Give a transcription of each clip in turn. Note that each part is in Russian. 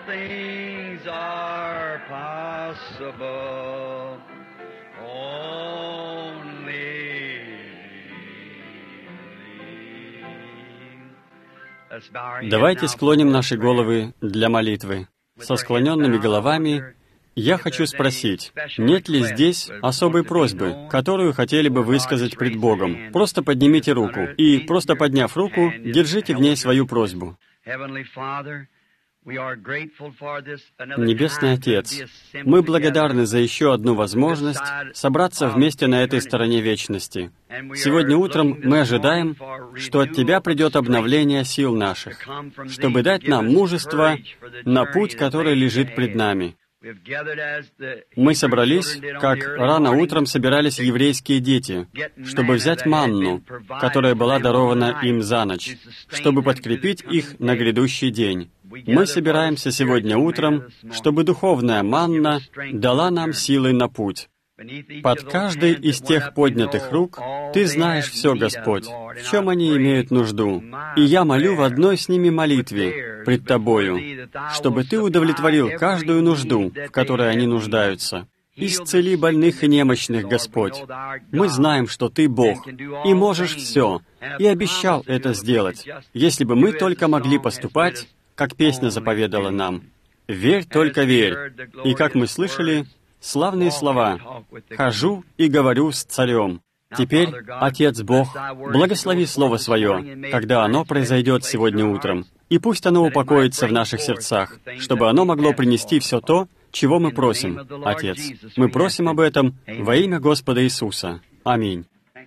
things are possible. Only believe. Давайте склоним наши головы для молитвы. Со склоненными головами я хочу спросить, нет ли здесь особой просьбы, которую хотели бы высказать пред Богом? Просто поднимите руку, и, просто подняв руку, держите в ней свою просьбу. Небесный Отец, мы благодарны за еще одну возможность собраться вместе на этой стороне вечности. Сегодня утром мы ожидаем, что от Тебя придет обновление сил наших, чтобы дать нам мужество на путь, который лежит пред нами. Мы собрались, как рано утром собирались еврейские дети, чтобы взять манну, которая была дарована им за ночь, чтобы подкрепить их на грядущий день. Мы собираемся сегодня утром, чтобы духовная манна дала нам силы на путь. Под каждой из тех поднятых рук Ты знаешь все, Господь, в чем они имеют нужду. И я молю в одной с ними молитве пред Тобою, чтобы Ты удовлетворил каждую нужду, в которой они нуждаются. Исцели больных и немощных, Господь. Мы знаем, что Ты Бог, и можешь все, и обещал это сделать, если бы мы только могли поступать, как песня заповедала нам. «Верь, только верь». И как мы слышали, славные слова «Хожу и говорю с царем». Теперь, Отец Бог, благослови Слово Свое, когда оно произойдет сегодня утром, и пусть оно упокоится в наших сердцах, чтобы оно могло принести все то, чего мы просим, Отец. Мы просим об этом во имя Господа Иисуса. Аминь.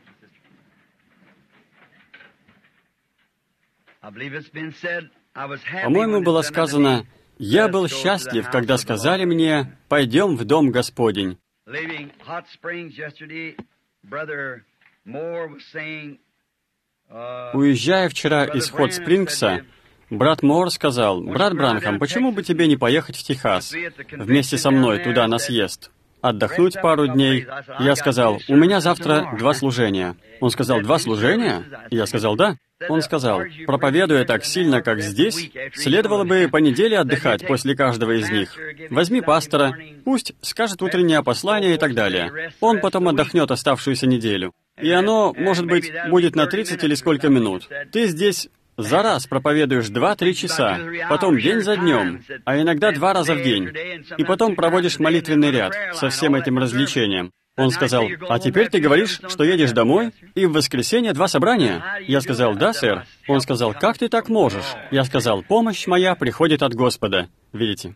По-моему, было сказано, «Я был счастлив, когда сказали мне, пойдем в Дом Господень». Уезжая вчера из Хот-Спрингса, брат Мор сказал, «Брат Бранхам, почему бы тебе не поехать в Техас вместе со мной туда на съезд? Отдохнуть пару дней?» Я сказал, «У меня завтра 2 служения». Он сказал, «2 служения?» Я сказал, «Да». Он сказал, «Проповедуя так сильно, как здесь, следовало бы по неделе отдыхать после каждого из них. Возьми пастора, пусть скажет утреннее послание и так далее. Он потом отдохнет оставшуюся неделю. И оно, может быть, будет на 30 или сколько минут. Ты здесь за раз проповедуешь 2-3 часа, потом день за днем, а иногда 2 раза в день, и потом проводишь молитвенный ряд со всем этим развлечением». Он сказал, «А теперь ты говоришь, что едешь домой, и в воскресенье 2 собрания?» Я сказал, «Да, сэр». Он сказал, «Как ты так можешь?» Я сказал, «Помощь моя приходит от Господа». Видите?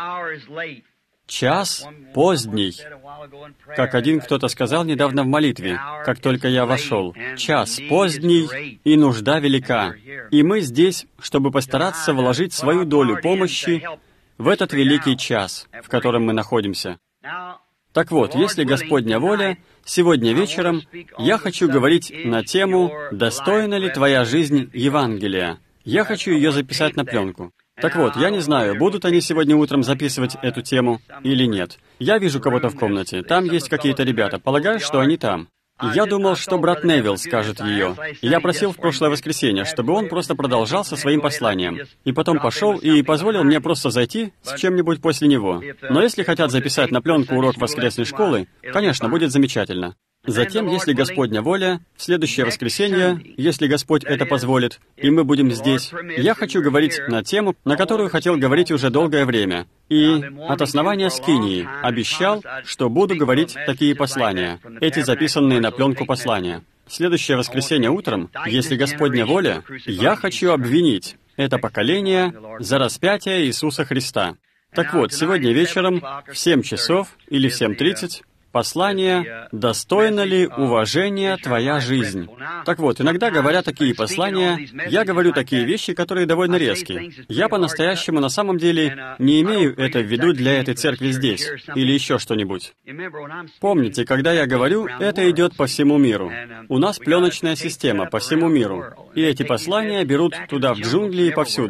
Час поздний. Как один кто-то сказал недавно в молитве, как только я вошел. Час поздний, и нужда велика. И мы здесь, чтобы постараться вложить свою долю помощи в этот великий час, в котором мы находимся. Так вот, если Господня воля, сегодня вечером я хочу говорить на тему «Достойна ли твоя жизнь Евангелия?». Я хочу ее записать на пленку. Так вот, я не знаю, будут они сегодня утром записывать эту тему или нет. Я вижу кого-то в комнате, там есть какие-то ребята, полагаю, что они там. И я думал, что брат Невилл скажет ее. И я просил в прошлое воскресенье, чтобы он просто продолжал со своим посланием. И потом пошел и позволил мне просто зайти с чем-нибудь после него. Но если хотят записать на пленку урок воскресной школы, конечно, будет замечательно. Затем, если Господня воля, в следующее воскресенье, если Господь это позволит, и мы будем здесь, я хочу говорить на тему, на которую хотел говорить уже долгое время. И от основания Скинии обещал, что буду говорить такие послания, эти записанные на пленку послания. В следующее воскресенье утром, если Господня воля, я хочу обвинить это поколение за распятие Иисуса Христа. Так вот, сегодня вечером в 7 часов или в 7:30 послание «Достойна ли уважения твоя жизнь?». Так вот, иногда, говоря такие послания, я говорю такие вещи, которые довольно резкие. Я по-настоящему на самом деле не имею это в виду для этой церкви здесь, или еще что-нибудь. Помните, когда я говорю, это идет по всему миру. У нас пленочная система по всему миру, и эти послания берут туда в джунгли и повсюду.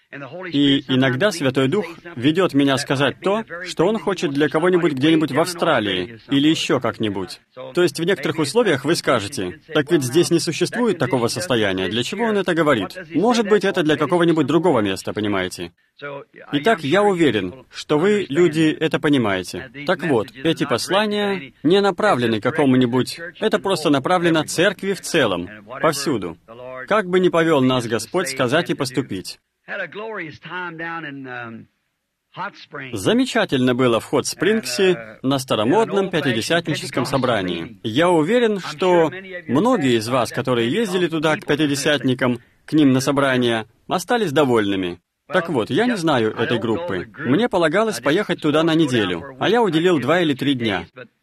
И иногда Святой Дух ведет меня сказать то, что Он хочет для кого-нибудь где-нибудь в Австралии или еще как-нибудь. То есть в некоторых условиях вы скажете, так ведь здесь не существует такого состояния, для чего Он это говорит? Может быть, это для какого-нибудь другого места, понимаете? Итак, я уверен, что вы, люди, это понимаете. Так вот, эти послания не направлены какому-нибудь... Это просто направлено церкви в целом, повсюду. Как бы ни повел нас Господь сказать и поступить. Замечательно было в Хот-Спрингсе на старомодном пятидесятническом собрании. Я уверен, что многие из вас, которые ездили туда к пятидесятникам, к ним на собрания, остались довольными. Так вот, я не знаю этой группы. Мне полагалось поехать туда на неделю, а я уделил 2 или 3 дня.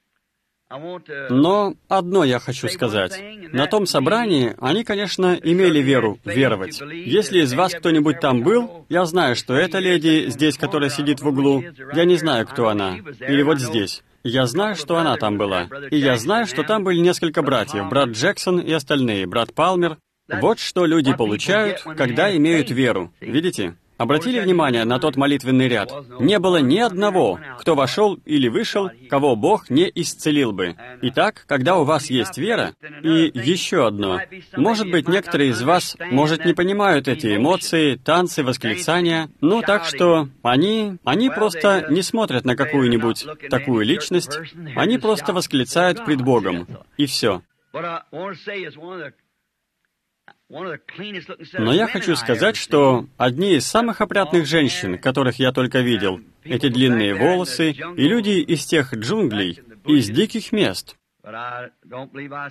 Но одно я хочу сказать. На том собрании они, конечно, имели веру веровать. Если из вас кто-нибудь там был, я знаю, что эта леди здесь, которая сидит в углу, я не знаю, кто она, или вот здесь. Я знаю, что она там была. И я знаю, что там были несколько братьев, брат Джексон и остальные, брат Палмер. Вот что люди получают, когда имеют веру. Видите? Обратили внимание на тот молитвенный ряд? Не было ни одного, кто вошел или вышел, кого Бог не исцелил бы. Итак, когда у вас есть вера, и еще одно, может быть, некоторые из вас, может, не понимают эти эмоции, танцы, восклицания, ну, так что они просто не смотрят на какую-нибудь такую личность, они просто восклицают пред Богом, и все. Но я хочу сказать, что одни из самых опрятных женщин, которых я только видел, эти длинные волосы, и люди из тех джунглей, из диких мест. Но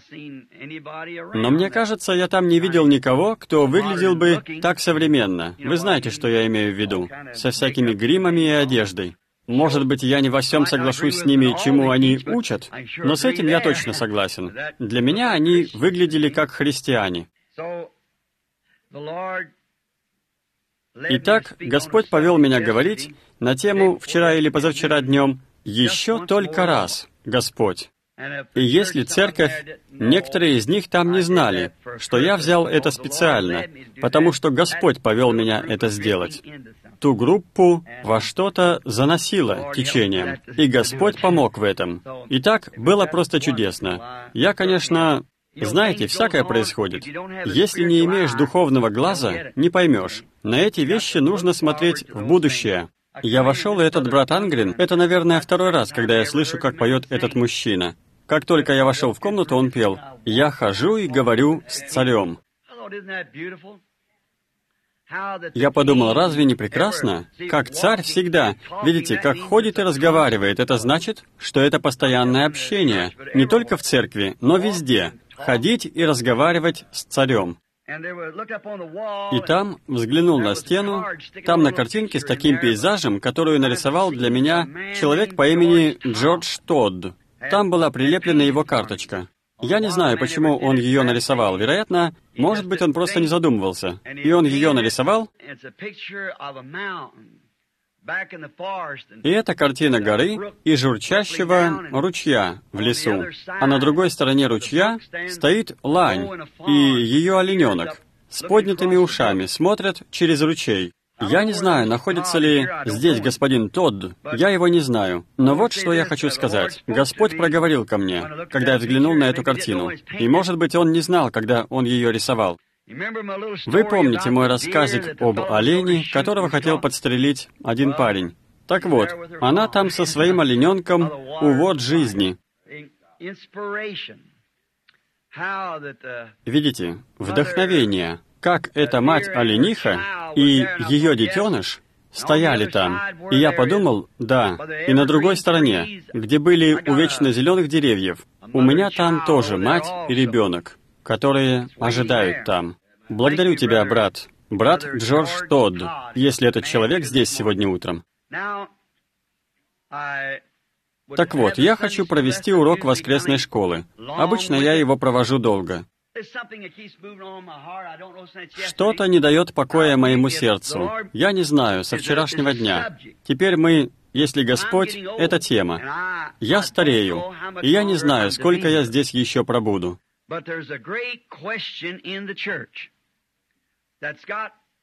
мне кажется, я там не видел никого, кто выглядел бы так современно. Вы знаете, что я имею в виду, со всякими гримами и одеждой. Может быть, я не во всем соглашусь с ними, чему они учат, но с этим я точно согласен. Для меня они выглядели как христиане. Итак, Господь повел меня говорить на тему вчера или позавчера днем «Еще только раз, Господь». И если церковь, некоторые из них там не знали, что я взял это специально, потому что Господь повел меня это сделать. Ту группу во что-то заносило течением, и Господь помог в этом. Итак, было просто чудесно. Я, конечно... Знаете, всякое происходит. Если не имеешь духовного глаза, не поймешь. На эти вещи нужно смотреть в будущее. Я вошел, и этот брат Ангрен, это, наверное, 2-й раз, когда я слышу, как поет этот мужчина. Как только я вошел в комнату, он пел «Я хожу и говорю с царем». Я подумал, разве не прекрасно? Как царь всегда. Видите, как ходит и разговаривает, это значит, что это постоянное общение. Не только в церкви, но везде. Ходить и разговаривать с царем. И там взглянул на стену, там на картинке с таким пейзажем, которую нарисовал для меня человек по имени Джордж Тодд. Там была прилеплена его карточка. Я не знаю, почему он ее нарисовал. Вероятно, может быть, он просто не задумывался. И он ее нарисовал. И это картина горы и журчащего ручья в лесу. А на другой стороне ручья стоит лань и ее олененок с поднятыми ушами, смотрят через ручей. Я не знаю, находится ли здесь господин Тодд, я его не знаю. Но вот что я хочу сказать. Господь проговорил ко мне, когда я взглянул на эту картину. И, может быть, он не знал, когда он ее рисовал. Вы помните мой рассказик об олене, которого хотел подстрелить один парень? Так вот, она там со своим олененком у вод жизни. Видите, вдохновение. Как эта мать-олениха и ее детеныш стояли там. И я подумал, да, и на другой стороне, где были у вечно зеленых деревьев, у меня там тоже мать и ребенок, которые ожидают там. Благодарю тебя, брат. Брат Джордж Тодд, если этот человек здесь сегодня утром. Так вот, я хочу провести урок воскресной школы. Обычно я его провожу долго. Что-то не дает покоя моему сердцу. Я не знаю, со вчерашнего дня. Теперь мы, если Господь, это тема. Я старею, и я не знаю, сколько я здесь еще пробуду.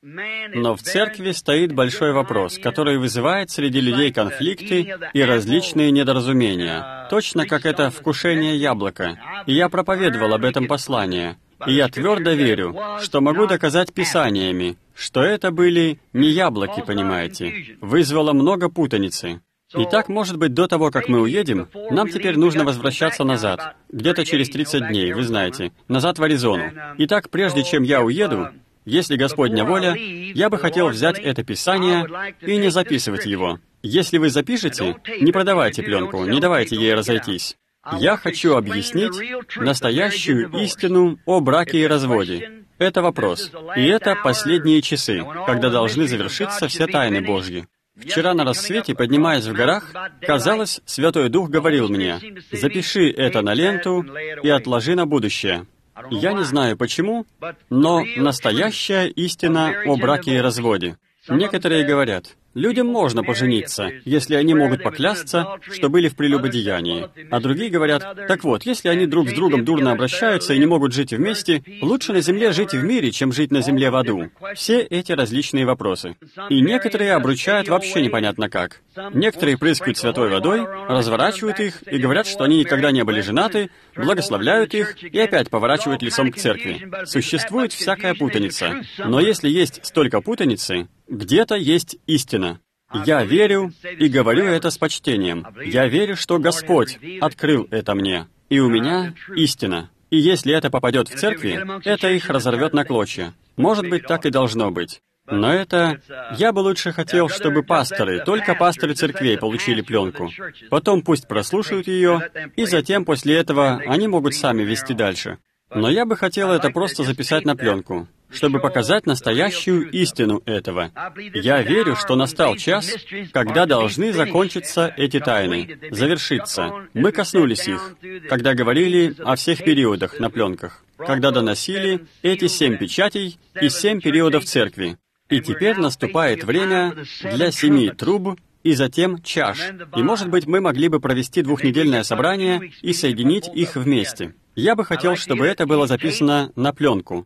Но в церкви стоит большой вопрос, который вызывает среди людей конфликты и различные недоразумения, точно как это вкушение яблока. И я проповедовал об этом послании. И я твердо верю, что могу доказать Писаниями, что это были не яблоки, понимаете. Вызвало много путаницы. Итак, может быть, до того, как мы уедем, нам теперь нужно возвращаться назад. Где-то через 30 дней, вы знаете, назад в Аризону. Итак, прежде чем я уеду, если Господня воля, я бы хотел взять это Писание и не записывать его. Если вы запишете, не продавайте пленку, не давайте ей разойтись. Я хочу объяснить настоящую истину о браке и разводе. Это вопрос. И это последние часы, когда должны завершиться все тайны Божьи. Вчера на рассвете, поднимаясь в горах, казалось, Святой Дух говорил мне: «Запиши это на ленту и отложи на будущее». Я не знаю почему, но настоящая истина о браке и разводе. Некоторые говорят, людям можно пожениться, если они могут поклясться, что были в прелюбодеянии. А другие говорят, так вот, если они друг с другом дурно обращаются и не могут жить вместе, лучше на земле жить в мире, чем жить на земле в аду. Все эти различные вопросы. И некоторые обручают вообще непонятно как. Некоторые прыскают святой водой, разворачивают их и говорят, что они никогда не были женаты, благословляют их и опять поворачивают лицом к церкви. Существует всякая путаница. Но если есть столько путаницы, где-то есть истина. Я верю и говорю это с почтением. Я верю, что Господь открыл это мне, и у меня истина. И если это попадет в церкви, это их разорвет на клочья. Может быть, так и должно быть. Но это... Я бы лучше хотел, чтобы пасторы, только пасторы церквей получили пленку. Потом пусть прослушают ее, и затем после этого они могут сами вести дальше. Но я бы хотел это просто записать на пленку, чтобы показать настоящую истину этого. Я верю, что настал час, когда должны закончиться эти тайны, завершиться. Мы коснулись их, когда говорили о всех периодах на пленках, когда доносили эти 7 печатей и 7 периодов церкви. И теперь наступает время для 7 труб и затем чаш. И, может быть, мы могли бы провести 2-недельное собрание и соединить их вместе. Я бы хотел, чтобы это было записано на пленку.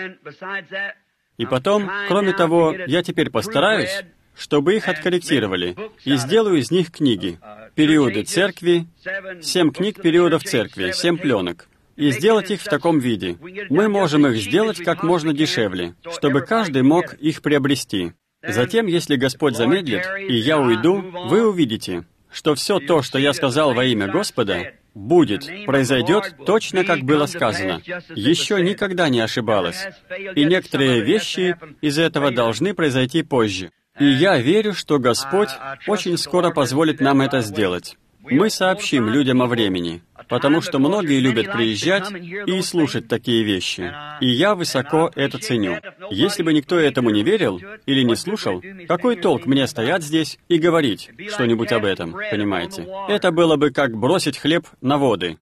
И потом, кроме того, я теперь постараюсь, чтобы их откорректировали, и сделаю из них книги. Периоды церкви, 7 книг периодов церкви, 7 пленок. И сделать их в таком виде. Мы можем их сделать как можно дешевле, чтобы каждый мог их приобрести. Затем, если Господь замедлит, и я уйду, вы увидите, что все то, что я сказал во имя Господа, произойдет точно, как было сказано. Еще никогда не ошибалось. И некоторые вещи из этого должны произойти позже. И я верю, что Господь очень скоро позволит нам это сделать. Мы сообщим людям о времени, потому что многие любят приезжать и слушать такие вещи. И я высоко это ценю. Если бы никто этому не верил или не слушал, какой толк мне стоять здесь и говорить что-нибудь об этом, понимаете? Это было бы как бросить хлеб на воды.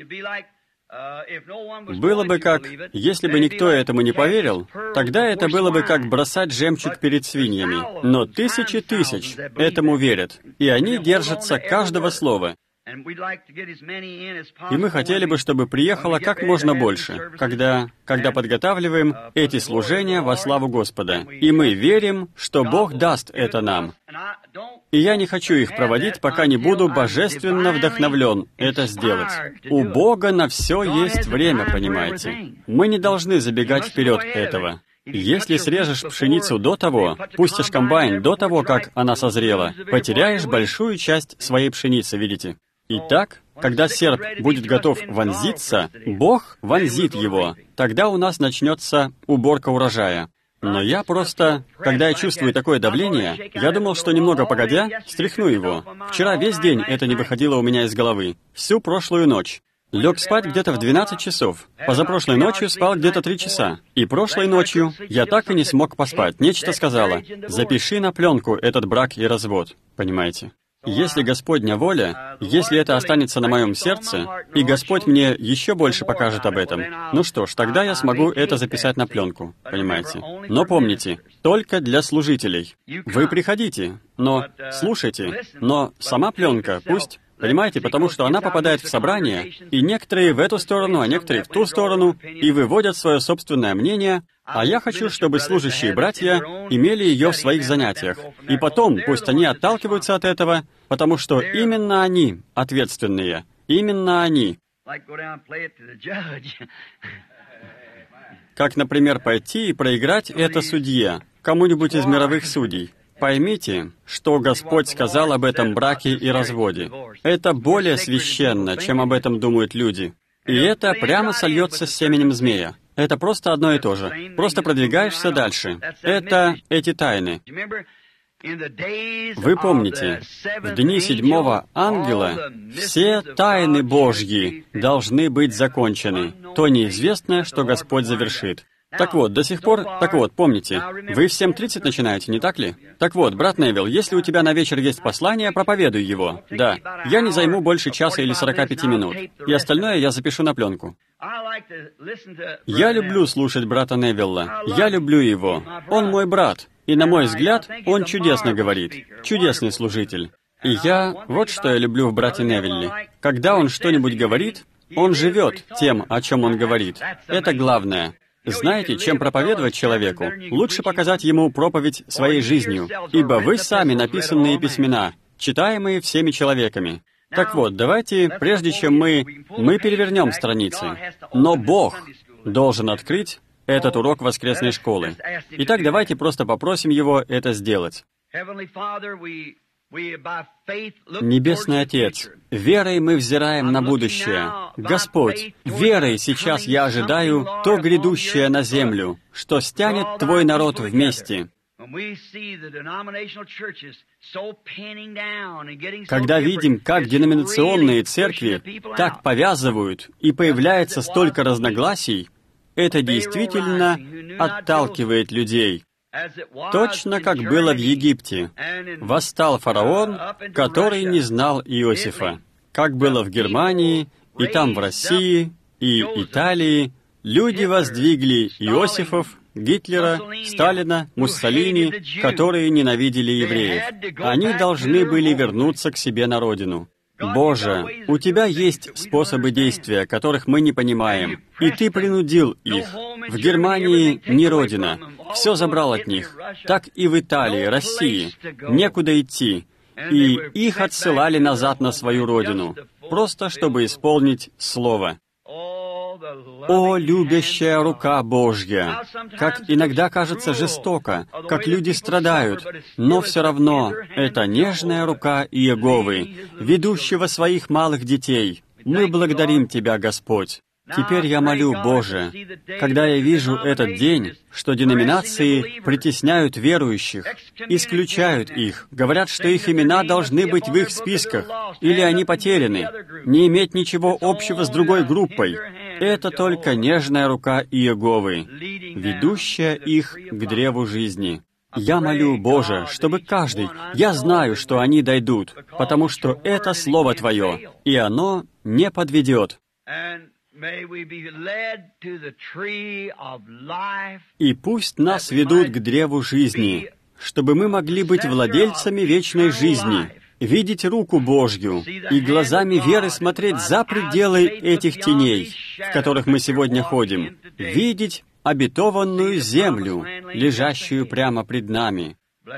Было бы как, если бы никто этому не поверил, тогда это было бы как бросать жемчуг перед свиньями. Но тысячи тысяч этому верят, и они держатся каждого слова. И мы хотели бы, чтобы приехало как можно больше, когда подготавливаем эти служения во славу Господа. И мы верим, что Бог даст это нам. И я не хочу их проводить, пока не буду божественно вдохновлен это сделать. У Бога на все есть время, понимаете? Мы не должны забегать вперед этого. Если срежешь пшеницу до того, пустишь комбайн до того, как она созрела, потеряешь большую часть своей пшеницы, видите? Итак, когда серп будет готов вонзиться, Бог вонзит его. Тогда у нас начнется уборка урожая. Но я просто, когда я чувствую такое давление, я думал, что немного погодя, стряхну его. Вчера весь день это не выходило у меня из головы. Всю прошлую ночь. Лег спать где-то в 12 часов. Позапрошлой ночью спал где-то 3 часа. И прошлой ночью я так и не смог поспать. Нечто сказала: запиши на пленку этот брак и развод. Понимаете? Если Господня воля, если это останется на моем сердце, и Господь мне еще больше покажет об этом, ну что ж, тогда я смогу это записать на пленку, понимаете? Но помните, только для служителей. Вы приходите, но слушайте, но сама пленка Понимаете, потому что она попадает в собрание, и некоторые в эту сторону, а некоторые в ту сторону, и выводят свое собственное мнение, а я хочу, чтобы служащие братья имели ее в своих занятиях. И потом, пусть они отталкиваются от этого, потому что именно они ответственные, именно они. Как, например, пойти и проиграть это судье, кому-нибудь из мировых судей. Поймите, что Господь сказал об этом браке и разводе. Это более священно, чем об этом думают люди. И это прямо сольется с семенем змея. Это просто одно и то же. Просто продвигаешься дальше. Это эти тайны. Вы помните, в дни седьмого ангела все тайны Божьи должны быть закончены. То неизвестное, что Господь завершит. Так вот, до сих пор... Так вот, помните, вы в 7:30 начинаете, не так ли? Так вот, брат Невилл, если у тебя на вечер есть послание, проповедуй его. Да. Я не займу больше часа или 45 минут. И остальное я запишу на пленку. Я люблю слушать брата Невилла. Я люблю его. Он мой брат. И, на мой взгляд, он чудесно говорит. Чудесный служитель. И вот что я люблю в брате Невилле. Когда он что-нибудь говорит, он живет тем, о чем он говорит. Это главное. Знаете, чем проповедовать человеку? Лучше показать ему проповедь своей жизнью, ибо вы сами написанные письмена, читаемые всеми человеками. Так вот, давайте, прежде чем мы перевернем страницы, но Бог должен открыть этот урок воскресной школы. Итак, давайте просто попросим Его это сделать. Небесный Отец, верой мы взираем на будущее. Господь, верой сейчас я ожидаю то грядущее на землю, что стянет Твой народ вместе. Когда видим, как деноминационные церкви так повязывают и появляется столько разногласий, это действительно отталкивает людей. Точно как было в Египте. Восстал фараон, который не знал Иосифа. Как было в Германии, и там в России, и Италии, люди воздвигли Иосифов, Гитлера, Сталина, Муссолини, которые ненавидели евреев. Они должны были вернуться к себе на родину. Боже, у Тебя есть способы действия, которых мы не понимаем, и Ты принудил их. В Германии не родина, все забрал от них. Так и в Италии, России, некуда идти, и их отсылали назад на свою родину, просто чтобы исполнить Слово. О, любящая рука Божья! Как иногда кажется жестоко, как люди страдают, но все равно это нежная рука Иеговы, ведущего своих малых детей. Мы благодарим Тебя, Господь. Теперь я молю, Боже, когда я вижу этот день, что деноминации притесняют верующих, исключают их, говорят, что их имена должны быть в их списках, или они потеряны, не иметь ничего общего с другой группой. Это только нежная рука Иеговы, ведущая их к древу жизни. Я молю, Боже, чтобы каждый, я знаю, что они дойдут, потому что это Слово Твое, и оно не подведет. И пусть нас ведут к древу жизни, чтобы мы могли быть владельцами вечной жизни, видеть руку Божью и глазами веры смотреть за пределы этих теней, в которых мы сегодня ходим, видеть обетованную землю, лежащую прямо пред нами.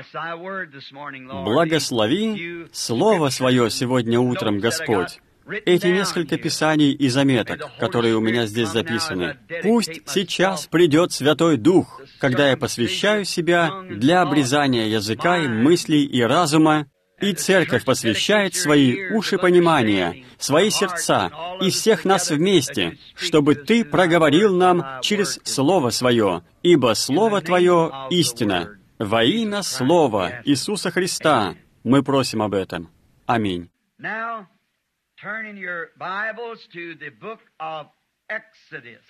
Благослови Слово Свое сегодня утром, Господь. Эти несколько писаний и заметок, которые у меня здесь записаны. Пусть сейчас придет Святой Дух, когда я посвящаю себя для обрезания языка и мыслей и разума, и Церковь посвящает свои уши понимания, свои сердца и всех нас вместе, чтобы Ты проговорил нам через Слово Свое, ибо Слово Твое — истина. Во имя Слова Иисуса Христа мы просим об этом. Аминь. Turn in your Bibles to the book of Exodus.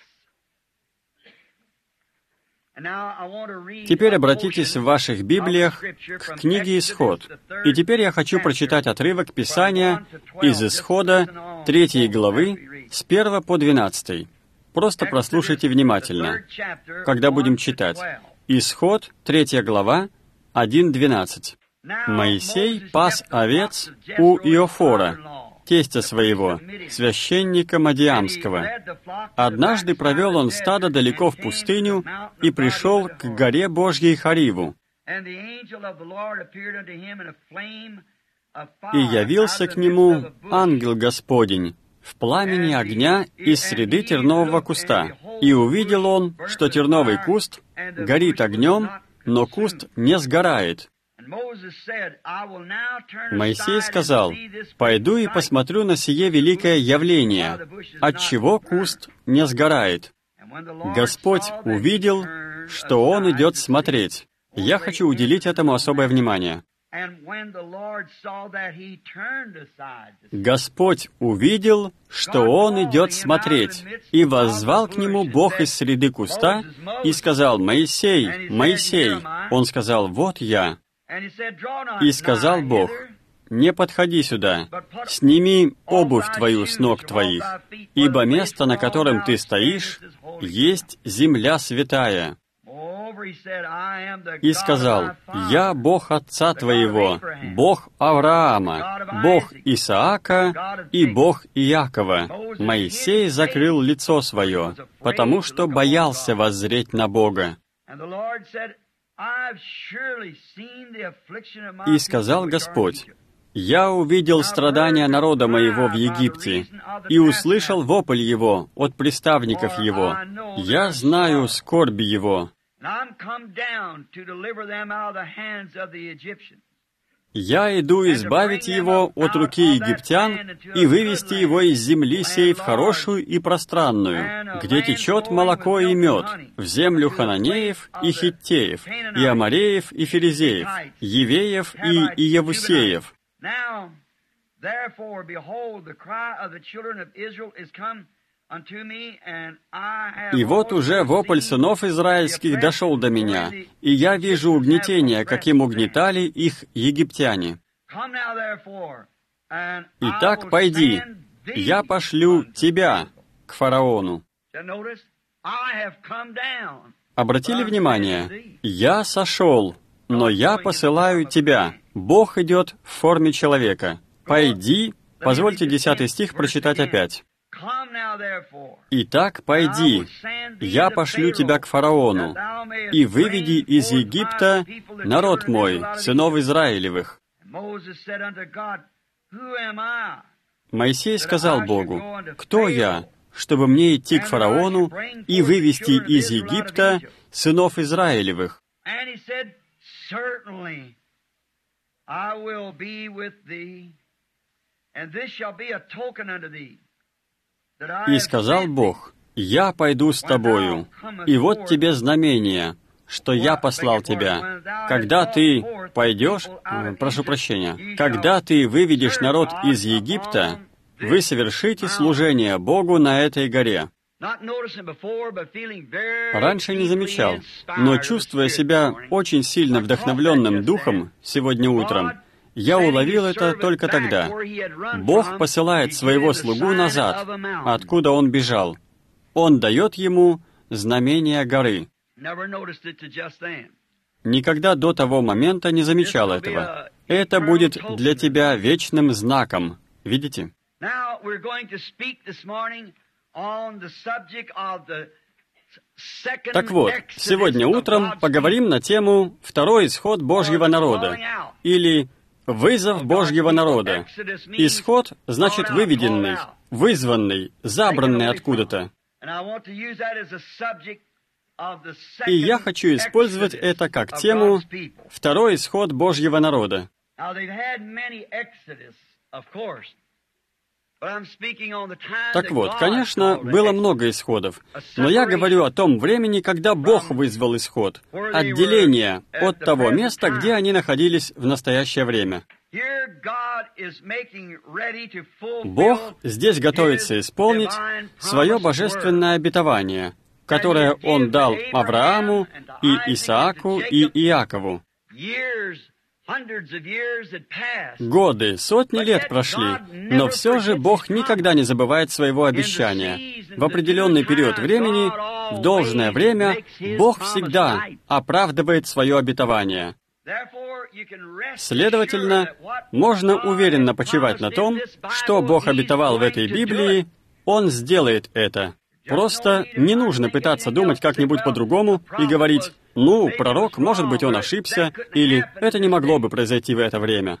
Теперь обратитесь в ваших Библиях к книге «Исход». И теперь я хочу прочитать отрывок Писания из Исхода 3 главы с 1 по 12. Просто прослушайте внимательно, когда будем читать. Исход 3 глава 1-12. Моисей пас овец у Иофора, тестя своего, священника Мадиамского. Однажды провел он стадо далеко в пустыню и пришел к горе Божьей Хариву. И явился к нему ангел Господень в пламени огня из среды тернового куста. И увидел он, что терновый куст горит огнем, но куст не сгорает. Моисей сказал: «Пойду и посмотрю на сие великое явление, отчего куст не сгорает». Господь увидел, что он идет смотреть. Я хочу уделить этому особое внимание. Господь увидел, что он идет смотреть, и воззвал к нему Бог из среды куста и сказал: «Моисей, Моисей!» Он сказал: «Вот я». И сказал Бог: «Не подходи сюда, сними обувь твою с ног твоих, ибо место, на котором ты стоишь, есть земля святая». И сказал: «Я Бог отца твоего, Бог Авраама, Бог Исаака и Бог Иакова». Моисей закрыл лицо свое, потому что боялся воззреть на Бога. И сказал Господь: «Я увидел страдания народа моего в Египте и услышал вопль его от приставников его. Я знаю скорбь его. Я иду избавить его от руки египтян и вывести его из земли сей в хорошую и пространную, где течет молоко и мед, в землю хананеев и хиттеев, и амореев и ферезеев, евеев и иевусеев». И вот уже вопль сынов израильских дошел до меня, и я вижу угнетение, каким угнетали их египтяне. Итак, пойди, я пошлю тебя к фараону. Обратили внимание? Я сошел, но я посылаю тебя. Бог идет в форме человека. Пойди, позвольте 10 стих прочитать опять. «Итак, пойди, я пошлю тебя к фараону, и выведи из Египта народ мой, сынов Израилевых». Моисей сказал Богу: «Кто я, чтобы мне идти к фараону и вывести из Египта сынов Израилевых?» И сказал Бог: «Я пойду с тобою, и вот тебе знамение, что я послал тебя. Когда ты пойдешь, когда ты выведешь народ из Египта, вы совершите служение Богу на этой горе». Раньше не замечал, но чувствуя себя очень сильно вдохновленным духом сегодня утром, я уловил это только тогда. Бог посылает своего слугу назад, откуда он бежал. Он дает ему знамение горы. Никогда до того момента не замечал этого. Это будет для тебя вечным знаком. Видите? Так вот, сегодня утром поговорим на тему «Второй исход Божьего народа» или «Вызов Божьего народа». Исход значит выведенный, вызванный, забранный откуда-то. И я хочу использовать это как тему «Второй исход Божьего народа». Так вот, конечно, было много исходов, но я говорю о том времени, когда Бог вызвал исход, отделение от того места, где они находились в настоящее время. Бог здесь готовится исполнить свое божественное обетование, которое Он дал Аврааму и Исааку и Иакову. Годы, сотни лет прошли, но все же Бог никогда не забывает своего обещания. В определенный период времени, в должное время, Бог всегда оправдывает свое обетование. Следовательно, можно уверенно почивать на том, что Бог обетовал в этой Библии, Он сделает это. Просто не нужно пытаться думать как-нибудь по-другому и говорить: «Ну, пророк, может быть, он ошибся», или «это не могло бы произойти в это время».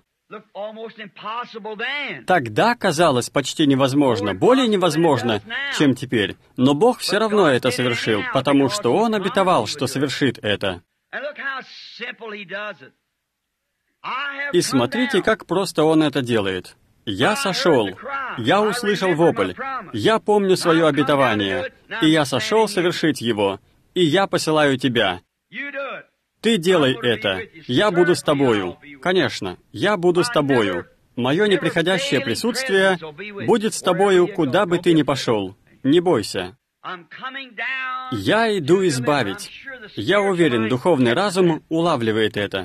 Тогда казалось почти невозможно, более невозможно, чем теперь. Но Бог все равно это совершил, потому что Он обетовал, что совершит это. И смотрите, как просто Он это делает. «Я сошел, я услышал вопль, я помню свое обетование, и я сошел совершить его, и я посылаю тебя. Ты делай это, я буду с тобою». Конечно, я буду с тобою. Мое неприходящее присутствие будет с тобою, куда бы ты ни пошел. Не бойся. Я иду избавить. Я уверен, духовный разум улавливает это.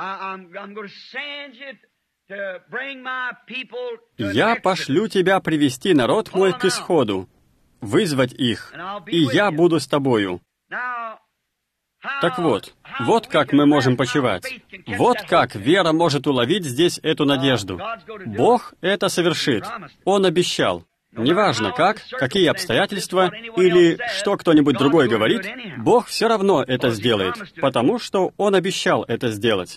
Я пошлю тебя привести народ мой к исходу, вызвать их, и я буду с тобою. Так вот, вот как мы можем почивать. Вот как вера может уловить здесь эту надежду. Бог это совершит. Он обещал. Неважно как, какие обстоятельства, или что кто-нибудь другой говорит, Бог все равно это сделает, потому что Он обещал это сделать.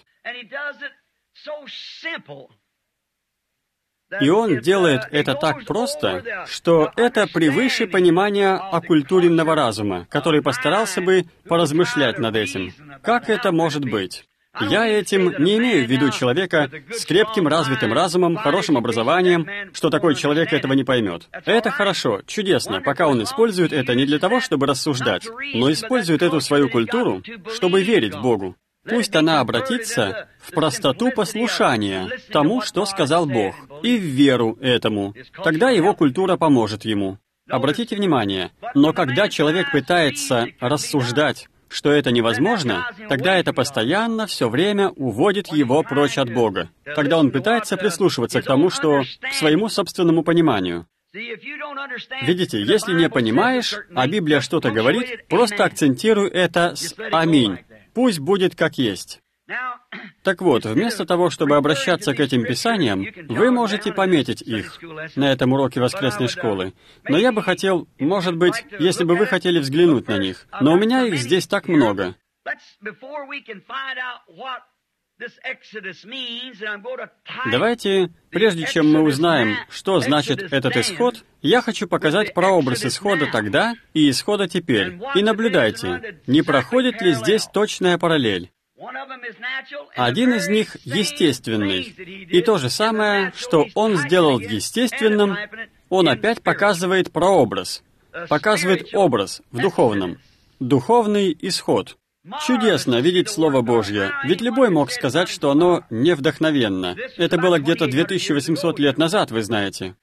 И Он делает это так просто, что это превыше понимания оккультуренного разума, который постарался бы поразмышлять над этим. Как это может быть? Я этим не имею в виду человека с крепким развитым разумом, хорошим образованием, что такой человек этого не поймет. Это хорошо, чудесно, пока он использует это не для того, чтобы рассуждать, но использует эту свою культуру, чтобы верить Богу. Пусть она обратится в простоту послушания тому, что сказал Бог, и в веру этому. Тогда его культура поможет ему. Обратите внимание, но когда человек пытается рассуждать, что это невозможно, тогда это постоянно, все время уводит его прочь от Бога. Тогда он пытается прислушиваться к тому, что к своему собственному пониманию. Видите, если не понимаешь, а Библия что-то говорит, просто акцентируй это с «Аминь». Пусть будет как есть. Так вот, вместо того, чтобы обращаться к этим писаниям, вы можете пометить их на этом уроке воскресной школы. Но я бы хотел, может быть, если бы вы хотели взглянуть на них. Но у меня их здесь так много. Давайте, прежде чем мы узнаем, что значит этот исход, я хочу показать прообраз исхода тогда и исхода теперь. И наблюдайте, не проходит ли здесь точная параллель. Один из них естественный. И то же самое, что он сделал в естественном, он опять показывает прообраз. Показывает образ в духовном. Духовный исход. Чудесно видеть Слово Божье, ведь любой мог сказать, что оно невдохновенно. Это было где-то 2800 лет назад, вы знаете.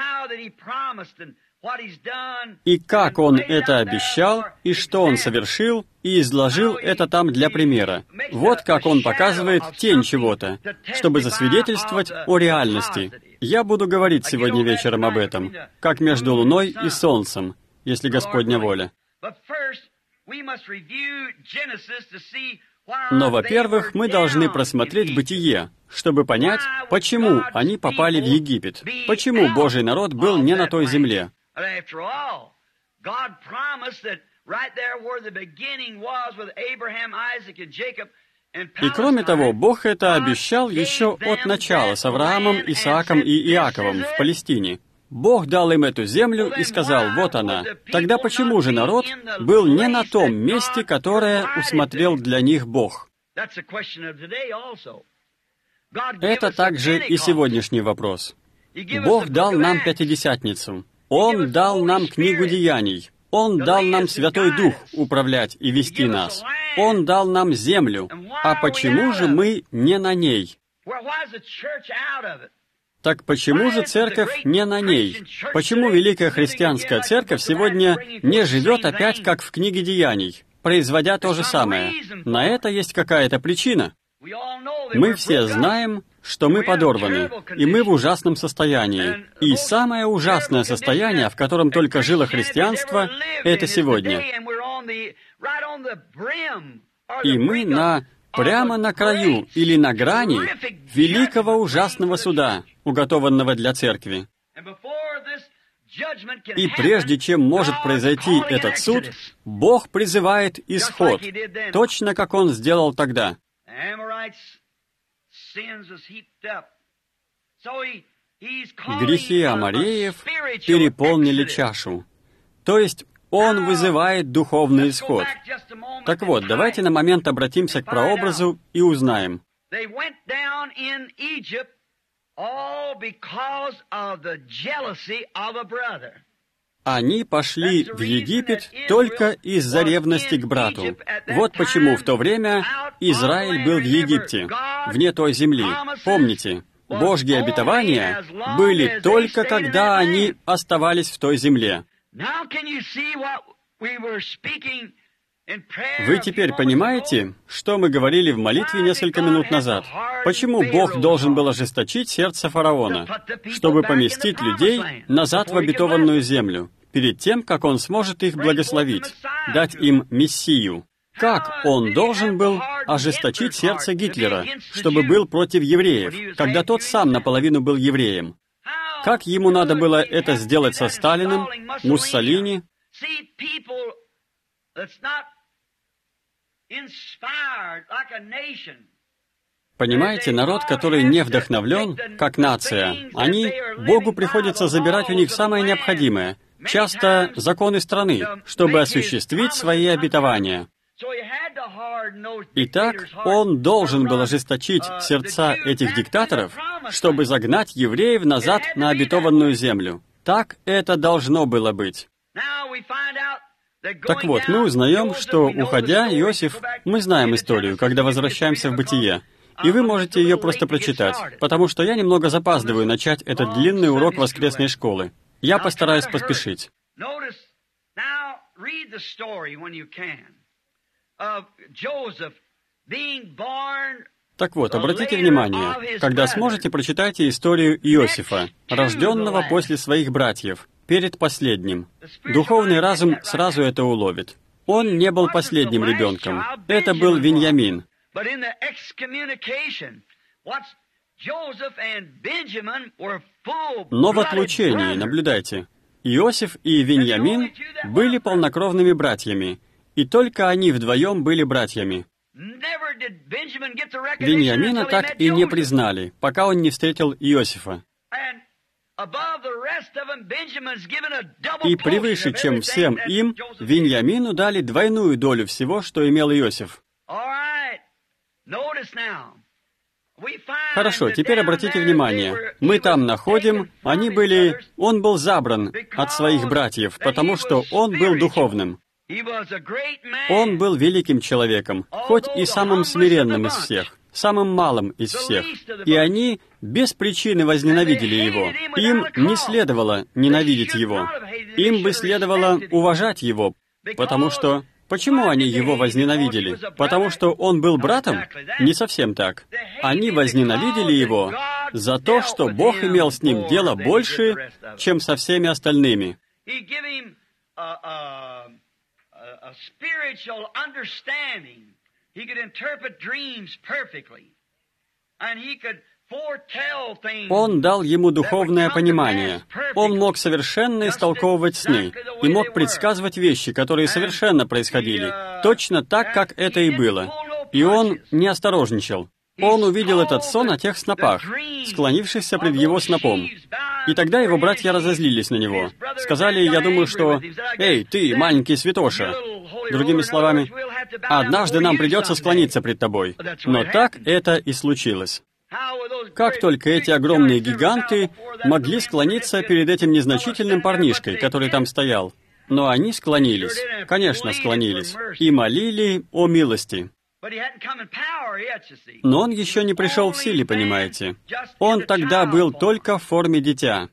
И как Он это обещал, и что Он совершил, и изложил это там для примера. Вот как Он показывает тень чего-то, чтобы засвидетельствовать о реальности. Я буду говорить сегодня вечером об этом, как между луной и солнцем, если Господня воля. Но, во-первых, мы должны просмотреть Бытие, чтобы понять, почему они попали в Египет, почему Божий народ был не на той земле. И кроме того, Бог это обещал еще от начала с Авраамом, Исааком и Иаковом в Палестине. Бог дал им эту землю и сказал: вот она. Тогда почему же народ был не на том месте, которое усмотрел для них Бог? Это также и сегодняшний вопрос. Бог дал нам Пятидесятницу. Он дал нам книгу Деяний. Он дал нам Святой Дух управлять и вести нас. Он дал нам землю. А почему же мы не на ней? Так почему же церковь не на ней? Почему Великая Христианская Церковь сегодня не живет опять, как в книге Деяний, производя то же самое? На это есть какая-то причина. Мы все знаем, что мы подорваны, и мы в ужасном состоянии. И самое ужасное состояние, в котором только жило христианство, это сегодня. И мы на прямо на краю или на грани великого ужасного суда, уготованного для церкви. И прежде чем может произойти этот суд, Бог призывает исход, точно как Он сделал тогда. Грехи амореев переполнили чашу. То есть Он вызывает духовный исход. Так вот, давайте на момент обратимся к прообразу и узнаем. Они пошли в Египет только из-за ревности к брату. Вот почему в то время Израиль был в Египте, вне той земли. Помните, Божьи обетования были только когда они оставались в той земле. Вы теперь понимаете, что мы говорили в молитве несколько минут назад? Почему Бог должен был ожесточить сердце фараона, чтобы поместить людей назад в обетованную землю, перед тем, как Он сможет их благословить, дать им Мессию? Как Он должен был ожесточить сердце Гитлера, чтобы был против евреев, когда тот сам наполовину был евреем? Как ему надо было это сделать со Сталиным, Муссолини? Понимаете, народ, который не вдохновлен, как нация, Богу приходится забирать у них самое необходимое, часто законы страны, чтобы осуществить свои обетования. Итак, Он должен был ожесточить сердца этих диктаторов, чтобы загнать евреев назад на обетованную землю. Так это должно было быть. Так вот, мы узнаем, что, уходя, Иосиф, мы знаем историю, когда возвращаемся в Бытие, и вы можете ее просто прочитать, потому что я немного запаздываю начать этот длинный урок воскресной школы. Я постараюсь поспешить. Так вот, обратите внимание, когда сможете, прочитайте историю Иосифа, рожденного после своих братьев, перед последним. Духовный разум сразу это уловит. Он не был последним ребенком. Это был Виньямин. Но в отлучении, наблюдайте, Иосиф и Виньямин были полнокровными братьями, и только они вдвоем были братьями. Виньямина так и не признали, пока он не встретил Иосифа. И превыше, чем всем им, Виньямину дали двойную долю всего, что имел Иосиф. Хорошо, теперь обратите внимание. Мы там находим, он был забран от своих братьев, потому что он был духовным. Он был великим человеком, хоть и самым смиренным из всех, самым малым из всех. И они без причины возненавидели его. Им не следовало ненавидеть его. Им бы следовало уважать его, потому что... Почему они его возненавидели? Потому что он был братом? Не совсем так. Они возненавидели его за то, что Бог имел с ним дело больше, чем со всеми остальными. Он дал ему духовное понимание. Он мог совершенно истолковывать сны и мог предсказывать вещи, которые совершенно происходили, точно так, как это и было. И он не осторожничал. Он увидел этот сон о тех снопах, склонившихся пред его снопом. И тогда его братья разозлились на него. Сказали, я думаю, что «Эй, ты, маленький святоша!» Другими словами, «Однажды нам придется склониться пред тобой». Но так это и случилось. Как только эти огромные гиганты могли склониться перед этим незначительным парнишкой, который там стоял. Но они склонились, конечно, склонились, и молили о милости. Но он еще не пришел в силе, понимаете. Он тогда был только в форме дитя.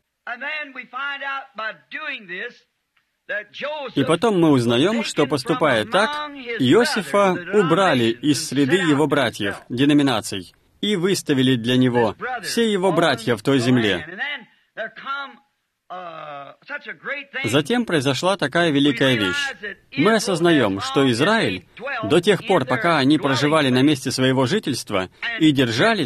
И потом мы узнаем, что, поступая так, Иосифа убрали из среды его братьев, деноминаций, и выставили для него все его братья в той земле. Затем произошла такая великая вещь. Мы осознаем, что Израиль, до тех пор, пока они проживали на месте своего жительства и держались...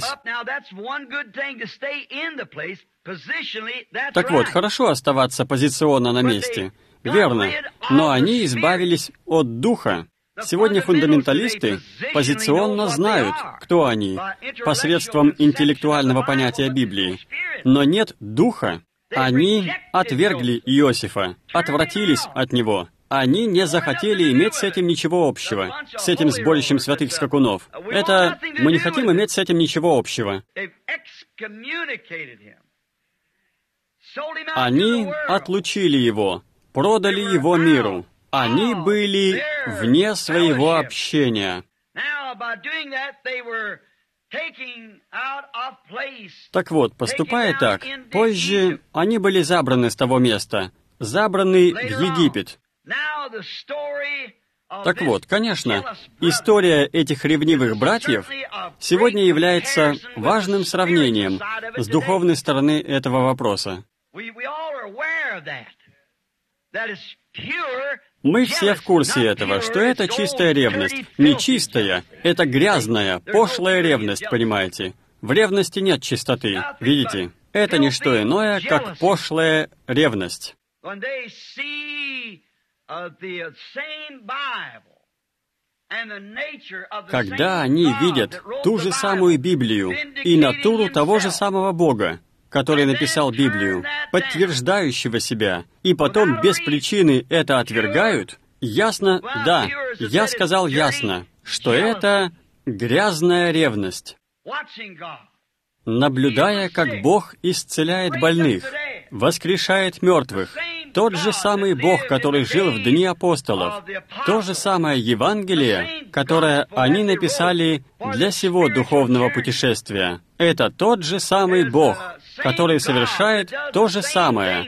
Так вот, хорошо оставаться позиционно на месте, верно, но они избавились от духа. Сегодня фундаменталисты позиционно знают, кто они, посредством интеллектуального понятия Библии, но нет духа. Они отвергли Иосифа, отвратились от него. Они не захотели иметь с этим ничего общего, с этим сборищем святых скакунов. Это мы не хотим иметь с этим ничего общего. Они отлучили его, продали его миру. Они были вне своего общения. Так вот, поступая так, позже они были забраны с того места, забраны в Египет. Так вот, конечно, история этих ревнивых братьев сегодня является важным сравнением с духовной стороны этого вопроса. Мы все в курсе этого, что это чистая ревность. Не чистая, это грязная, пошлая ревность, понимаете? В ревности нет чистоты, видите? Это не что иное, как пошлая ревность. Когда они видят ту же самую Библию и натуру того же самого Бога, который написал Библию, подтверждающего себя, и потом без причины это отвергают, ясно, да, я сказал ясно, что это грязная ревность. Наблюдая, как Бог исцеляет больных, воскрешает мертвых, тот же самый Бог, который жил в дни апостолов, то же самое Евангелие, которое они написали для сего духовного путешествия, это тот же самый Бог, который совершает то же самое.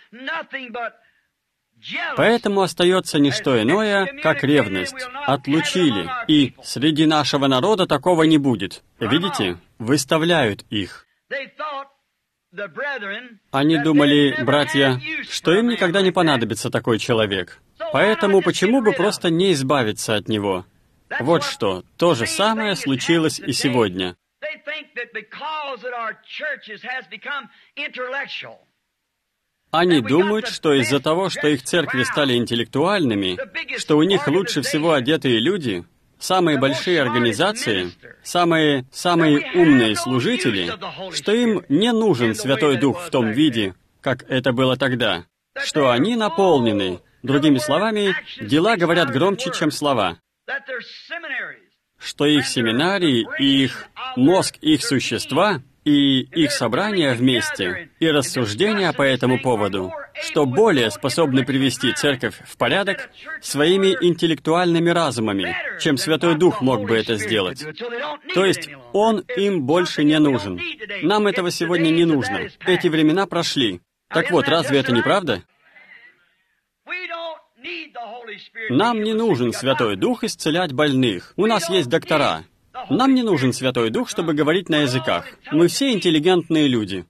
Поэтому остается не что иное, как ревность. Отлучили, и среди нашего народа такого не будет. Видите? Выставляют их. Они думали, братья, что им никогда не понадобится такой человек. Поэтому почему бы просто не избавиться от него? Вот что, то же самое случилось и сегодня. Они думают, что из-за того, что их церкви стали интеллектуальными, что у них лучше всего одетые люди, самые большие организации, самые умные служители, что им не нужен Святой Дух в том виде, как это было тогда, что они наполнены. Другими словами, дела говорят громче, чем слова. Что их семинарии, их мозг, их существа и их собрания вместе, и рассуждения по этому поводу, что более способны привести церковь в порядок своими интеллектуальными разумами, чем Святой Дух мог бы это сделать. То есть Он им больше не нужен. Нам этого сегодня не нужно. Эти времена прошли. Так вот, разве это не правда? Нам не нужен Святой Дух исцелять больных. У нас есть доктора. Нам не нужен Святой Дух, чтобы говорить на языках. Мы все интеллигентные люди.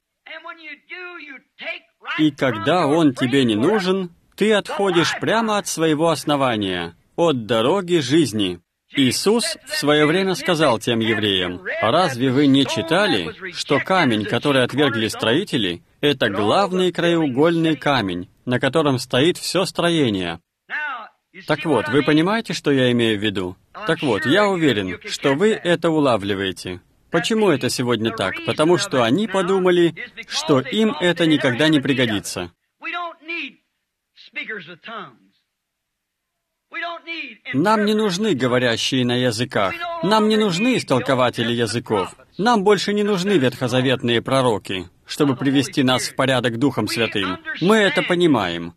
И когда Он тебе не нужен, ты отходишь прямо от своего основания, от дороги жизни. Иисус в свое время сказал тем евреям: «Разве вы не читали, что камень, который отвергли строители, это главный краеугольный камень, на котором стоит все строение?» Так вот, вы понимаете, что я имею в виду? Так вот, я уверен, что вы это улавливаете. Почему это сегодня так? Потому что они подумали, что им это никогда не пригодится. Нам не нужны говорящие на языках. Нам не нужны истолкователи языков. Нам больше не нужны ветхозаветные пророки, чтобы привести нас в порядок Духом Святым. Мы это понимаем.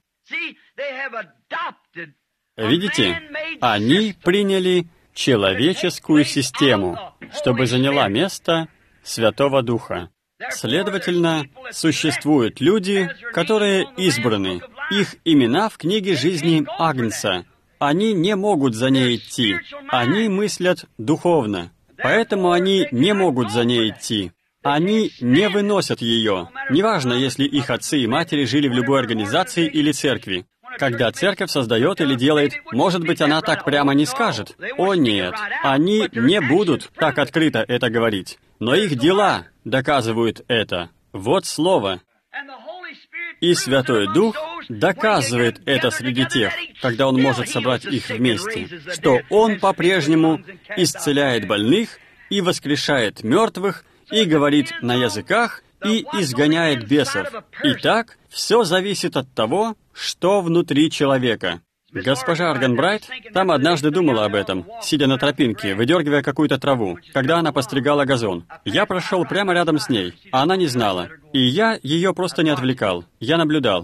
Видите, они приняли человеческую систему, чтобы заняла место Святого Духа. Следовательно, существуют люди, которые избраны. Их имена в книге жизни Агнца. Они не могут за ней идти. Они мыслят духовно. Поэтому они не могут за ней идти. Они не выносят ее. Неважно, если их отцы и матери жили в любой организации или церкви. Когда церковь создает или делает, может быть, она так прямо не скажет. О нет, они не будут так открыто это говорить. Но их дела доказывают это. Вот слово. И Святой Дух доказывает это среди тех, когда Он может собрать их вместе, что Он по-прежнему исцеляет больных и воскрешает мертвых, и говорит на языках, и изгоняет бесов. Итак, все зависит от того, что внутри человека. Госпожа Арганбрайт там однажды думала об этом, сидя на тропинке, выдергивая какую-то траву, когда она постригала газон. Я прошел прямо рядом с ней, а она не знала. И я ее просто не отвлекал. Я наблюдал.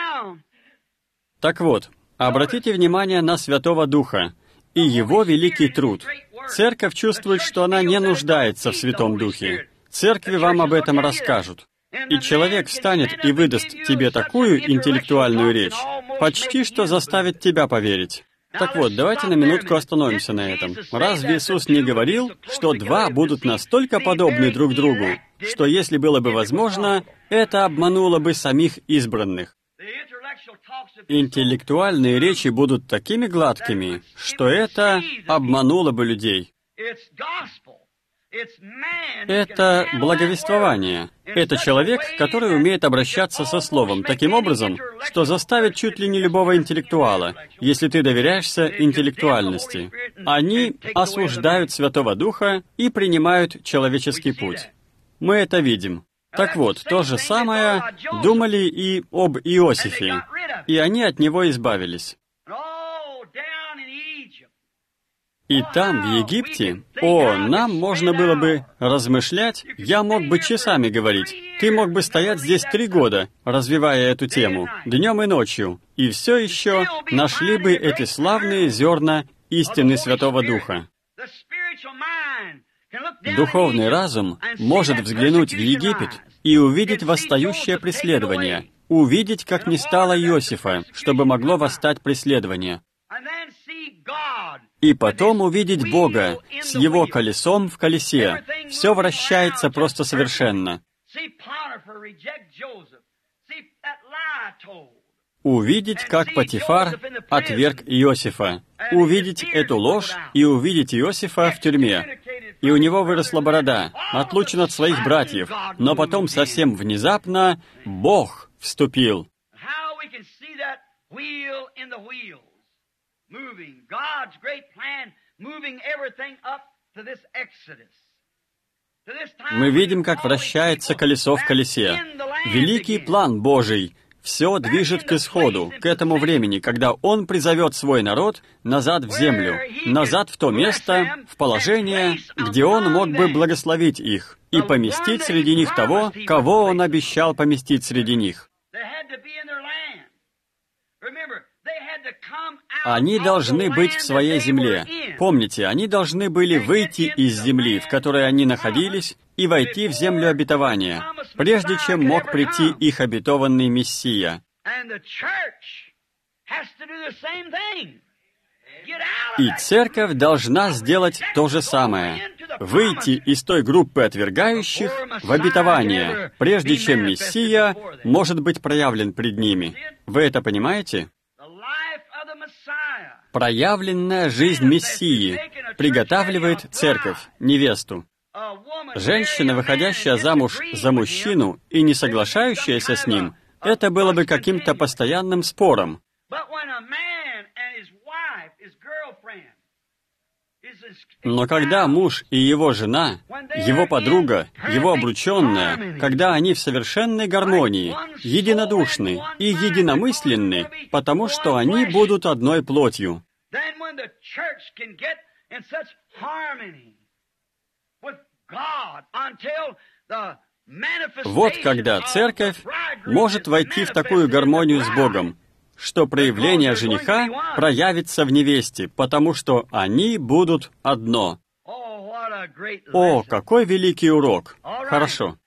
Так вот, обратите внимание на Святого Духа и Его великий труд. Церковь чувствует, что она не нуждается в Святом Духе. Церкви вам об этом расскажут. И человек встанет и выдаст тебе такую интеллектуальную речь, почти что заставит тебя поверить. Так вот, давайте на минутку остановимся на этом. Разве Иисус не говорил, что два будут настолько подобны друг другу, что если было бы возможно, это обмануло бы самих избранных? Интеллектуальные речи будут такими гладкими, что это обмануло бы людей. Это благовествование. Это человек, который умеет обращаться со Словом таким образом, что заставит чуть ли не любого интеллектуала, если ты доверяешься интеллектуальности. Они осуждают Святого Духа и принимают человеческий путь. Мы это видим. Так вот, то же самое думали и об Иосифе, и они от него избавились. И там, в Египте, нам можно было бы размышлять, я мог бы часами говорить. Ты мог бы стоять здесь 3 года, развивая эту тему, днем и ночью, и все еще нашли бы эти славные зерна истины Святого Духа. Духовный разум может взглянуть в Египет и увидеть восстающее преследование, увидеть, как не стало Иосифа, чтобы могло восстать преследование. И потом увидеть Бога с Его колесом в колесе. Все вращается просто совершенно. Увидеть, как Потифар отверг Иосифа. Увидеть эту ложь и увидеть Иосифа в тюрьме. И у него выросла борода, отлучен от своих братьев. Но потом совсем внезапно Бог вступил. Мы видим, как вращается колесо в колесе. Великий план Божий все движет к исходу, к этому времени, когда Он призовет свой народ назад в землю, назад в то место, в положение, где Он мог бы благословить их и поместить среди них того, кого Он обещал поместить среди них. Они должны быть в своей земле. Помните, они должны были выйти из земли, в которой они находились, и войти в землю обетования, прежде чем мог прийти их обетованный Мессия. И церковь должна сделать то же самое. Выйти из той группы отвергающих в обетование, прежде чем Мессия может быть проявлен пред ними. Вы это понимаете? Проявленная жизнь Мессии приготавливает церковь, невесту. Женщина, выходящая замуж за мужчину и не соглашающаяся с ним, это было бы каким-то постоянным спором. Но когда муж и его жена, его подруга, его обрученная, когда они в совершенной гармонии, единодушны и единомысленны, потому что они будут одной плотью. Вот когда церковь может войти в такую гармонию с Богом, что проявление жениха проявится в невесте, потому что они будут одно. О, какой великий урок! Хорошо.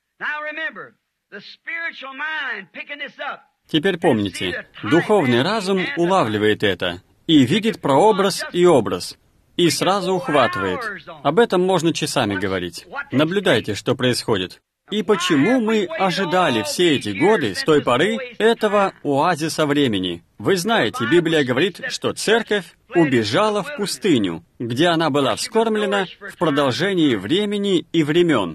Теперь помните, духовный разум улавливает это и видит прообраз и образ, и сразу ухватывает. Об этом можно часами говорить. Наблюдайте, что происходит. И почему мы ожидали все эти годы, с той поры, этого оазиса времени? Вы знаете, Библия говорит, что церковь убежала в пустыню, где она была вскормлена в продолжении времени и времен.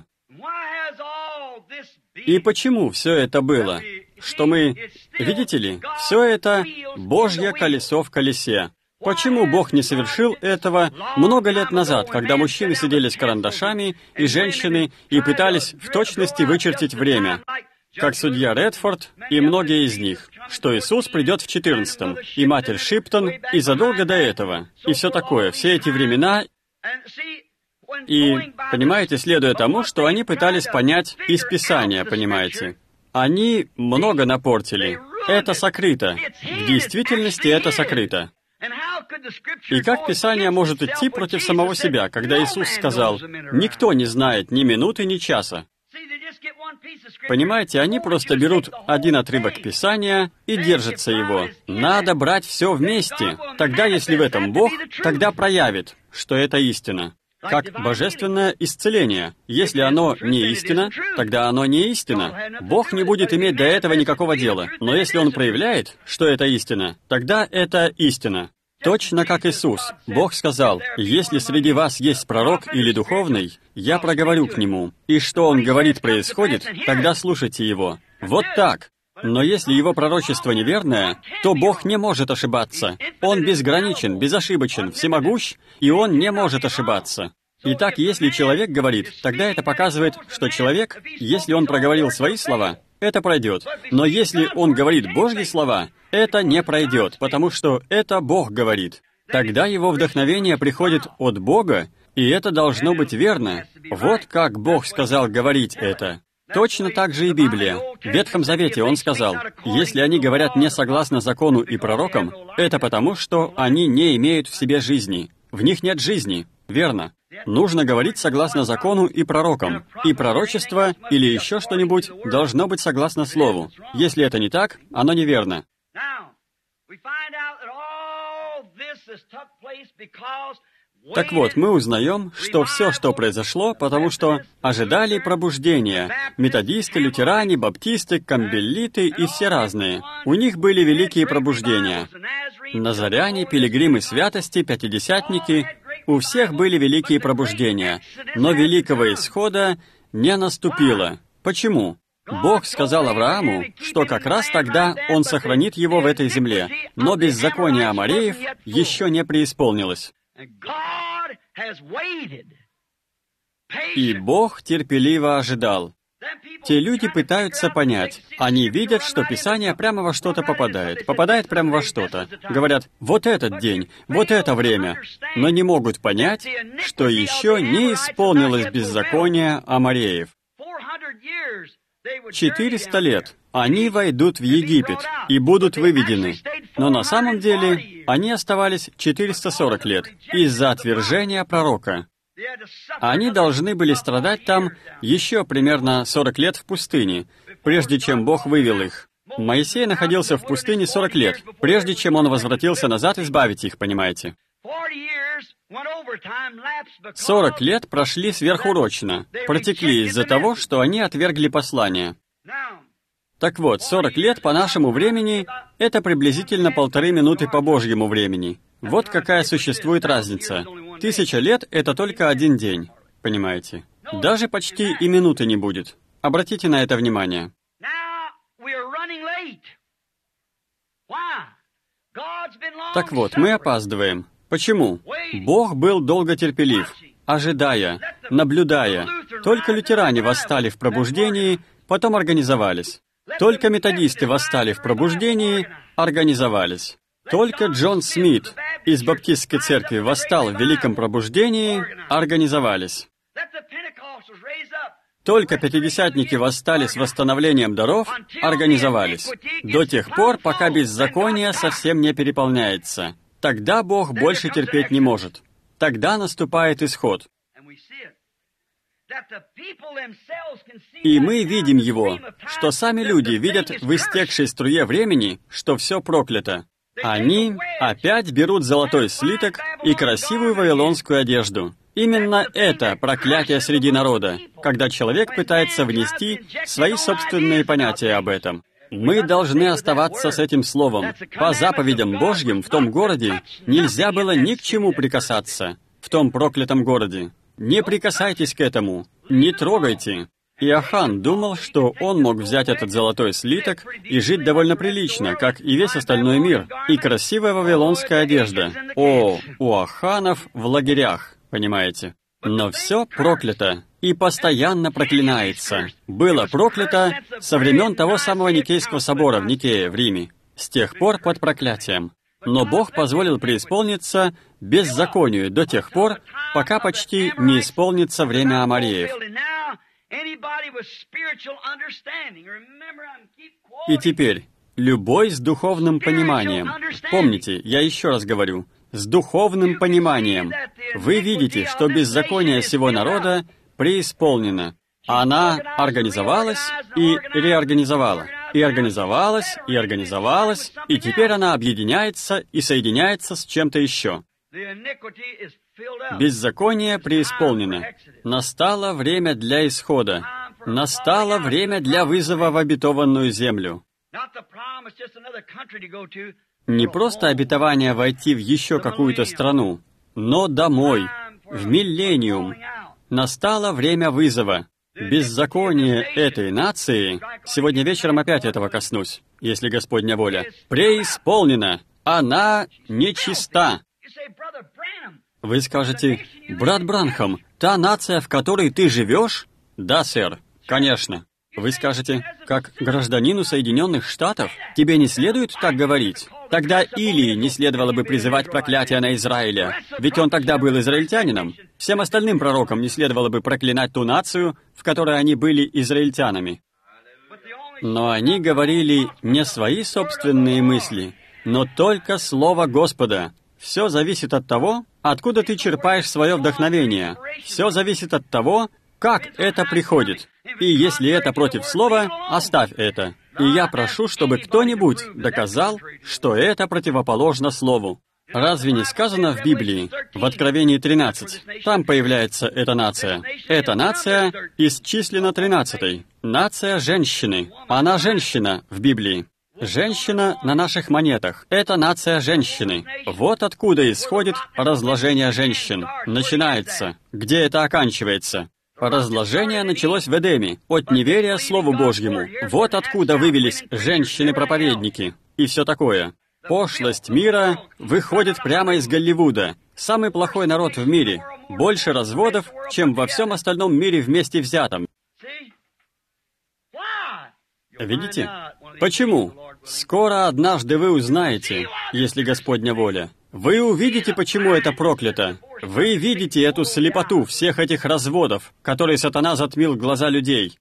И почему все это было? Что мы... Видите ли, все это Божье колесо в колесе. Почему Бог не совершил этого много лет назад, когда мужчины сидели с карандашами и женщины и пытались в точности вычертить время, как судья Редфорд и многие из них, что Иисус придет в 14-м, и матерь Шиптон, и задолго до этого, и все такое, все эти времена. И, понимаете, следуя тому, что они пытались понять из Писания, понимаете. Они много напортили. Это сокрыто. В действительности это сокрыто. И как Писание может идти против самого себя, когда Иисус сказал, «Никто не знает ни минуты, ни часа». Понимаете, они просто берут один отрывок Писания и держатся его. Надо брать все вместе. Тогда, если в этом Бог, тогда проявит, что это истина. Как божественное исцеление. Если оно не истина, тогда оно не истина. Бог не будет иметь до этого никакого дела. Но если Он проявляет, что это истина, тогда это истина. Точно как Иисус. Бог сказал, «Если среди вас есть пророк или духовный, я проговорю к нему». И что Он говорит происходит, тогда слушайте Его. Вот так. Но если Его пророчество неверное, то Бог не может ошибаться. Он безграничен, безошибочен, всемогущ, и Он не может ошибаться. Итак, если человек говорит, тогда это показывает, что человек, если он проговорил свои слова, это пройдет. Но если он говорит Божьи слова, это не пройдет, потому что это Бог говорит. Тогда его вдохновение приходит от Бога, и это должно быть верно. Вот как Бог сказал говорить это. Точно так же и Библия. В Ветхом Завете Он сказал, если они говорят не согласно закону и пророкам, это потому, что они не имеют в себе жизни. В них нет жизни. Верно. Нужно говорить согласно закону и пророкам. И пророчество или еще что-нибудь должно быть согласно Слову. Если это не так, оно неверно. Так вот, мы узнаем, что все, что произошло, потому что ожидали пробуждения. Методисты, лютеране, баптисты, камбеллиты и все разные. У них были великие пробуждения. Назаряне, пилигримы святости, пятидесятники. У всех были великие пробуждения. Но великого исхода не наступило. Почему? Бог сказал Аврааму, что как раз тогда Он сохранит его в этой земле. Но беззаконие Амореев еще не преисполнилось. И Бог терпеливо ожидал. Те люди пытаются понять. Они видят, что Писание прямо во что-то попадает. Попадает прямо во что-то. Говорят, вот этот день, вот это время. Но не могут понять, что еще не исполнилось беззаконие Амореев. 400 лет они войдут в Египет и будут выведены. Но на самом деле они оставались 440 лет из-за отвержения пророка. Они должны были страдать там еще примерно 40 лет в пустыне, прежде чем Бог вывел их. Моисей находился в пустыне 40 лет, прежде чем он возвратился назад избавить их, понимаете? 40 лет прошли сверхурочно, протекли из-за того, что они отвергли послание. Так вот, 40 лет по нашему времени — это приблизительно 1,5 минуты по Божьему времени. Вот какая существует разница. 1000 лет — это только один день, понимаете? Даже почти и минуты не будет. Обратите на это внимание. Так вот, мы опаздываем. Почему? Бог был долготерпелив, ожидая, наблюдая. Только лютеране восстали в пробуждении, потом организовались. Только методисты восстали в пробуждении, организовались. Только Джон Смит из Баптистской церкви восстал в Великом пробуждении, организовались. Только пятидесятники восстали с восстановлением даров, организовались. До тех пор, пока беззаконие совсем не переполняется. Тогда Бог больше терпеть не может. Тогда наступает исход. И мы видим его, что сами люди видят в истекшей струе времени, что все проклято. Они опять берут золотой слиток и красивую вавилонскую одежду. Именно это проклятие среди народа, когда человек пытается внести свои собственные понятия об этом. Мы должны оставаться с этим словом. По заповедям Божьим в том городе нельзя было ни к чему прикасаться, в том проклятом городе. Не прикасайтесь к этому, не трогайте. Иоанн думал, что он мог взять этот золотой слиток и жить довольно прилично, как и весь остальной мир, и красивая вавилонская одежда. О, у Аханов в лагерях, понимаете? Но все проклято и постоянно проклинается. Было проклято со времен того самого Никейского собора в Никее, в Риме. С тех пор под проклятием. Но Бог позволил преисполниться беззаконию до тех пор, пока почти не исполнится время Амореев. И теперь, любой с духовным пониманием, помните, я еще раз говорю, с духовным пониманием, вы видите, что беззаконие сего народа преисполнено. Она организовалась и реорганизовала, и организовалась, и организовалась, и теперь она объединяется и соединяется с чем-то еще. Беззаконие преисполнено. Настало время для исхода. Настало время для вызова в обетованную землю. Не просто обетование войти в еще какую-то страну, но домой, в миллениум. Настало время вызова. Беззаконие этой нации, сегодня вечером опять этого коснусь, если Господня воля, преисполнена. Она нечиста. Вы скажете, брат Бранхам, та нация, в которой ты живешь? Да, сэр, конечно. Вы скажете, как гражданину Соединенных Штатов, тебе не следует так говорить? Тогда Илии не следовало бы призывать проклятие на Израиля, ведь он тогда был израильтянином. Всем остальным пророкам не следовало бы проклинать ту нацию, в которой они были израильтянами. Но они говорили не свои собственные мысли, но только Слово Господа. Все зависит от того, откуда ты черпаешь свое вдохновение. Все зависит от того, как это приходит. И если это против слова, оставь это. И я прошу, чтобы кто-нибудь доказал, что это противоположно слову. Разве не сказано в Библии, в Откровении 13? Там появляется эта нация. Эта нация исчислена 13-й. Нация женщины. Она женщина в Библии. Женщина на наших монетах. Это нация женщины. Вот откуда исходит разложение женщин. Начинается. Где это оканчивается? Разложение началось в Эдеме, от неверия Слову Божьему. Вот откуда вывелись женщины-проповедники. И все такое. Пошлость мира выходит прямо из Голливуда. Самый плохой народ в мире. Больше разводов, чем во всем остальном мире вместе взятом. Видите? Почему? Скоро однажды вы узнаете, если Господня воля. Вы увидите, почему это проклято. Вы видите эту слепоту всех этих разводов, которые сатана затмил глаза людей.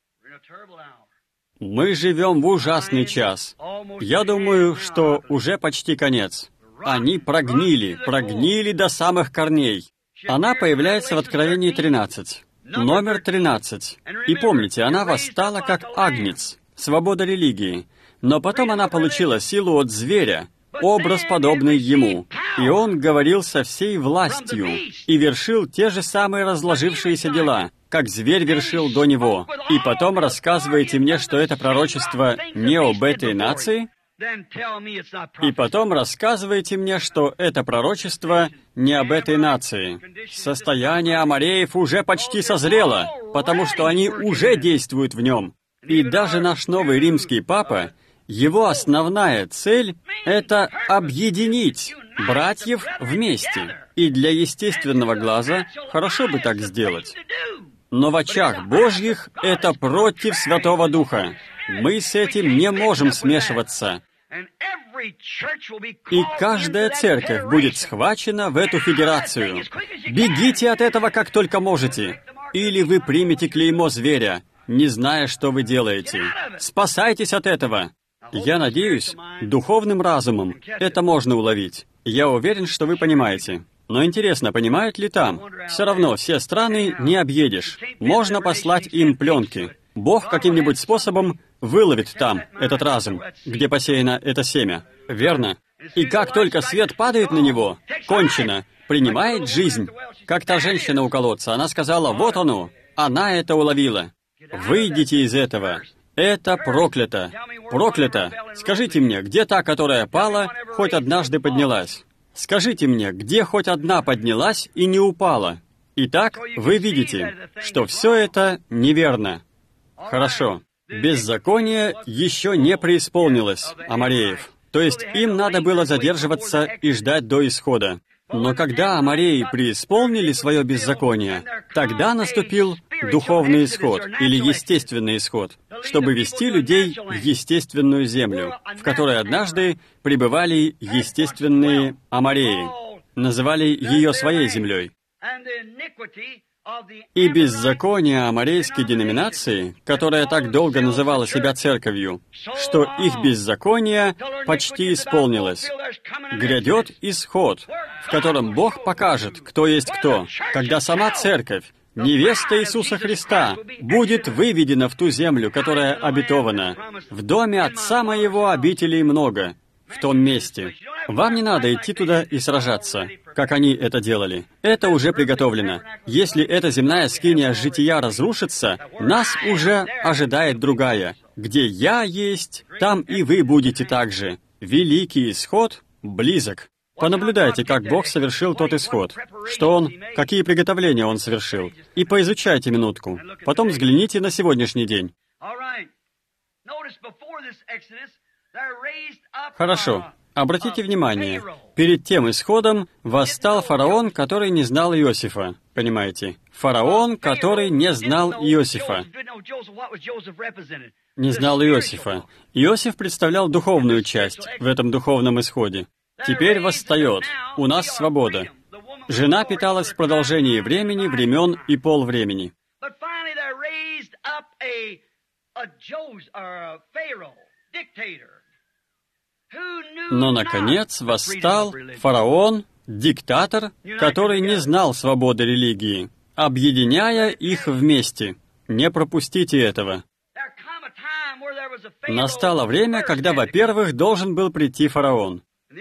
Мы живем в ужасный час. Я думаю, что уже почти конец. Они прогнили до самых корней. Она появляется в Откровении 13. Номер 13. И помните, она восстала как агнец. Свобода религии. Но потом она получила силу от зверя, образ, подобный ему. И он говорил со всей властью и вершил те же самые разложившиеся дела, как зверь вершил до него. И потом рассказываете мне, что это пророчество не об этой нации? И потом рассказываете мне, что это пророчество не об этой нации. Состояние Амореев уже почти созрело, потому что они уже действуют в нем. И даже наш новый римский папа, его основная цель — это объединить братьев вместе. И для естественного глаза хорошо бы так сделать. Но в очах Божьих это против Святого Духа. Мы с этим не можем смешиваться. И каждая церковь будет схвачена в эту федерацию. Бегите от этого как только можете, или вы примете клеймо зверя, не зная, что вы делаете. Спасайтесь от этого. Я надеюсь, духовным разумом это можно уловить. Я уверен, что вы понимаете. Но интересно, понимают ли там? Все равно все страны не объедешь. Можно послать им пленки. Бог каким-нибудь способом выловит там этот разум, где посеяно это семя. Верно? И как только свет падает на него, кончено, принимает жизнь. Как та женщина у колодца, она сказала: «Вот оно». Она это уловила. Выйдите из этого. Это проклято. Проклято. Скажите мне, где та, которая пала, хоть однажды поднялась? Скажите мне, где хоть одна поднялась и не упала? Итак, вы видите, что все это неверно. Хорошо. Беззаконие еще не преисполнилось, Амореев. То есть им надо было задерживаться и ждать до исхода. Но когда Амореи преисполнили свое беззаконие, тогда наступил духовный исход или естественный исход, чтобы вести людей в естественную землю, в которой однажды пребывали естественные Амореи, называли ее своей землей. И беззаконие аморейской деноминации, которая так долго называла себя церковью, что их беззаконие почти исполнилось. Грядет исход, в котором Бог покажет, кто есть кто, когда сама церковь, невеста Иисуса Христа, будет выведена в ту землю, которая обетована. В доме Отца Моего обителей много, в том месте. Вам не надо идти туда и сражаться, как они это делали. Это уже приготовлено. Если эта земная скиния жития разрушится, нас уже ожидает другая. Где я есть, там и вы будете также. Великий исход близок. Понаблюдайте, как Бог совершил тот исход, что Он, какие приготовления Он совершил, и поизучайте минутку. Потом взгляните на сегодняшний день. Хорошо. Обратите внимание, перед тем исходом восстал фараон, который не знал Иосифа. Понимаете? Фараон, который не знал Иосифа. Не знал Иосифа. Иосиф представлял духовную часть в этом духовном исходе. Теперь восстает. У нас свобода. Жена питалась в продолжении времени, времен и полвремени. Но, наконец, восстал фараон, диктатор, который не знал свободы религии, объединяя их вместе. Не пропустите этого. Настало время, когда, во-первых, должен был прийти фараон.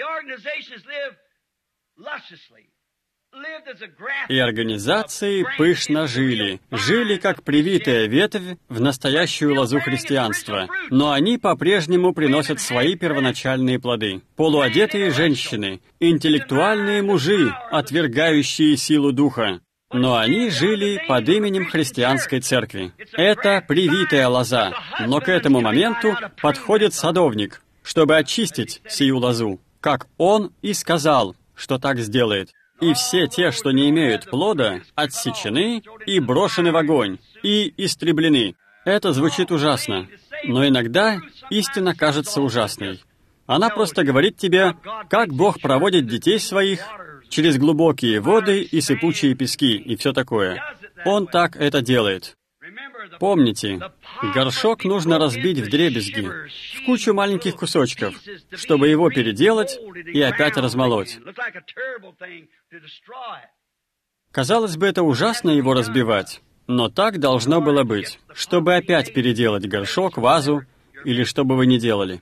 И организации пышно жили как привитая ветвь в настоящую лозу христианства, но они по-прежнему приносят свои первоначальные плоды. Полуодетые женщины, интеллектуальные мужи, отвергающие силу духа. Но они жили под именем христианской церкви. Это привитая лоза, но к этому моменту подходит садовник, чтобы очистить сию лозу, как он и сказал, что так сделает. И все те, что не имеют плода, отсечены и брошены в огонь, и истреблены. Это звучит ужасно, но иногда истина кажется ужасной. Она просто говорит тебе, как Бог проводит детей своих через глубокие воды и сыпучие пески, и все такое. Он так это делает. Помните, горшок нужно разбить вдребезги, в кучу маленьких кусочков, чтобы его переделать и опять размолоть. Казалось бы, это ужасно его разбивать, но так должно было быть, чтобы опять переделать горшок, вазу, или что бы вы ни делали.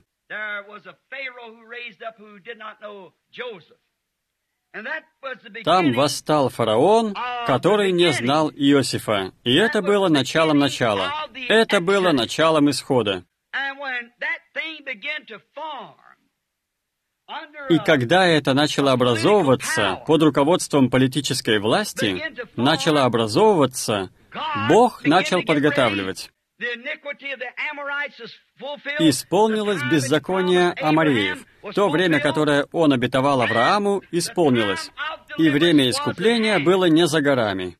Там восстал фараон, который не знал Иосифа, и это было началом начала. Это было началом исхода. И когда это начало образовываться под руководством политической власти, начало образовываться, Бог начал подготавливать. Исполнилось беззаконие Амореев. То время, которое Он обетовал Аврааму, исполнилось. И время искупления было не за горами.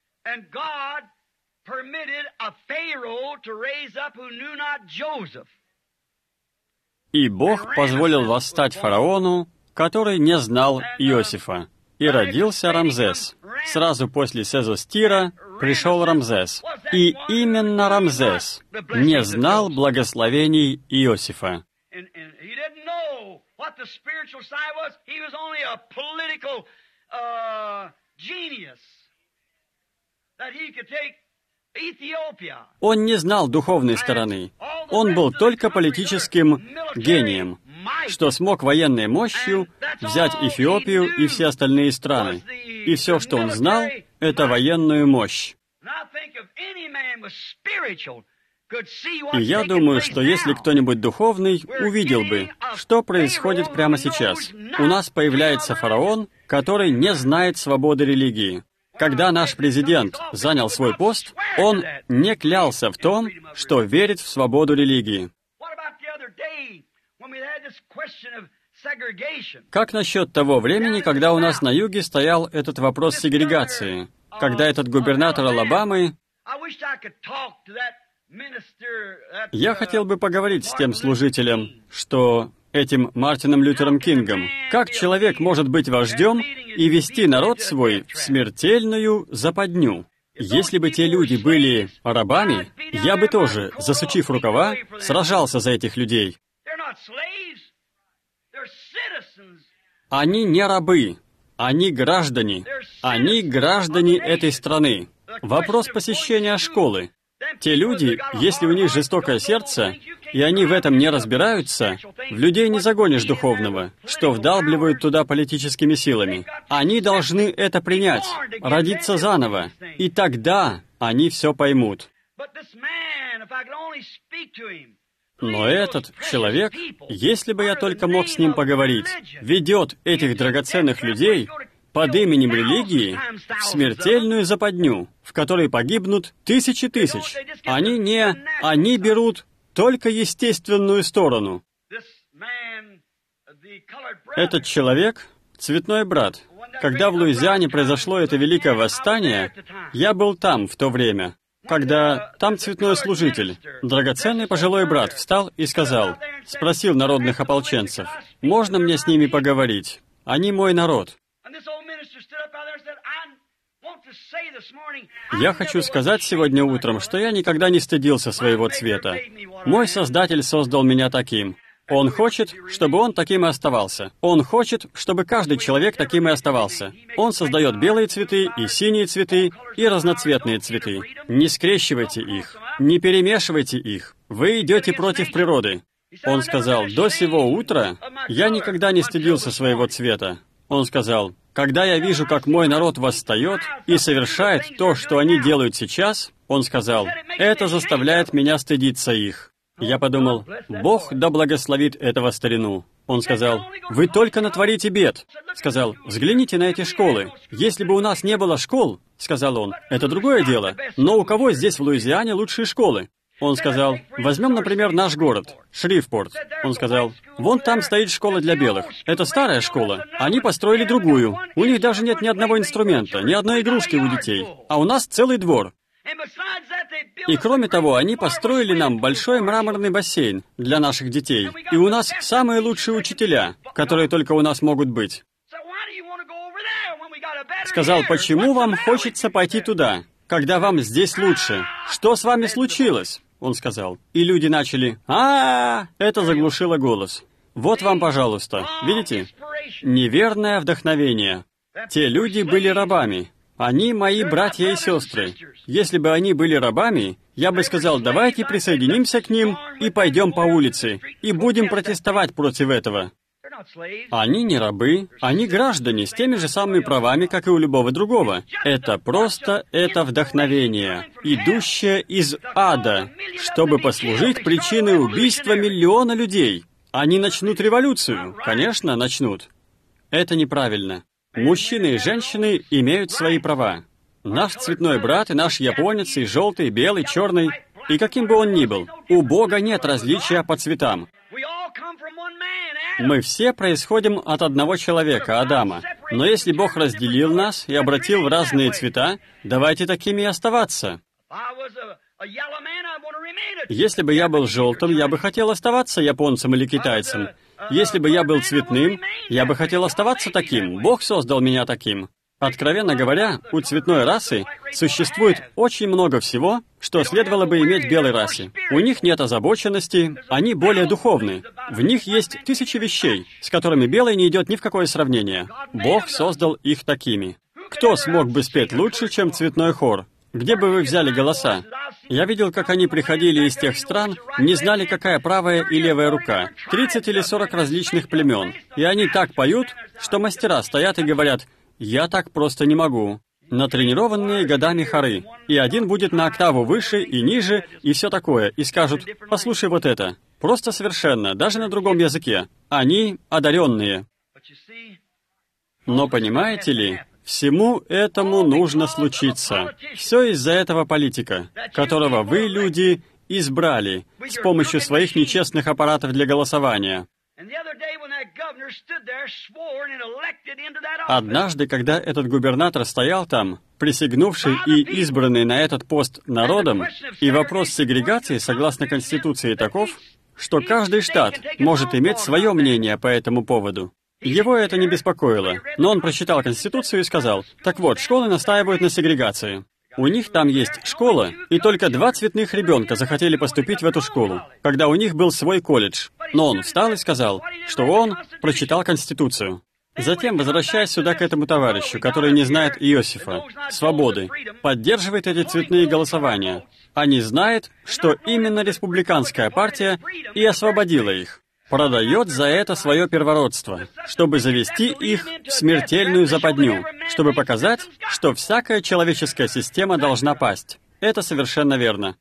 И Бог позволил восстать фараону, который не знал Иосифа. И родился Рамзес. Сразу после Сезостира пришел Рамзес. И именно Рамзес не знал благословений Иосифа. Он не знал духовной стороны. Он был только политическим гением. что смог военной мощью взять Эфиопию и все остальные страны. И все, что он знал, это военную мощь. И я думаю, что если кто-нибудь духовный увидел бы, что происходит прямо сейчас. У нас появляется фараон, который не знает свободы религии. Когда наш президент занял свой пост, он не клялся в том, что верит в свободу религии. Как насчет того времени, когда у нас на юге стоял этот вопрос сегрегации, когда этот губернатор Алабамы... Я хотел бы поговорить с тем служителем, что этим Мартином Лютером Кингом. Как человек может быть вождем и вести народ свой в смертельную западню? Если бы те люди были рабами, я бы тоже, засучив рукава, сражался за этих людей. Они не рабы, они граждане. Они граждане этой страны. Вопрос посещения школы. Те люди, если у них жестокое сердце, и они в этом не разбираются, в людей не загонишь духовного, что вдалбливают туда политическими силами. Они должны это принять, родиться заново, и тогда они все поймут. Но этот человек, если бы я только мог с ним поговорить, ведет этих драгоценных людей под именем религии в смертельную западню, в которой погибнут тысячи тысяч. Они берут только естественную сторону. Этот человек — цветной брат. Когда в Луизиане произошло это великое восстание, я был там в то время, когда там цветной служитель, драгоценный пожилой брат, встал и спросил народных ополченцев, «Можно мне с ними поговорить? Они мой народ». Я хочу сказать сегодня утром, что я никогда не стыдился своего цвета. Мой Создатель создал меня таким. Он хочет, чтобы он таким и оставался. Он хочет, чтобы каждый человек таким и оставался. Он создает белые цветы, и синие цветы, и разноцветные цветы. Не скрещивайте их, не перемешивайте их. Вы идете против природы. Он сказал, до сего утра я никогда не стыдился своего цвета. Он сказал, когда я вижу, как мой народ восстает и совершает то, что они делают сейчас, он сказал, это заставляет меня стыдиться их. Я подумал, Бог да благословит этого старину. Он сказал, вы только натворите бед. Сказал, взгляните на эти школы. Если бы у нас не было школ, сказал он, это другое дело. Но у кого здесь в Луизиане лучшие школы? Он сказал, возьмем, например, наш город, Шрифпорт. Он сказал, вон там стоит школа для белых. Это старая школа. Они построили другую. У них даже нет ни одного инструмента, ни одной игрушки у детей. А у нас целый двор. И кроме того, они построили нам большой мраморный бассейн для наших детей. И у нас самые лучшие учителя, которые только у нас могут быть. Сказал, почему вам хочется пойти туда, когда вам здесь лучше? Что с вами случилось? Он сказал. И люди начали, это заглушило голос. Вот вам, пожалуйста. Видите? Неверное вдохновение. Те люди были рабами. Они мои братья и сестры. Если бы они были рабами, я бы сказал, давайте присоединимся к ним и пойдем по улице, и будем протестовать против этого. Они не рабы, они граждане с теми же самыми правами, как и у любого другого. Это вдохновение, идущее из ада, чтобы послужить причиной убийства миллиона людей. Они начнут революцию. Конечно, начнут. Это неправильно. Мужчины и женщины имеют свои права. Наш цветной брат и наш японец, и желтый, и белый, черный, и каким бы он ни был, у Бога нет различия по цветам. Мы все происходим от одного человека, Адама. Но если Бог разделил нас и обратил в разные цвета, давайте такими и оставаться. Если бы я был желтым, я бы хотел оставаться японцем или китайцем. Если бы я был цветным, я бы хотел оставаться таким. Бог создал меня таким. Откровенно говоря, у цветной расы существует очень много всего, что следовало бы иметь белой расе. У них нет озабоченности, они более духовны. В них есть тысячи вещей, с которыми белый не идет ни в какое сравнение. Бог создал их такими. Кто смог бы спеть лучше, чем цветной хор? Где бы вы взяли голоса? Я видел, как они приходили из тех стран, не знали, какая правая и левая рука. 30 или 40 различных племен. И они так поют, что мастера стоят и говорят: «Я так просто не могу». Натренированные годами хоры. И один будет на октаву выше и ниже, и все такое. И скажут: «Послушай вот это». Просто совершенно, даже на другом языке. Они одаренные. Но понимаете ли, всему этому нужно случиться. Все из-за этого политика, которого вы, люди, избрали с помощью своих нечестных аппаратов для голосования. Однажды, когда этот губернатор стоял там, присягнувший и избранный на этот пост народом, и вопрос сегрегации, согласно Конституции, таков, что каждый штат может иметь свое мнение по этому поводу. Его это не беспокоило, но он прочитал Конституцию и сказал: «Так вот, школы настаивают на сегрегации. У них там есть школа, и только 2 цветных ребенка захотели поступить в эту школу, когда у них был свой колледж». Но он встал и сказал, что он прочитал Конституцию. Затем, возвращаясь сюда к этому товарищу, который не знает Иосифа, свободы, поддерживает эти цветные голосования, а не знает, что именно республиканская партия и освободила их. Продает за это свое первородство, чтобы завести их в смертельную западню, чтобы показать, что всякая человеческая система должна пасть. Это совершенно верно.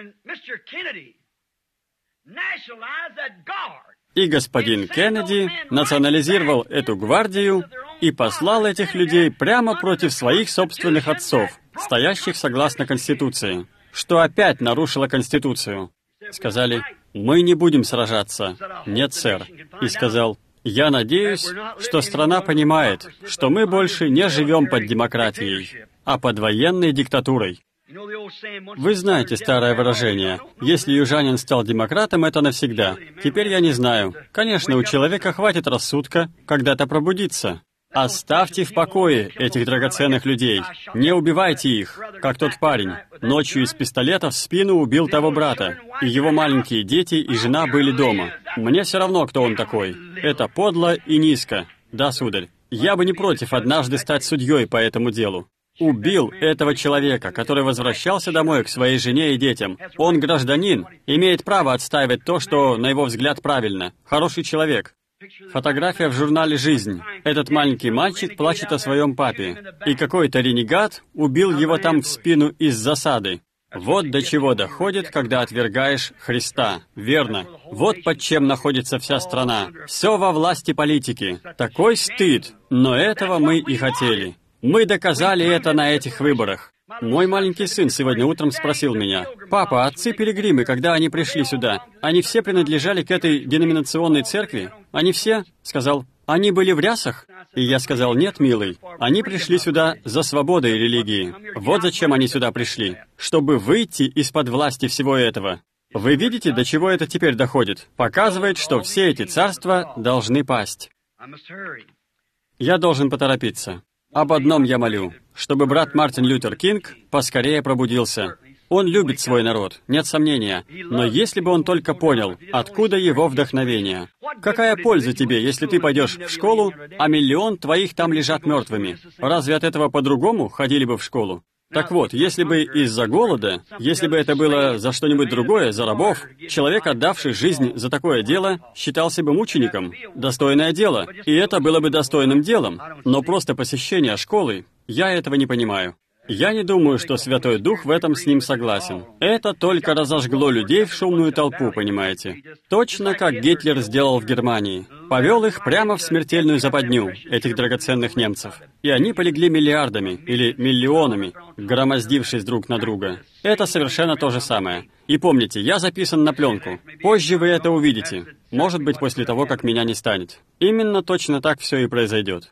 И господин Кеннеди национализировал эту гвардию и послал этих людей прямо против своих собственных отцов, стоящих согласно Конституции, что опять нарушило Конституцию. Сказали: «Мы не будем сражаться». «Нет, сэр». И сказал: «Я надеюсь, что страна понимает, что мы больше не живем под демократией, а под военной диктатурой». Вы знаете старое выражение: «Если южанин стал демократом, это навсегда». Теперь я не знаю. Конечно, у человека хватит рассудка когда-то пробудиться. Оставьте в покое этих драгоценных людей. Не убивайте их, как тот парень. Ночью из пистолета в спину убил того брата, и его маленькие дети и жена были дома. Мне все равно, кто он такой. Это подло и низко. Да, сударь. Я бы не против однажды стать судьей по этому делу. Убил этого человека, который возвращался домой к своей жене и детям. Он гражданин, имеет право отстаивать то, что, на его взгляд, правильно. Хороший человек. Фотография в журнале «Жизнь». Этот маленький мальчик плачет о своем папе, и какой-то ренегат убил его там в спину из засады. Вот до чего доходит, когда отвергаешь Христа. Верно. Вот под чем находится вся страна. Все во власти политики. Такой стыд. Но этого мы и хотели. Мы доказали это на этих выборах. Мой маленький сын сегодня утром спросил меня: «Папа, отцы-пилигримы, когда они пришли сюда, они все принадлежали к этой деноминационной церкви? Они все?» Сказал: «Они были в рясах?» И я сказал: «Нет, милый, они пришли сюда за свободой религии. Вот зачем они сюда пришли, чтобы выйти из-под власти всего этого». Вы видите, до чего это теперь доходит? Показывает, что все эти царства должны пасть. Я должен поторопиться. Об одном я молю, чтобы брат Мартин Лютер Кинг поскорее пробудился. Он любит свой народ, нет сомнения, но если бы он только понял, откуда его вдохновение. Какая польза тебе, если ты пойдешь в школу, а 1 миллион твоих там лежат мертвыми? Разве от этого по-другому ходили бы в школу? Так вот, если бы из-за голода, если бы это было за что-нибудь другое, за рабов, человек, отдавший жизнь за такое дело, считался бы мучеником. Достойное дело. И это было бы достойным делом. Но просто посещение школы, я этого не понимаю. Я не думаю, что Святой Дух в этом с ним согласен. Это только разожгло людей в шумную толпу, понимаете? Точно как Гитлер сделал в Германии. Повел их прямо в смертельную западню, этих драгоценных немцев. И они полегли миллиардами или миллионами, громоздившись друг на друга. Это совершенно то же самое. И помните, я записан на пленку. Позже вы это увидите. Может быть, после того, как меня не станет. Именно точно так все и произойдет.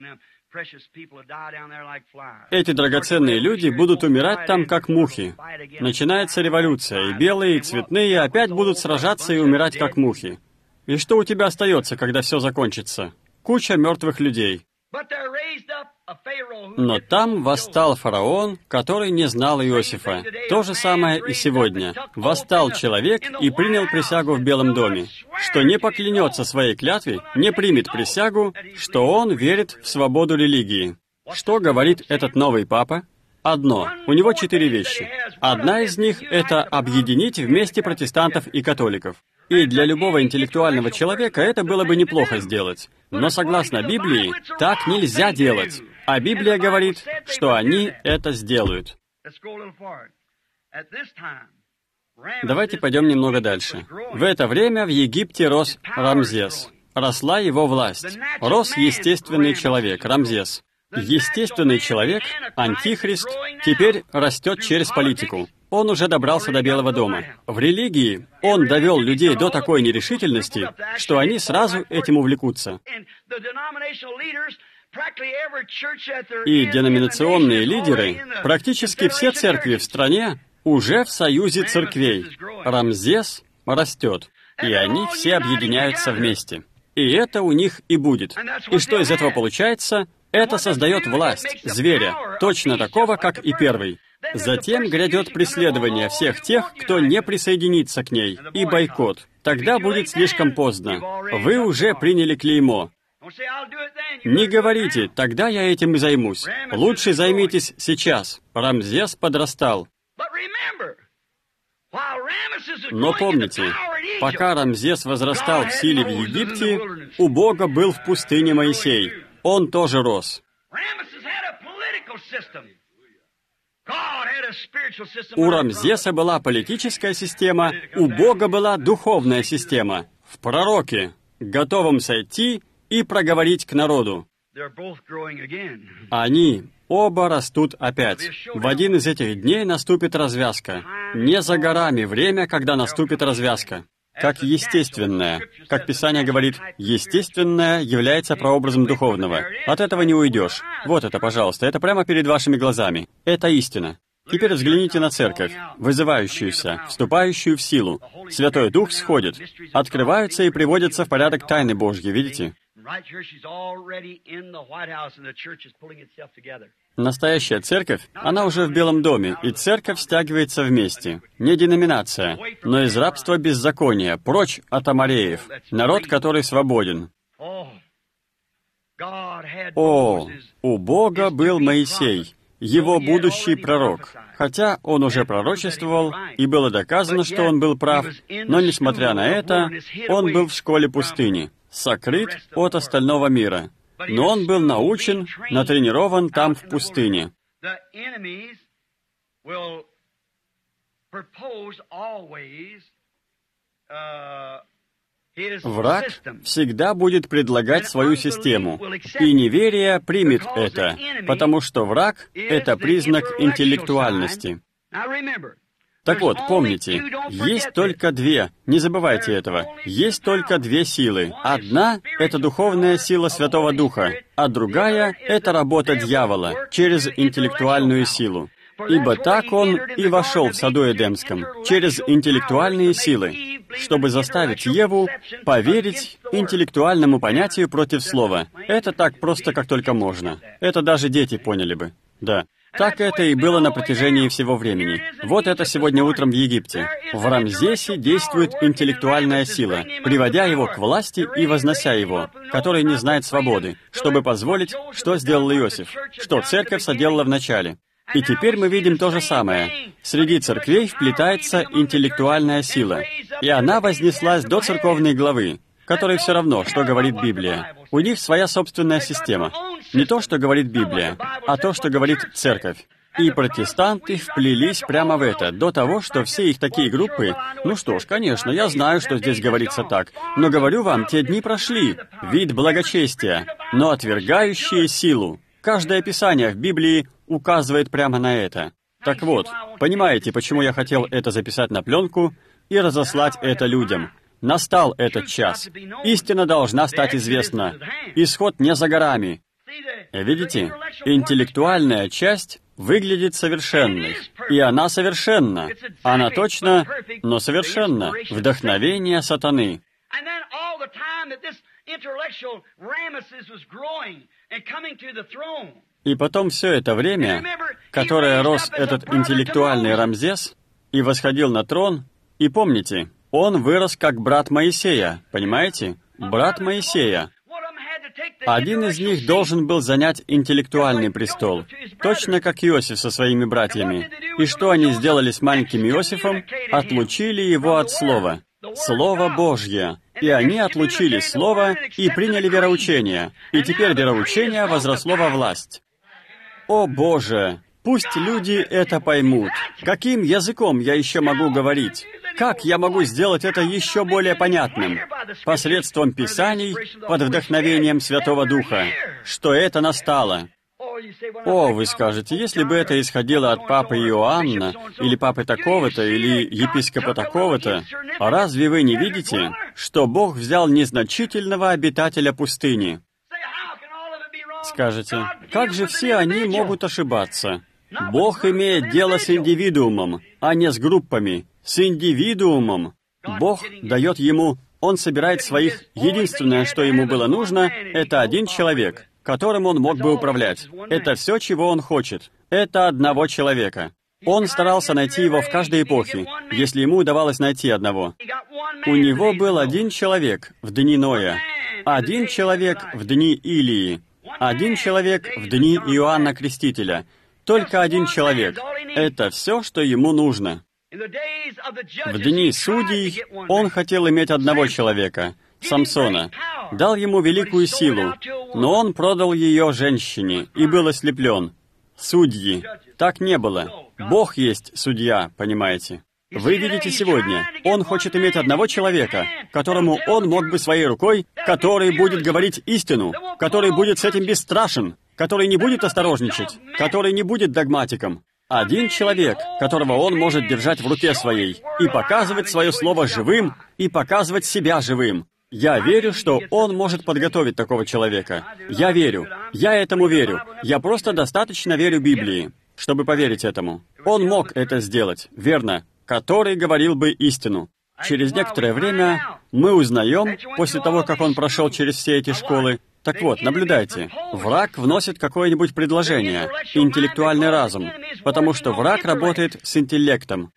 Эти драгоценные люди будут умирать там, как мухи. Начинается революция, и белые, и цветные опять будут сражаться и умирать, как мухи. И что у тебя остается, когда все закончится? Куча мертвых людей. Но там восстал фараон, который не знал Иосифа. То же самое и сегодня. Восстал человек и принял присягу в Белом доме, что не поклянется своей клятве, не примет присягу, что он верит в свободу религии. Что говорит этот новый папа? одно. У него 4 вещи. Одна из них — это объединить вместе протестантов и католиков. И для любого интеллектуального человека это было бы неплохо сделать. Но согласно Библии, так нельзя делать. А Библия говорит, что они это сделают. Давайте пойдем немного дальше. В это время в Египте рос Рамзес. Росла его власть. Рос естественный человек, Рамзес. Естественный человек, Антихрист, теперь растет через политику. Он уже добрался до Белого дома. В религии он довел людей до такой нерешительности, что они сразу этим увлекутся. И деноминационные лидеры, практически все церкви в стране, уже в союзе церквей. Рамзес растет, и они все объединяются вместе. И это у них и будет. И что из этого получается? Это создает власть, зверя, точно такого, как и первый. Затем грядет преследование всех тех, кто не присоединится к ней, и бойкот. Тогда будет слишком поздно. Вы уже приняли клеймо. Не говорите, тогда я этим и займусь. Лучше займитесь сейчас. Рамзес подрастал. Но помните, пока Рамзес возрастал в силе в Египте, у Бога был в пустыне Моисей. Он тоже рос. У Рамзеса была политическая система, у Бога была духовная система. В пророке, готовом сойти и проговорить к народу. Они оба растут опять. В один из этих дней наступит развязка. Не за горами время, когда наступит развязка. Как естественное. Как Писание говорит, естественное является прообразом духовного. От этого не уйдешь. Вот это, пожалуйста, это прямо перед вашими глазами. Это истина. Теперь взгляните на церковь, вызывающуюся, вступающую в силу. Святой Дух сходит, открываются и приводятся в порядок тайны Божьи, видите? Настоящая церковь, она уже в Белом доме, и церковь стягивается вместе. Не деноминация, но из рабства беззакония, прочь от амореев, народ, который свободен. О, у Бога был Моисей, его будущий пророк. Хотя он уже пророчествовал, и было доказано, что он был прав, но, несмотря на это, он был в школе пустыни, сокрыт от остального мира. Но он был научен, натренирован там в пустыне. Враг всегда будет предлагать свою систему, и неверие примет это, потому что враг — это признак интеллектуальности. Так вот, помните, есть только две, не забывайте этого, есть только две силы. Одна — это духовная сила Святого Духа, а другая — это работа дьявола через интеллектуальную силу. Ибо так он и вошел в саду Эдемском, через интеллектуальные силы, чтобы заставить Еву поверить интеллектуальному понятию против слова. Это так просто, как только можно. Это даже дети поняли бы. Да. Так это и было на протяжении всего времени. Вот это сегодня утром в Египте. В Рамзесе действует интеллектуальная сила, приводя его к власти и вознося его, который не знает свободы, чтобы позволить, что сделал Иосиф, что церковь соделала вначале. И теперь мы видим то же самое. Среди церквей вплетается интеллектуальная сила, и она вознеслась до церковной главы, которой все равно, что говорит Библия. У них своя собственная система. Не то, что говорит Библия, а то, что говорит церковь. И протестанты вплелись прямо в это, до того, что все их такие группы... Ну что ж, конечно, я знаю, что здесь говорится так, но говорю вам, те дни прошли, вид благочестия, но отвергающие силу. Каждое писание в Библии указывает прямо на это. Так вот, понимаете, почему я хотел это записать на пленку и разослать это людям? Настал этот час. Истина должна стать известна. Исход не за горами. Видите, интеллектуальная часть выглядит совершенной. И она совершенна. Она точно, но совершенна. Вдохновение сатаны. И потом все это время, которое рос этот интеллектуальный Рамзес и восходил на трон, и помните, он вырос как брат Моисея, понимаете? Брат Моисея. Один из них должен был занять интеллектуальный престол, точно как Иосиф со своими братьями. И что они сделали с маленьким Иосифом? Отлучили его от Слова. Слово Божье. И они отлучили Слово и приняли вероучение. И теперь вероучение возросло во власть. О Боже! Пусть люди это поймут. Каким языком я еще могу говорить? Как я могу сделать это еще более понятным? Посредством Писаний, под вдохновением Святого Духа. Что это настало. О, вы скажете, если бы это исходило от папы Иоанна, или папы такого-то, или епископа такого-то, разве вы не видите, что Бог взял незначительного обитателя пустыни? Скажете, как же все они могут ошибаться? Бог имеет дело с индивидуумом, а не с группами, с индивидуумом. Бог дает ему, он собирает своих, единственное, что ему было нужно, это один человек, которым он мог бы управлять. Это все, чего он хочет. Это одного человека. Он старался найти его в каждой эпохе, если ему удавалось найти одного. У него был один человек в дни Ноя, один человек в дни Илии, один человек в дни Иоанна Крестителя. Только один человек. Это все, что ему нужно. В дни судей он хотел иметь одного человека, Самсона. Дал ему великую силу, но он продал ее женщине и был ослеплен. Судьи. Так не было. Бог есть судья, понимаете? Вы видите сегодня, он хочет иметь одного человека, которому он мог бы своей рукой, который будет говорить истину, который будет с этим бесстрашен, который не будет осторожничать, который не будет догматиком. Один человек, которого он может держать в руке своей и показывать свое слово живым, и показывать себя живым. Я верю, что он может подготовить такого человека. Я верю. Я этому верю. Я просто достаточно верю Библии, чтобы поверить этому. Он мог это сделать, верно, который говорил бы истину. Через некоторое время мы узнаем, после того, как он прошел через все эти школы, так вот, наблюдайте, враг вносит какое-нибудь предложение, интеллектуальный разум, потому что враг работает с интеллектом.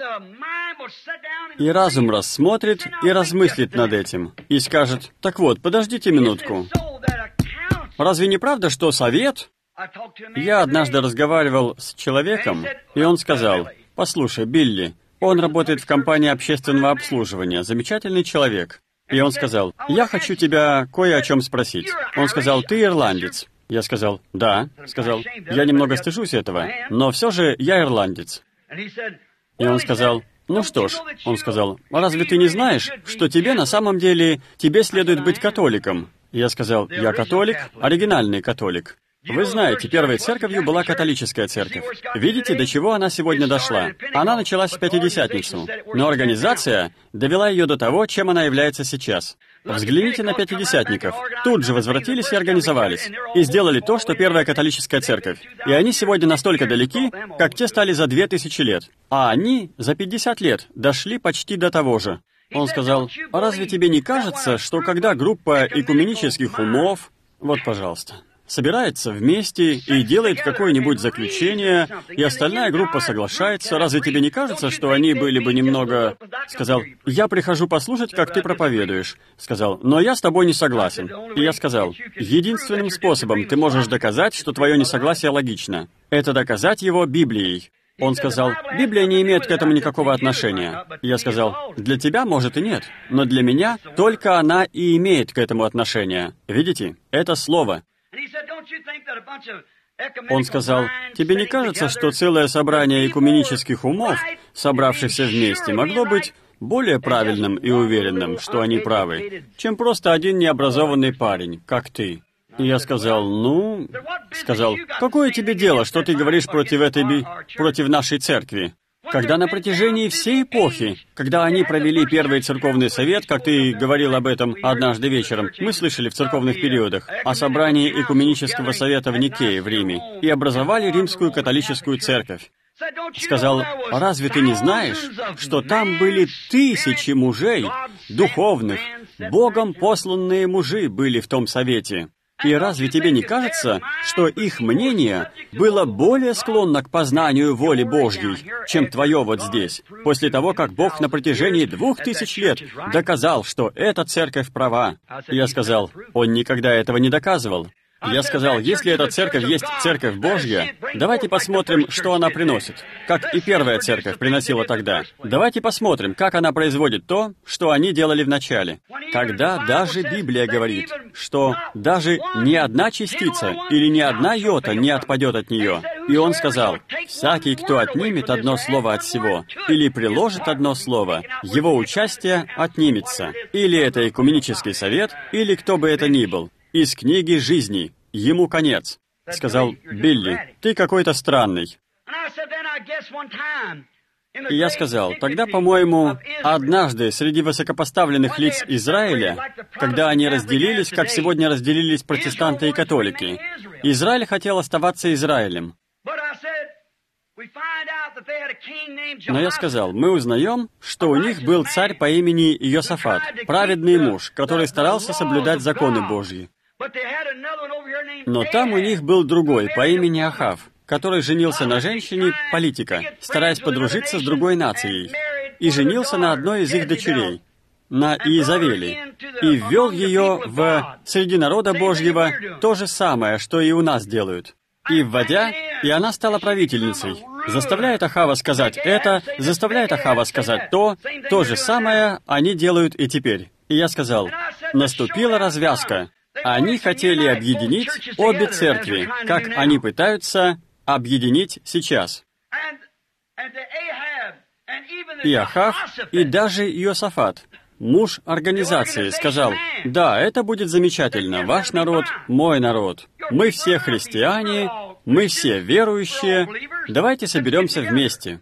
И разум рассмотрит и размыслит над этим, и скажет, так вот, подождите минутку. Разве не правда, что совет? Я однажды разговаривал с человеком, и он сказал, послушай, Билли, он работает в компании общественного обслуживания, замечательный человек. И он сказал, я хочу тебя кое о чем спросить. Он сказал, ты ирландец. Я сказал, да. Сказал, я немного стыжусь этого, но все же я ирландец. И он сказал, ну что ж, он сказал, разве ты не знаешь, что тебе на самом деле, тебе следует быть католиком? Я сказал, я католик, оригинальный католик. Вы знаете, первой церковью была католическая церковь. Видите, до чего она сегодня дошла? Она началась в Пятидесятницу, но организация довела ее до того, чем она является сейчас. Взгляните на пятидесятников. Тут же возвратились и организовались, и сделали то, что первая католическая церковь. И они сегодня настолько далеки, как те стали за 2000 лет. А они за 50 лет дошли почти до того же. Он сказал, а разве тебе не кажется, что когда группа экуменических умов... Вот, пожалуйста... собирается вместе и делает какое-нибудь заключение, и остальная группа соглашается. Разве тебе не кажется, что они были бы немного... Сказал, я прихожу послушать, как ты проповедуешь. Сказал, но я с тобой не согласен. И я сказал, единственным способом ты можешь доказать, что твое несогласие логично, это доказать его Библией. Он сказал, Библия не имеет к этому никакого отношения. Я сказал, для тебя, может, и нет, но для меня только она и имеет к этому отношение. Видите, это слово. Он сказал, тебе не кажется, что целое собрание экуменических умов, собравшихся вместе, могло быть более правильным и уверенным, что они правы, чем просто один необразованный парень, как ты? И я сказал, какое тебе дело, что ты говоришь против нашей церкви? Когда на протяжении всей эпохи, когда они провели первый церковный совет, как ты говорил об этом однажды вечером, мы слышали в церковных периодах о собрании экуменического совета в Никее в Риме и образовали римскую католическую церковь. Сказал, разве ты не знаешь, что там были тысячи мужей, духовных, Богом посланные мужи были в том совете? И разве тебе не кажется, что их мнение было более склонно к познанию воли Божьей, чем твое вот здесь, после того, как Бог на протяжении 2000 лет доказал, что эта церковь права? Я сказал, он никогда этого не доказывал. Я сказал, если эта церковь есть церковь Божья, давайте посмотрим, что она приносит. Как и первая церковь приносила тогда. Давайте посмотрим, как она производит то, что они делали в начале. Когда даже Библия говорит, что даже ни одна частица или ни одна йота не отпадет от нее. И он сказал, всякий, кто отнимет одно слово от сего, или приложит одно слово, его участие отнимется. Или это экуменический совет, или кто бы это ни был. Из книги жизни. Ему конец. Сказал, Билли, ты какой-то странный. И я сказал, тогда, по-моему, однажды среди высокопоставленных лиц Израиля, когда они разделились, как сегодня разделились протестанты и католики, Израиль хотел оставаться Израилем. Но я сказал, мы узнаем, что у них был царь по имени Иосафат, праведный муж, который старался соблюдать законы Божьи. Но там у них был другой по имени Ахав, который женился на женщине, политика, стараясь подружиться с другой нацией, и женился на одной из их дочерей, на Иезавели, и ввел ее среди народа Божьего то же самое, что и у нас делают. И вводя, и она стала правительницей, заставляет Ахава сказать это, заставляет Ахава сказать то же самое они делают и теперь. И я сказал, наступила развязка. Они хотели объединить обе церкви, как они пытаются объединить сейчас. И Ахав, и даже Иосафат, муж организации, сказал, да, это будет замечательно, ваш народ, мой народ. Мы все христиане, мы все верующие, давайте соберемся вместе.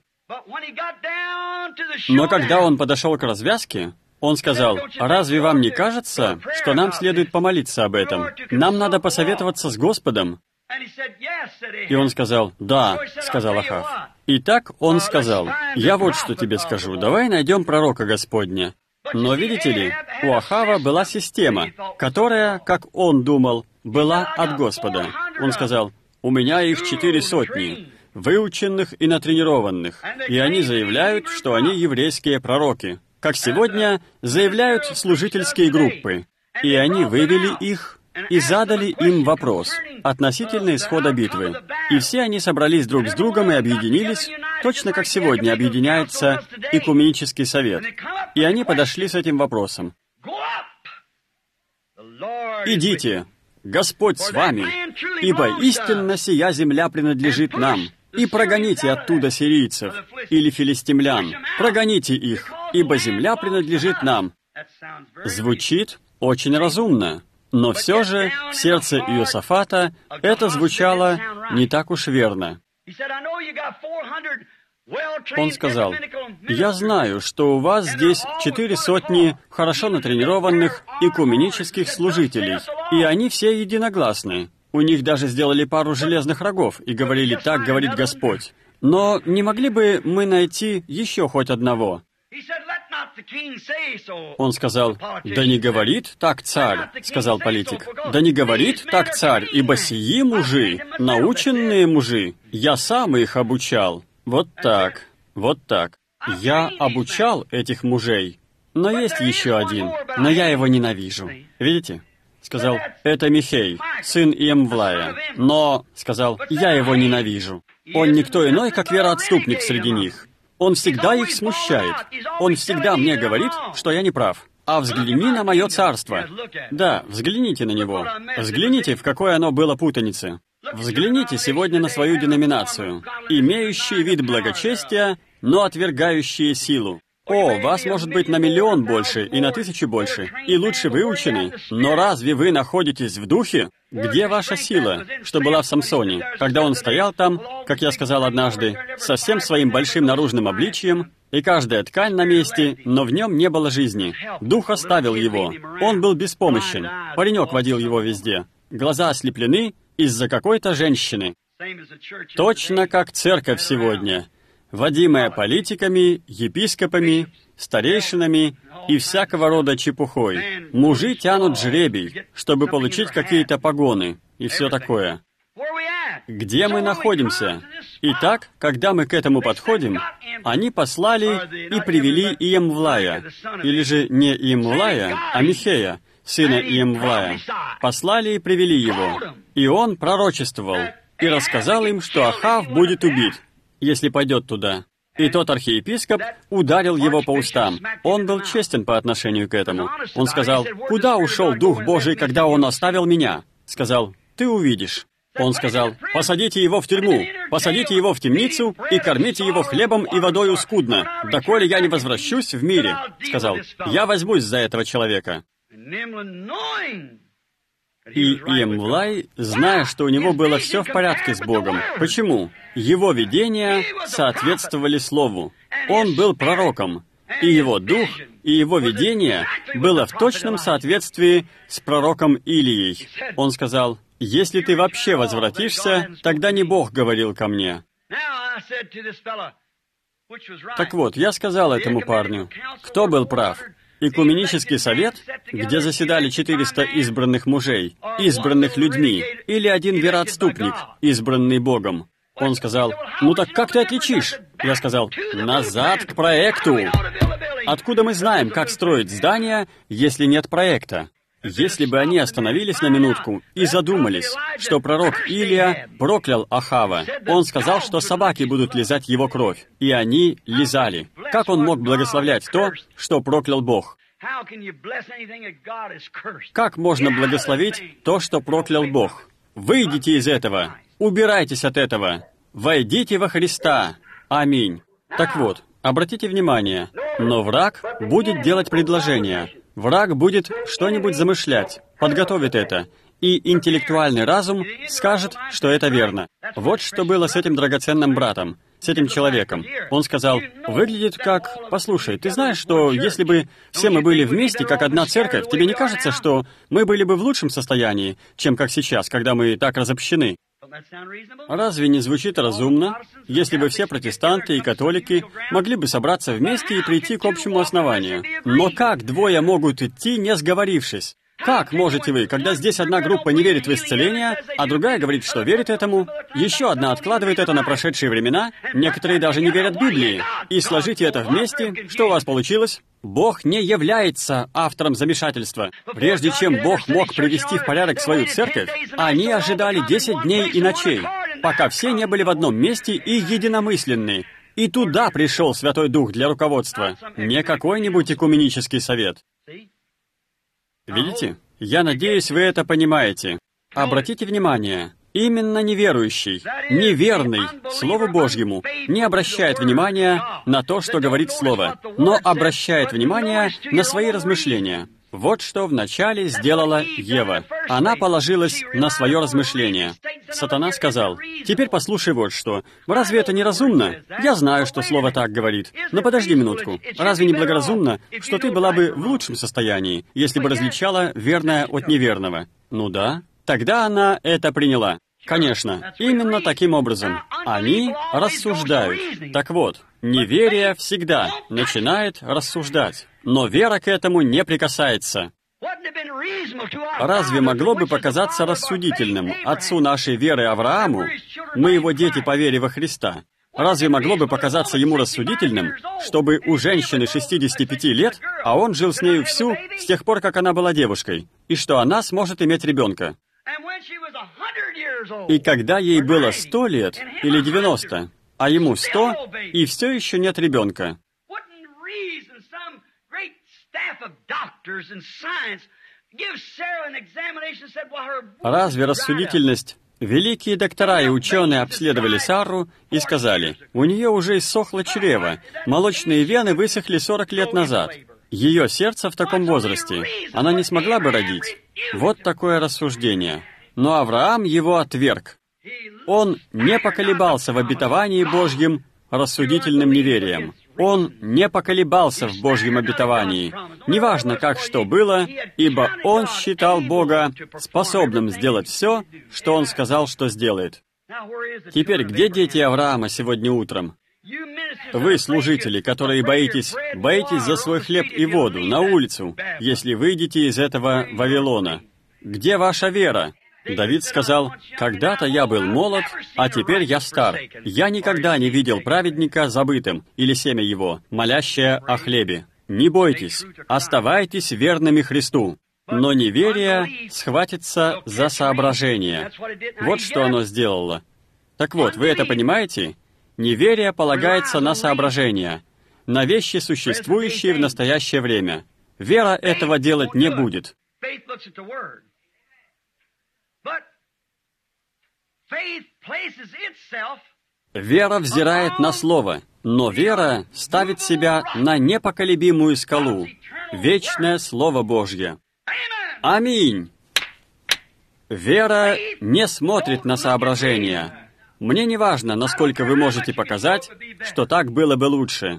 Но когда он подошел к развязке, он сказал, разве вам не кажется, что нам следует помолиться об этом? Нам надо посоветоваться с Господом. И он сказал, да, сказал Ахав. И так он сказал, я вот что тебе скажу, давай найдем пророка Господня. Но видите ли, у Ахава была система, которая, как он думал, была от Господа. Он сказал, у меня их 400, выученных и натренированных, и они заявляют, что они еврейские пророки, как сегодня заявляют служительские группы. И они вывели их и задали им вопрос относительно исхода битвы. И все они собрались друг с другом и объединились, точно как сегодня объединяется экуменический совет. И они подошли с этим вопросом. «Идите, Господь с вами, ибо истинно сия земля принадлежит нам, и прогоните оттуда сирийцев или филистимлян, прогоните их, ибо земля принадлежит нам». Звучит очень разумно, но все же в сердце Иосафата это звучало не так уж верно. Он сказал, «Я знаю, что у вас здесь 400 хорошо натренированных экуменических служителей, и они все единогласны. У них даже сделали пару железных рогов и говорили, так говорит Господь. Но не могли бы мы найти еще хоть одного?» Он сказал, «Да не говорит так царь», — сказал политик. «Да не говорит так царь, ибо сии мужи, наученные мужи, я сам их обучал». Вот так, вот так. Я обучал этих мужей. Но есть еще один, но я его ненавижу. Видите? Сказал, это Михей, сын Иемвлая. Но, сказал, я его ненавижу. Он никто иной, как вероотступник среди них. Он всегда их смущает. Он всегда мне говорит, что я не прав. А взгляни на мое царство. Да, взгляните на него. Взгляните, в какой оно было путанице. Взгляните сегодня на свою деноминацию, имеющие вид благочестия, но отвергающие силу. О, вас может быть на 1 000 000 больше и на 1000 больше, и лучше выучены, но разве вы находитесь в духе? Где ваша сила, что была в Самсоне, когда он стоял там, как я сказал однажды, со всем своим большим наружным обличием, и каждая ткань на месте, но в нем не было жизни. Дух оставил его. Он был беспомощен. Паренек водил его везде. Глаза ослеплены из-за какой-то женщины. Точно как церковь сегодня, водимая политиками, епископами, старейшинами и всякого рода чепухой. Мужи тянут жребий, чтобы получить какие-то погоны и все такое. Где мы находимся? Итак, когда мы к этому подходим, они послали и привели Иемвлая, или же не Иемвлая, а Михея, сына Иемвлая. Послали и привели его. И он пророчествовал и рассказал им, что Ахав будет убит, если пойдет туда. И тот архиепископ ударил его по устам. Он был честен по отношению к этому. Он сказал: «Куда ушел Дух Божий, когда Он оставил меня?» Сказал: «Ты увидишь». Он сказал: «Посадите его в тюрьму, посадите его в темницу и кормите его хлебом и водою скудно, доколе я не возвращусь в мире». Сказал: «Я возьмусь за этого человека». И Иемвлай, зная, что у него было все в порядке с Богом. Почему? Его видения соответствовали Слову. Он был пророком, и его дух, и его видение было в точном соответствии с пророком Илией. Он сказал: «Если ты вообще возвратишься, тогда не Бог говорил ко мне». Так вот, я сказал этому парню, кто был прав. Экуменический совет, где заседали 400 избранных мужей, избранных людьми, или один вероотступник, избранный Богом. Он сказал: «Ну так как ты отличишь?» Я сказал: «Назад к проекту». Откуда мы знаем, как строить здания, если нет проекта? Если бы они остановились на минутку и задумались, что пророк Илия проклял Ахава, он сказал, что собаки будут лизать его кровь, и они лизали. Как он мог благословлять то, что проклял Бог? Как можно благословить то, что проклял Бог? Выйдите из этого, убирайтесь от этого, войдите во Христа. Аминь. Так вот, обратите внимание, но враг будет делать предложения. Враг будет что-нибудь замышлять, подготовит это, и интеллектуальный разум скажет, что это верно. Вот что было с этим драгоценным братом, с этим человеком. Он сказал: «Выглядит как... Послушай, ты знаешь, что если бы все мы были вместе, как одна церковь, тебе не кажется, что мы были бы в лучшем состоянии, чем как сейчас, когда мы так разобщены?» Разве не звучит разумно, если бы все протестанты и католики могли бы собраться вместе и прийти к общему основанию? Но как двое могут идти, не сговорившись? Как можете вы, когда здесь одна группа не верит в исцеление, а другая говорит, что верит этому, еще одна откладывает это на прошедшие времена, некоторые даже не верят Библии, и сложите это вместе, что у вас получилось? Бог не является автором замешательства. Прежде чем Бог мог привести в порядок свою церковь, они ожидали 10 дней и ночей, пока все не были в одном месте и единомысленны. И туда пришел Святой Дух для руководства, не какой-нибудь экуменический совет. Видите? Я надеюсь, вы это понимаете. Обратите внимание, именно неверующий, неверный Слову Божьему не обращает внимания на то, что говорит Слово, но обращает внимание на свои размышления. Вот что вначале сделала Ева. Она положилась на свое размышление. Сатана сказал: «Теперь послушай вот что. Разве это не разумно? Я знаю, что Слово так говорит. Но подожди минутку. Разве не благоразумно, что ты была бы в лучшем состоянии, если бы различала верное от неверного?» Ну да. Тогда она это приняла. Конечно, именно таким образом. Они рассуждают. Так вот, неверие всегда начинает рассуждать, но вера к этому не прикасается. Разве могло бы показаться рассудительным отцу нашей веры Аврааму, мы его дети по вере во Христа, разве могло бы показаться ему рассудительным, чтобы у женщины 65 лет, а он жил с нею всю, с тех пор, как она была девушкой, и что она сможет иметь ребенка? И когда ей было 100 лет, или 90, а ему 100, и все еще нет ребенка. Разве рассудительность? Великие доктора и ученые обследовали Сарру и сказали: у нее уже иссохло чрево, молочные вены высохли 40 лет назад. Ее сердце в таком возрасте, она не смогла бы родить. Вот такое рассуждение. Но Авраам его отверг. Он не поколебался в обетовании Божьем рассудительным неверием. Он не поколебался в Божьем обетовании. Неважно, как что было, ибо он считал Бога способным сделать все, что он сказал, что сделает. Теперь, где дети Авраама сегодня утром? Вы, служители, которые боитесь за свой хлеб и воду на улицу, если выйдете из этого Вавилона. Где ваша вера? Давид сказал: «Когда-то я был молод, а теперь я стар. Я никогда не видел праведника забытым, или семя его, молящее о хлебе. Не бойтесь, оставайтесь верными Христу». Но неверие схватится за соображение. Вот что оно сделало. Так вот, вы это понимаете? Неверие полагается на соображения, на вещи, существующие в настоящее время. Вера этого делать не будет. Вера взирает на Слово, но вера ставит себя на непоколебимую скалу, вечное Слово Божье. Аминь! Вера не смотрит на соображения. Мне не важно, насколько вы можете показать, что так было бы лучше.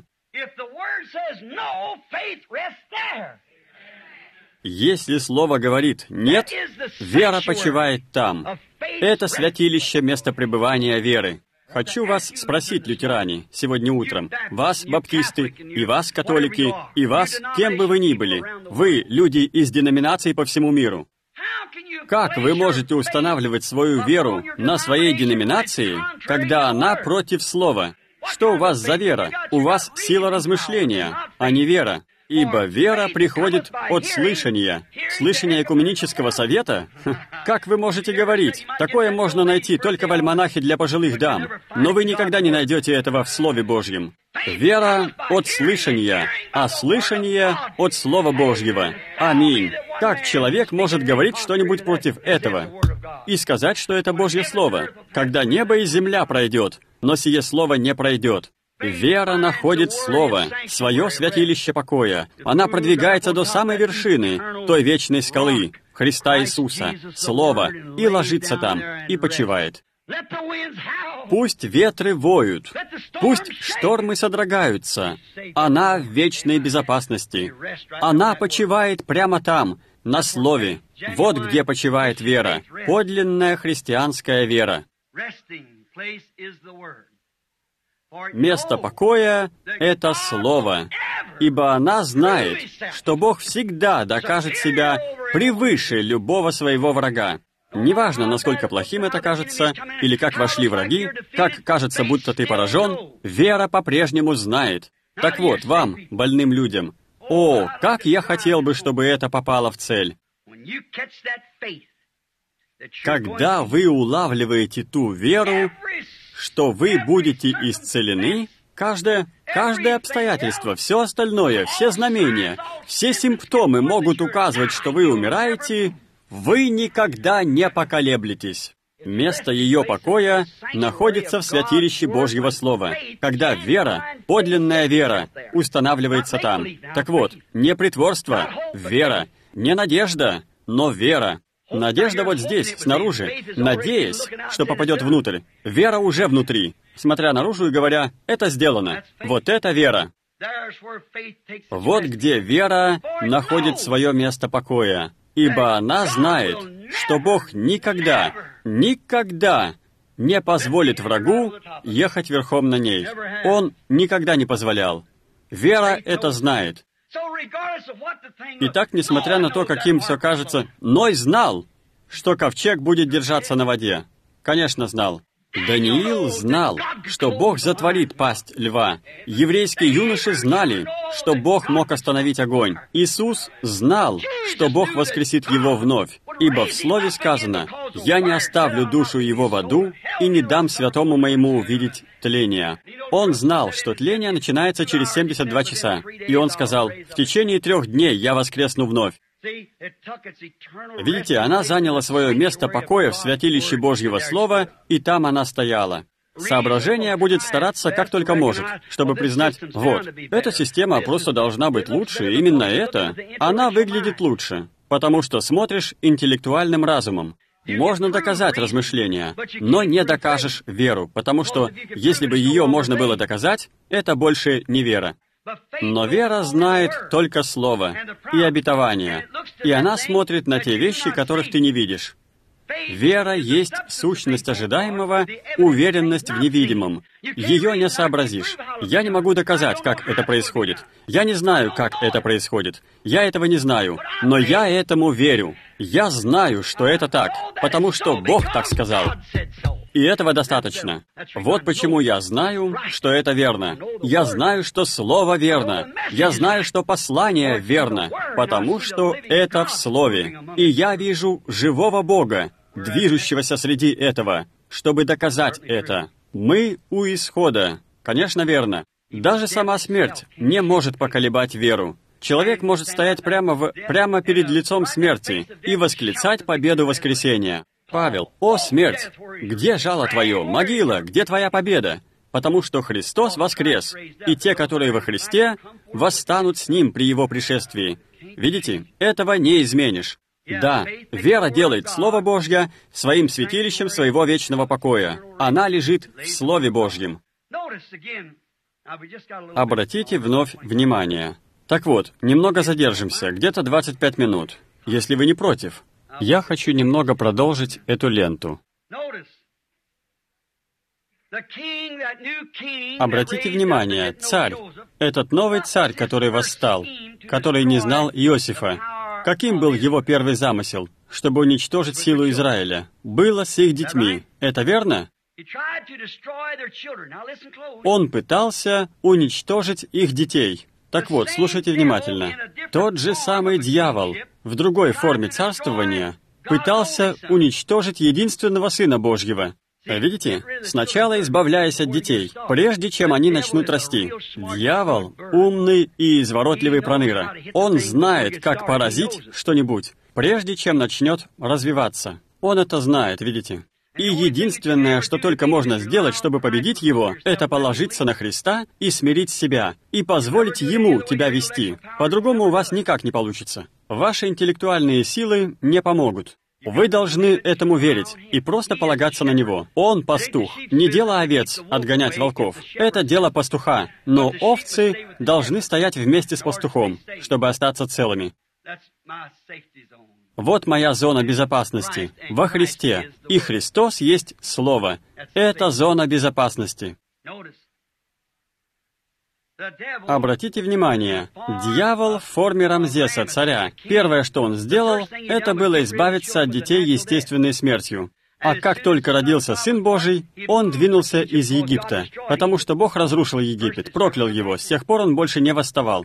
Если Слово говорит «нет», вера почивает там. Это святилище места пребывания веры. Хочу вас спросить, лютеране, сегодня утром, вас, баптисты, и вас, католики, и вас, кем бы вы ни были, вы, люди из деноминаций по всему миру. Как вы можете устанавливать свою веру на своей деноминации, когда она против Слова? Что у вас за вера? У вас сила размышления, а не вера. Ибо вера приходит от слышания. Слышание Экуменического совета? Как вы можете говорить? Такое можно найти только в альманахе для пожилых дам. Но вы никогда не найдете этого в Слове Божьем. Вера от слышания, а слышание от Слова Божьего. Аминь. Как человек может говорить что-нибудь против этого? И сказать, что это Божье Слово, когда небо и земля пройдет, но сие Слово не пройдет. Вера находит Слово, свое святилище покоя. Она продвигается до самой вершины, той вечной скалы, Христа Иисуса, Слова, и ложится там, и почивает. Пусть ветры воют, пусть штормы содрогаются. Она в вечной безопасности. Она почивает прямо там, на Слове. Вот где почивает вера, подлинная христианская вера. Место покоя — это Слово, ибо она знает, что Бог всегда докажет себя превыше любого своего врага. Неважно, насколько плохим это кажется, или как вошли враги, как кажется, будто ты поражен, вера по-прежнему знает. Так вот, вам, больным людям, о, как я хотел бы, чтобы это попало в цель. Когда вы улавливаете ту веру, что вы будете исцелены, каждое обстоятельство, все остальное, все знамения, все симптомы могут указывать, что вы умираете, вы никогда не поколеблетесь. Место ее покоя находится в святилище Божьего Слова, когда вера, подлинная вера, устанавливается там. Так вот, не притворство, вера, не надежда, но вера. Надежда вот здесь, снаружи, надеясь, что попадет внутрь. Вера уже внутри, смотря наружу и говоря, это сделано. Вот это вера. Вот где вера находит свое место покоя. Ибо она знает, что Бог никогда не позволит врагу ехать верхом на ней. Он никогда не позволял. Вера это знает. Итак, несмотря на то, каким все кажется, Ной знал, что ковчег будет держаться на воде. Конечно, знал. Даниил знал, что Бог затворит пасть льва. Еврейские юноши знали, что Бог мог остановить огонь. Иисус знал, что Бог воскресит его вновь. Ибо в Слове сказано: «Я не оставлю душу его в аду и не дам святому моему увидеть тления». Он знал, что тление начинается через 72 часа. И он сказал: «В течение 3 дней я воскресну вновь». Видите, она заняла свое место покоя в святилище Божьего Слова, и там она стояла. Соображение будет стараться как только может, чтобы признать, вот, эта система просто должна быть лучше, именно это, она выглядит лучше, потому что смотришь интеллектуальным разумом. Можно доказать размышления, но не докажешь веру, потому что, если бы ее можно было доказать, это больше не вера. Но вера знает только Слово и обетование, и она смотрит на те вещи, которых ты не видишь. Вера есть сущность ожидаемого, уверенность в невидимом. Ее не сообразишь. Я не могу доказать, как это происходит. Я не знаю, как это происходит. Я этого не знаю. Но я этому верю. Я знаю, что это так, потому что Бог так сказал. И этого достаточно. Вот почему я знаю, что это верно. Я знаю, что Слово верно. Я знаю, что послание верно, потому что это в Слове. И я вижу живого Бога, движущегося среди этого, чтобы доказать это. Мы у исхода. Конечно, верно. Даже сама смерть не может поколебать веру. Человек может стоять прямо перед лицом смерти и восклицать победу воскресения. Павел: «О, смерть! Где жало твое? Могила! Где твоя победа? Потому что Христос воскрес, и те, которые во Христе, восстанут с Ним при Его пришествии». Видите, этого не изменишь. Да, вера делает Слово Божье своим святилищем своего вечного покоя. Она лежит в Слове Божьем. Обратите вновь внимание. Так вот, немного задержимся, где-то 25 минут, если вы не против. Я хочу немного продолжить эту ленту. Обратите внимание, царь, этот новый царь, который восстал, который не знал Иосифа. Каким был его первый замысел? Чтобы уничтожить силу Израиля. Было с их детьми. Это верно? Он пытался уничтожить их детей. Так вот, слушайте внимательно. Тот же самый дьявол в другой форме царствования пытался уничтожить единственного Сына Божьего. Видите? Сначала избавляясь от детей, прежде чем они начнут расти. Дьявол — умный и изворотливый проныра. Он знает, как поразить что-нибудь, прежде чем начнет развиваться. Он это знает, видите? И единственное, что только можно сделать, чтобы победить его, это положиться на Христа и смирить себя, и позволить Ему тебя вести. По-другому у вас никак не получится. Ваши интеллектуальные силы не помогут. Вы должны этому верить и просто полагаться на Него. Он пастух. Не дело овец отгонять волков. Это дело пастуха. Но овцы должны стоять вместе с пастухом, чтобы остаться целыми. Вот моя зона безопасности во Христе. И Христос есть Слово. Это зона безопасности. Обратите внимание, дьявол в форме Рамзеса, царя. Первое, что он сделал, это было избавиться от детей естественной смертью. А как только родился Сын Божий, он двинулся из Египта, потому что Бог разрушил Египет, проклял его, с тех пор он больше не восставал.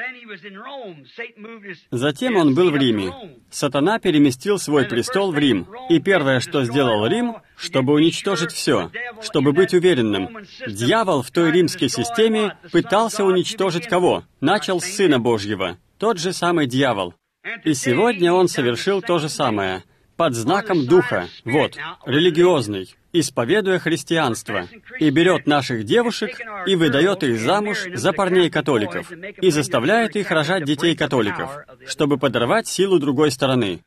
Затем он был в Риме. Сатана переместил свой престол в Рим. И первое, что сделал Рим, чтобы уничтожить все, чтобы быть уверенным. Дьявол в той римской системе пытался уничтожить кого? Начал с Сына Божьего. Тот же самый дьявол. И сегодня он совершил то же самое. Под знаком Духа, вот, религиозный, исповедуя христианство, и берет наших девушек и выдает их замуж за парней-католиков, и заставляет их рожать детей-католиков, чтобы подорвать силу другой стороны.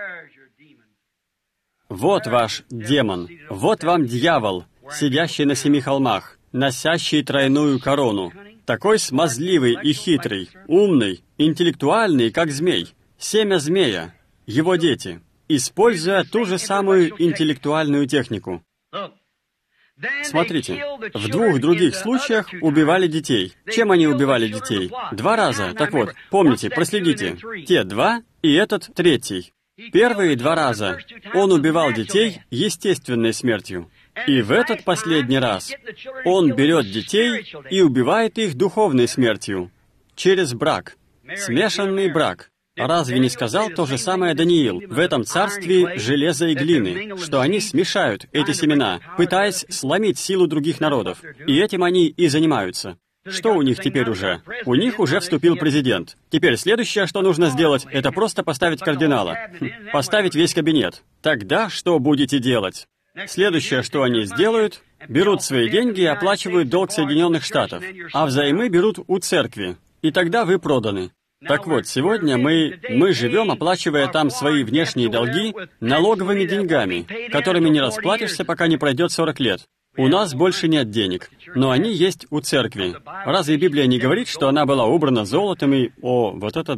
Вот ваш демон, вот вам дьявол, сидящий на 7 холмах, носящий тройную корону, такой смазливый и хитрый, умный, интеллектуальный, как змей, семя змея, его дети, используя ту же самую интеллектуальную технику. Смотрите, в 2 других случаях убивали детей. Чем они убивали детей? 2 раза. Так вот, помните, проследите. Те 2 и этот 3. Первые 2 раза он убивал детей естественной смертью. И в этот последний раз он берет детей и убивает их духовной смертью. Через брак. Смешанный брак. Разве не сказал то же самое Даниил в этом царстве железа и глины, что они смешают эти семена, пытаясь сломить силу других народов? И этим они и занимаются. Что у них теперь уже? У них уже вступил президент. Теперь следующее, что нужно сделать, это просто поставить кардинала. Поставить весь кабинет. Тогда что будете делать? Следующее, что они сделают, берут свои деньги и оплачивают долг Соединенных Штатов, а взаймы берут у церкви. И тогда вы проданы. Так вот, сегодня мы живем, оплачивая там свои внешние долги налоговыми деньгами, которыми не расплатишься, пока не пройдет 40 лет. У нас больше нет денег, но они есть у церкви. Разве Библия не говорит, что она была убрана золотом и... О, вот это да.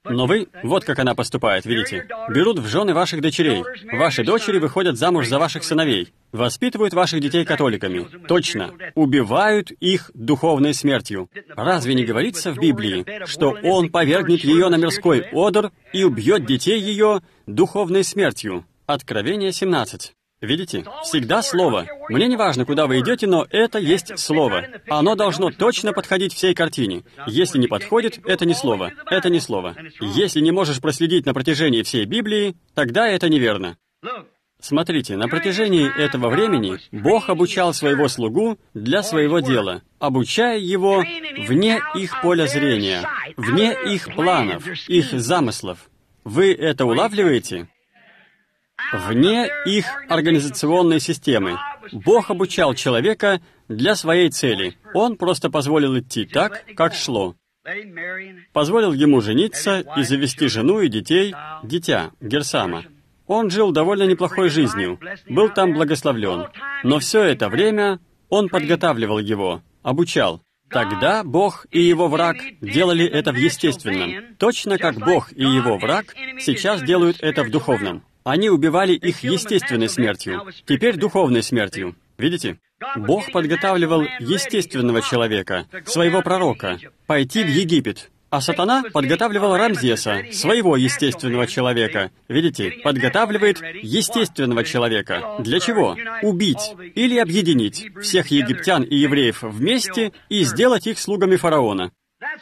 Но вы, вот как она поступает, видите, берут в жены ваших дочерей. Ваши дочери выходят замуж за ваших сыновей, воспитывают ваших детей католиками. Точно, убивают их духовной смертью. Разве не говорится в Библии, что Он повергнет ее на мирской одр и убьет детей ее духовной смертью? Откровение 17. Видите? Всегда слово. Мне не важно, куда вы идете, но это есть слово. Оно должно точно подходить всей картине. Если не подходит, это не слово. Это не слово. Если не можешь проследить на протяжении всей Библии, тогда это неверно. Смотрите, на протяжении этого времени Бог обучал своего слугу для своего дела, обучая его вне их поля зрения, вне их планов, их замыслов. Вы это улавливаете? Вне их организационной системы. Бог обучал человека для своей цели. Он просто позволил идти так, как шло. Позволил ему жениться и завести жену и детей, дитя, Герсама. Он жил довольно неплохой жизнью, был там благословлен. Но все это время он подготавливал его, обучал. Тогда Бог и его враг делали это в естественном, точно как Бог и его враг сейчас делают это в духовном. Они убивали их естественной смертью, теперь духовной смертью. Видите? Бог подготавливал естественного человека, своего пророка, пойти в Египет. А сатана подготавливал Рамзеса, своего естественного человека. Видите? Подготавливает естественного человека. Для чего? Убить или объединить всех египтян и евреев вместе и сделать их слугами фараона.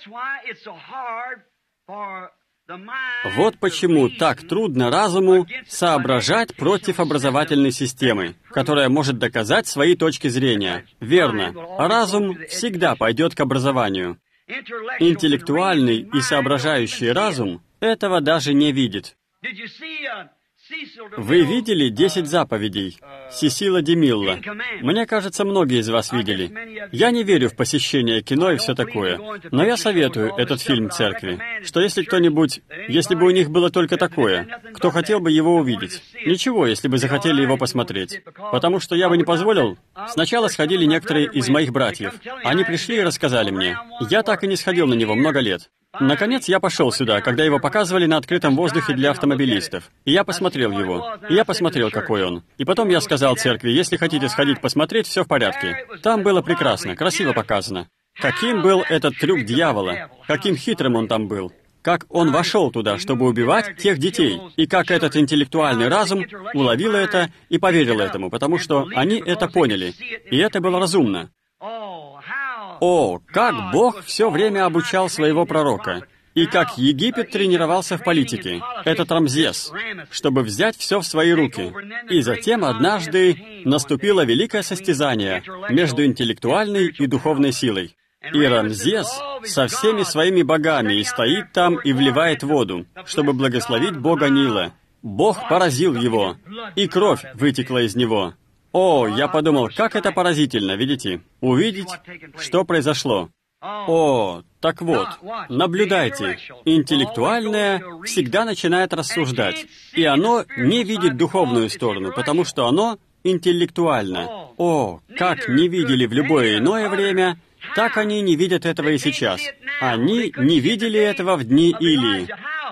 Вот почему так трудно разуму соображать против образовательной системы, которая может доказать свои точки зрения. Верно, разум всегда пойдет к образованию. Интеллектуальный и соображающий разум этого даже не видит. Вы видели 10 заповедей Сесила Демилла? Мне кажется, многие из вас видели. Я не верю в посещение кино и все такое, но я советую этот фильм церкви, что если кто-нибудь, если бы у них было только такое, кто хотел бы его увидеть, ничего, если бы захотели его посмотреть. Потому что я бы не позволил. Сначала сходили некоторые из моих братьев. Они пришли и рассказали мне. Я так и не сходил на него много лет. Наконец, я пошел сюда, когда его показывали на открытом воздухе для автомобилистов. И я посмотрел его. И я посмотрел, какой он. И потом я сказал церкви, если хотите сходить посмотреть, все в порядке. Там было прекрасно, красиво показано. Каким был этот трюк дьявола? Каким хитрым он там был? Как он вошел туда, чтобы убивать тех детей? И как этот интеллектуальный разум уловил это и поверил этому, потому что они это поняли. И это было разумно. О, как Бог все время обучал своего пророка, и как Египет тренировался в политике, этот Рамзес, чтобы взять все в свои руки. И затем однажды наступило великое состязание между интеллектуальной и духовной силой. И Рамзес со всеми своими богами и стоит там и вливает воду, чтобы благословить бога Нила. Бог поразил его, и кровь вытекла из него. О, я подумал, как это поразительно, видите? Увидеть, что произошло. О, так вот, наблюдайте. Интеллектуальное всегда начинает рассуждать, и оно не видит духовную сторону, потому что оно интеллектуально. О, как не видели в любое иное время, так они не видят этого и сейчас. Они не видели этого в дни Илии.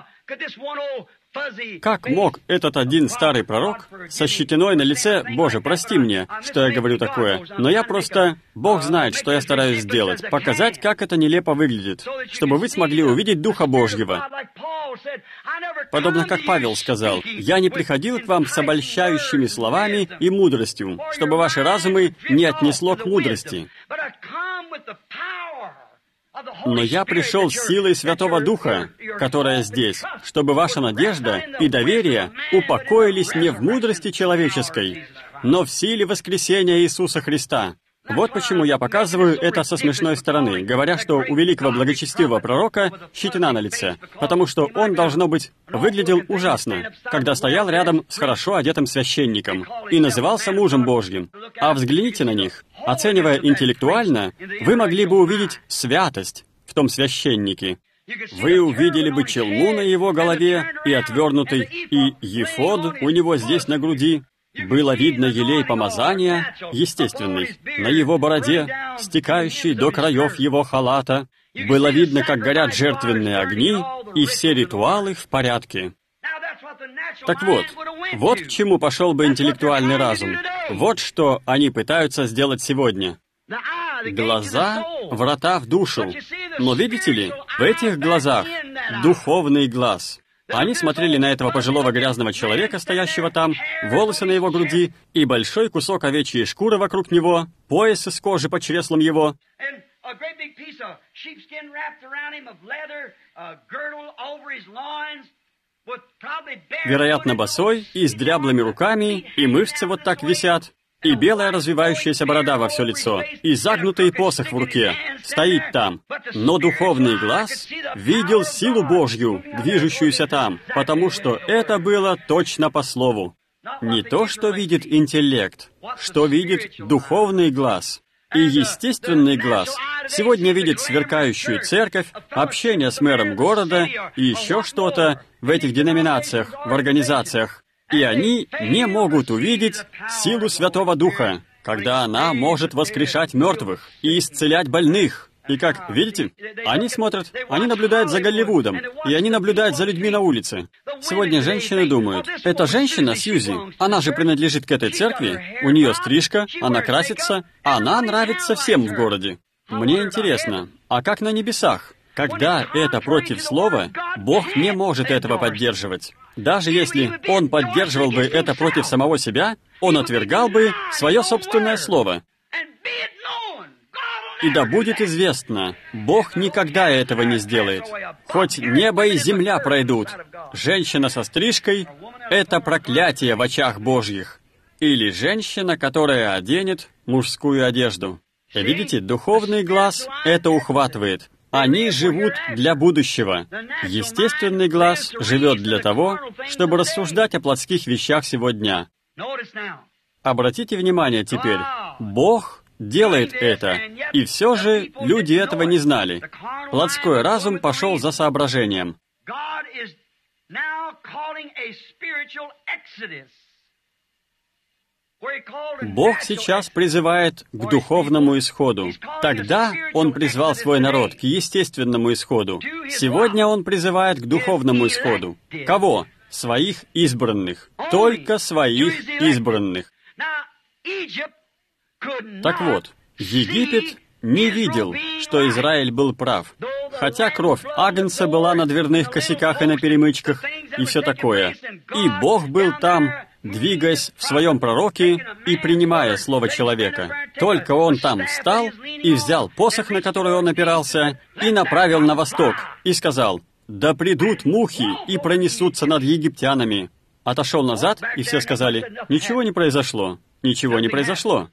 Как мог этот один старый пророк со щетиной на лице, «Боже, прости мне, что я говорю такое, но я просто... Бог знает, что я стараюсь сделать, показать, как это нелепо выглядит, чтобы вы смогли увидеть Духа Божьего». Подобно как Павел сказал, «Я не приходил к вам с обольщающими словами и мудростью, чтобы ваши разумы не отнесло к мудрости. Но я пришел с силой Святого Духа, которая здесь, чтобы ваша надежда и доверие упокоились не в мудрости человеческой, но в силе воскресения Иисуса Христа». Вот почему я показываю это со смешной стороны, говоря, что у великого благочестивого пророка щетина на лице, потому что он, должно быть, выглядел ужасно, когда стоял рядом с хорошо одетым священником и назывался мужем Божьим. А взгляните на них. Оценивая интеллектуально, вы могли бы увидеть святость в том священнике. Вы увидели бы челму на его голове и отвернутый, и ефод у него здесь на груди. Было видно елей помазания, естественный, на его бороде, стекающий до краев его халата. Было видно, как горят жертвенные огни, и все ритуалы в порядке. Так вот к чему пошел бы интеллектуальный разум. Вот что они пытаются сделать сегодня. Глаза — врата в душу. Но видите ли, в этих глазах духовный глаз. Они смотрели на этого пожилого грязного человека, стоящего там, волосы на его груди и большой кусок овечьей шкуры вокруг него, пояс из кожи под чреслом его. Вероятно, босой и с дряблыми руками, и мышцы вот так висят, и белая развивающаяся борода во все лицо, и загнутый посох в руке, стоит там. Но духовный глаз видел силу Божью, движущуюся там, потому что это было точно по слову. Не то, что видит интеллект, что видит духовный глаз. И естественный глаз сегодня видит сверкающую церковь, общение с мэром города и еще что-то в этих деноминациях, в организациях. И они не могут увидеть силу Святого Духа, когда она может воскрешать мертвых и исцелять больных. И как, видите, они смотрят, они наблюдают за Голливудом, и они наблюдают за людьми на улице. Сегодня женщины думают, эта женщина, Сьюзи, она же принадлежит к этой церкви, у нее стрижка, она красится, она нравится всем в городе. Мне интересно, а как на небесах? Когда это против слова, Бог не может этого поддерживать. Даже если Он поддерживал бы это против самого себя, Он отвергал бы свое собственное слово. И да будет известно, Бог никогда этого не сделает. Хоть небо и земля пройдут, женщина со стрижкой — это проклятие в очах Божьих. Или женщина, которая оденет мужскую одежду. Видите, духовный глаз это ухватывает. Они живут для будущего. Естественный глаз живет для того, чтобы рассуждать о плотских вещах сегодня. Обратите внимание теперь, Бог делает это, и все же люди этого не знали. Плотской разум пошел за соображением. Бог сейчас призывает к духовному исходу. Тогда Он призвал свой народ к естественному исходу. Сегодня Он призывает к духовному исходу. Кого? Своих избранных. Только своих избранных. Так вот, Египет не видел, что Израиль был прав, хотя кровь Агнца была на дверных косяках и на перемычках, и все такое. И Бог был там, двигаясь в своем пророке и принимая слово человека. Только Он там встал и взял посох, на который он опирался, и направил на восток, и сказал: «Да придут мухи и пронесутся над египтянами». Отошел назад, и все сказали: «Ничего не произошло, ничего не произошло».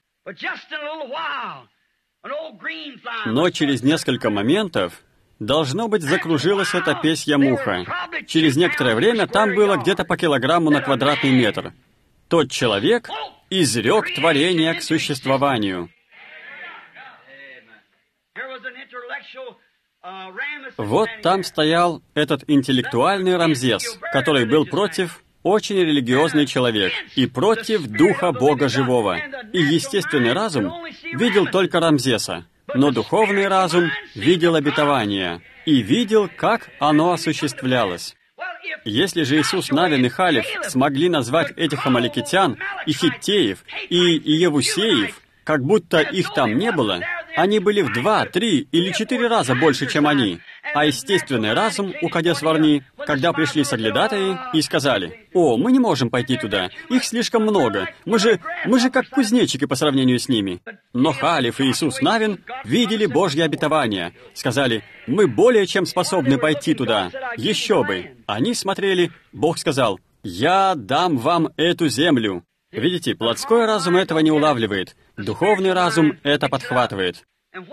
Но через несколько моментов, должно быть, закружилась эта песья муха. Через некоторое время там было где-то по килограмму на квадратный метр. Тот человек изрек творение к существованию. Вот там стоял этот интеллектуальный Рамзес, который был против, очень религиозный человек, и против Духа Бога Живого. И естественный разум видел только Рамзеса, но духовный разум видел обетование и видел, как оно осуществлялось. Если же Иисус Навин и Халев смогли назвать этих амаликитян и хиттеев и иевусеев, как будто их там не было, они были в 2, 3 или 4 раза больше, чем они. А естественный разум у Кадес-Варни, когда пришли соглядатаи и сказали: «О, мы не можем пойти туда, их слишком много, мы же как кузнечики по сравнению с ними». Но Халев и Иисус Навин видели Божье обетование, сказали: «Мы более чем способны пойти туда, еще бы». Они смотрели, Бог сказал: «Я дам вам эту землю». Видите, плотской разум этого не улавливает, духовный разум это подхватывает.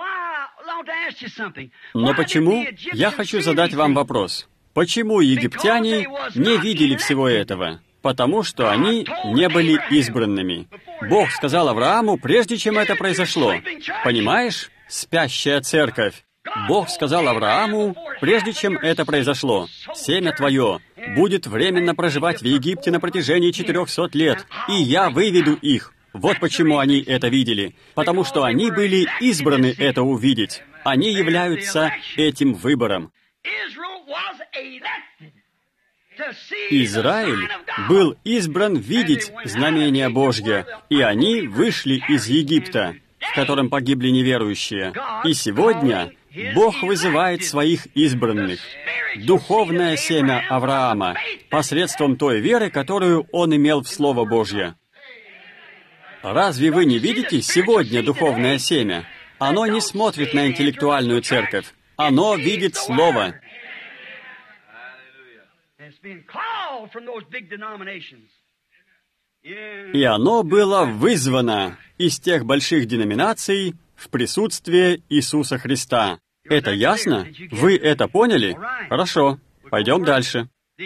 Но почему? Я хочу задать вам вопрос. Почему египтяне не видели всего этого? Потому что они не были избранными. Бог сказал Аврааму, прежде чем это произошло. Понимаешь? Спящая церковь. Бог сказал Аврааму, прежде чем это произошло: «Семя твое будет временно проживать в Египте на протяжении 400 лет, и я выведу их». Вот почему они это видели. Потому что они были избраны это увидеть. Они являются этим выбором. Израиль был избран видеть знамение Божье, и они вышли из Египта, в котором погибли неверующие. И сегодня Бог вызывает своих избранных, духовное семя Авраама, посредством той веры, которую он имел в Слово Божье. Разве вы не видите сегодня духовное семя? Оно не смотрит на интеллектуальную церковь. Оно видит Слово. И оно было вызвано из тех больших деноминаций в присутствие Иисуса Христа. Это ясно? Вы это поняли? Хорошо. Пойдем дальше.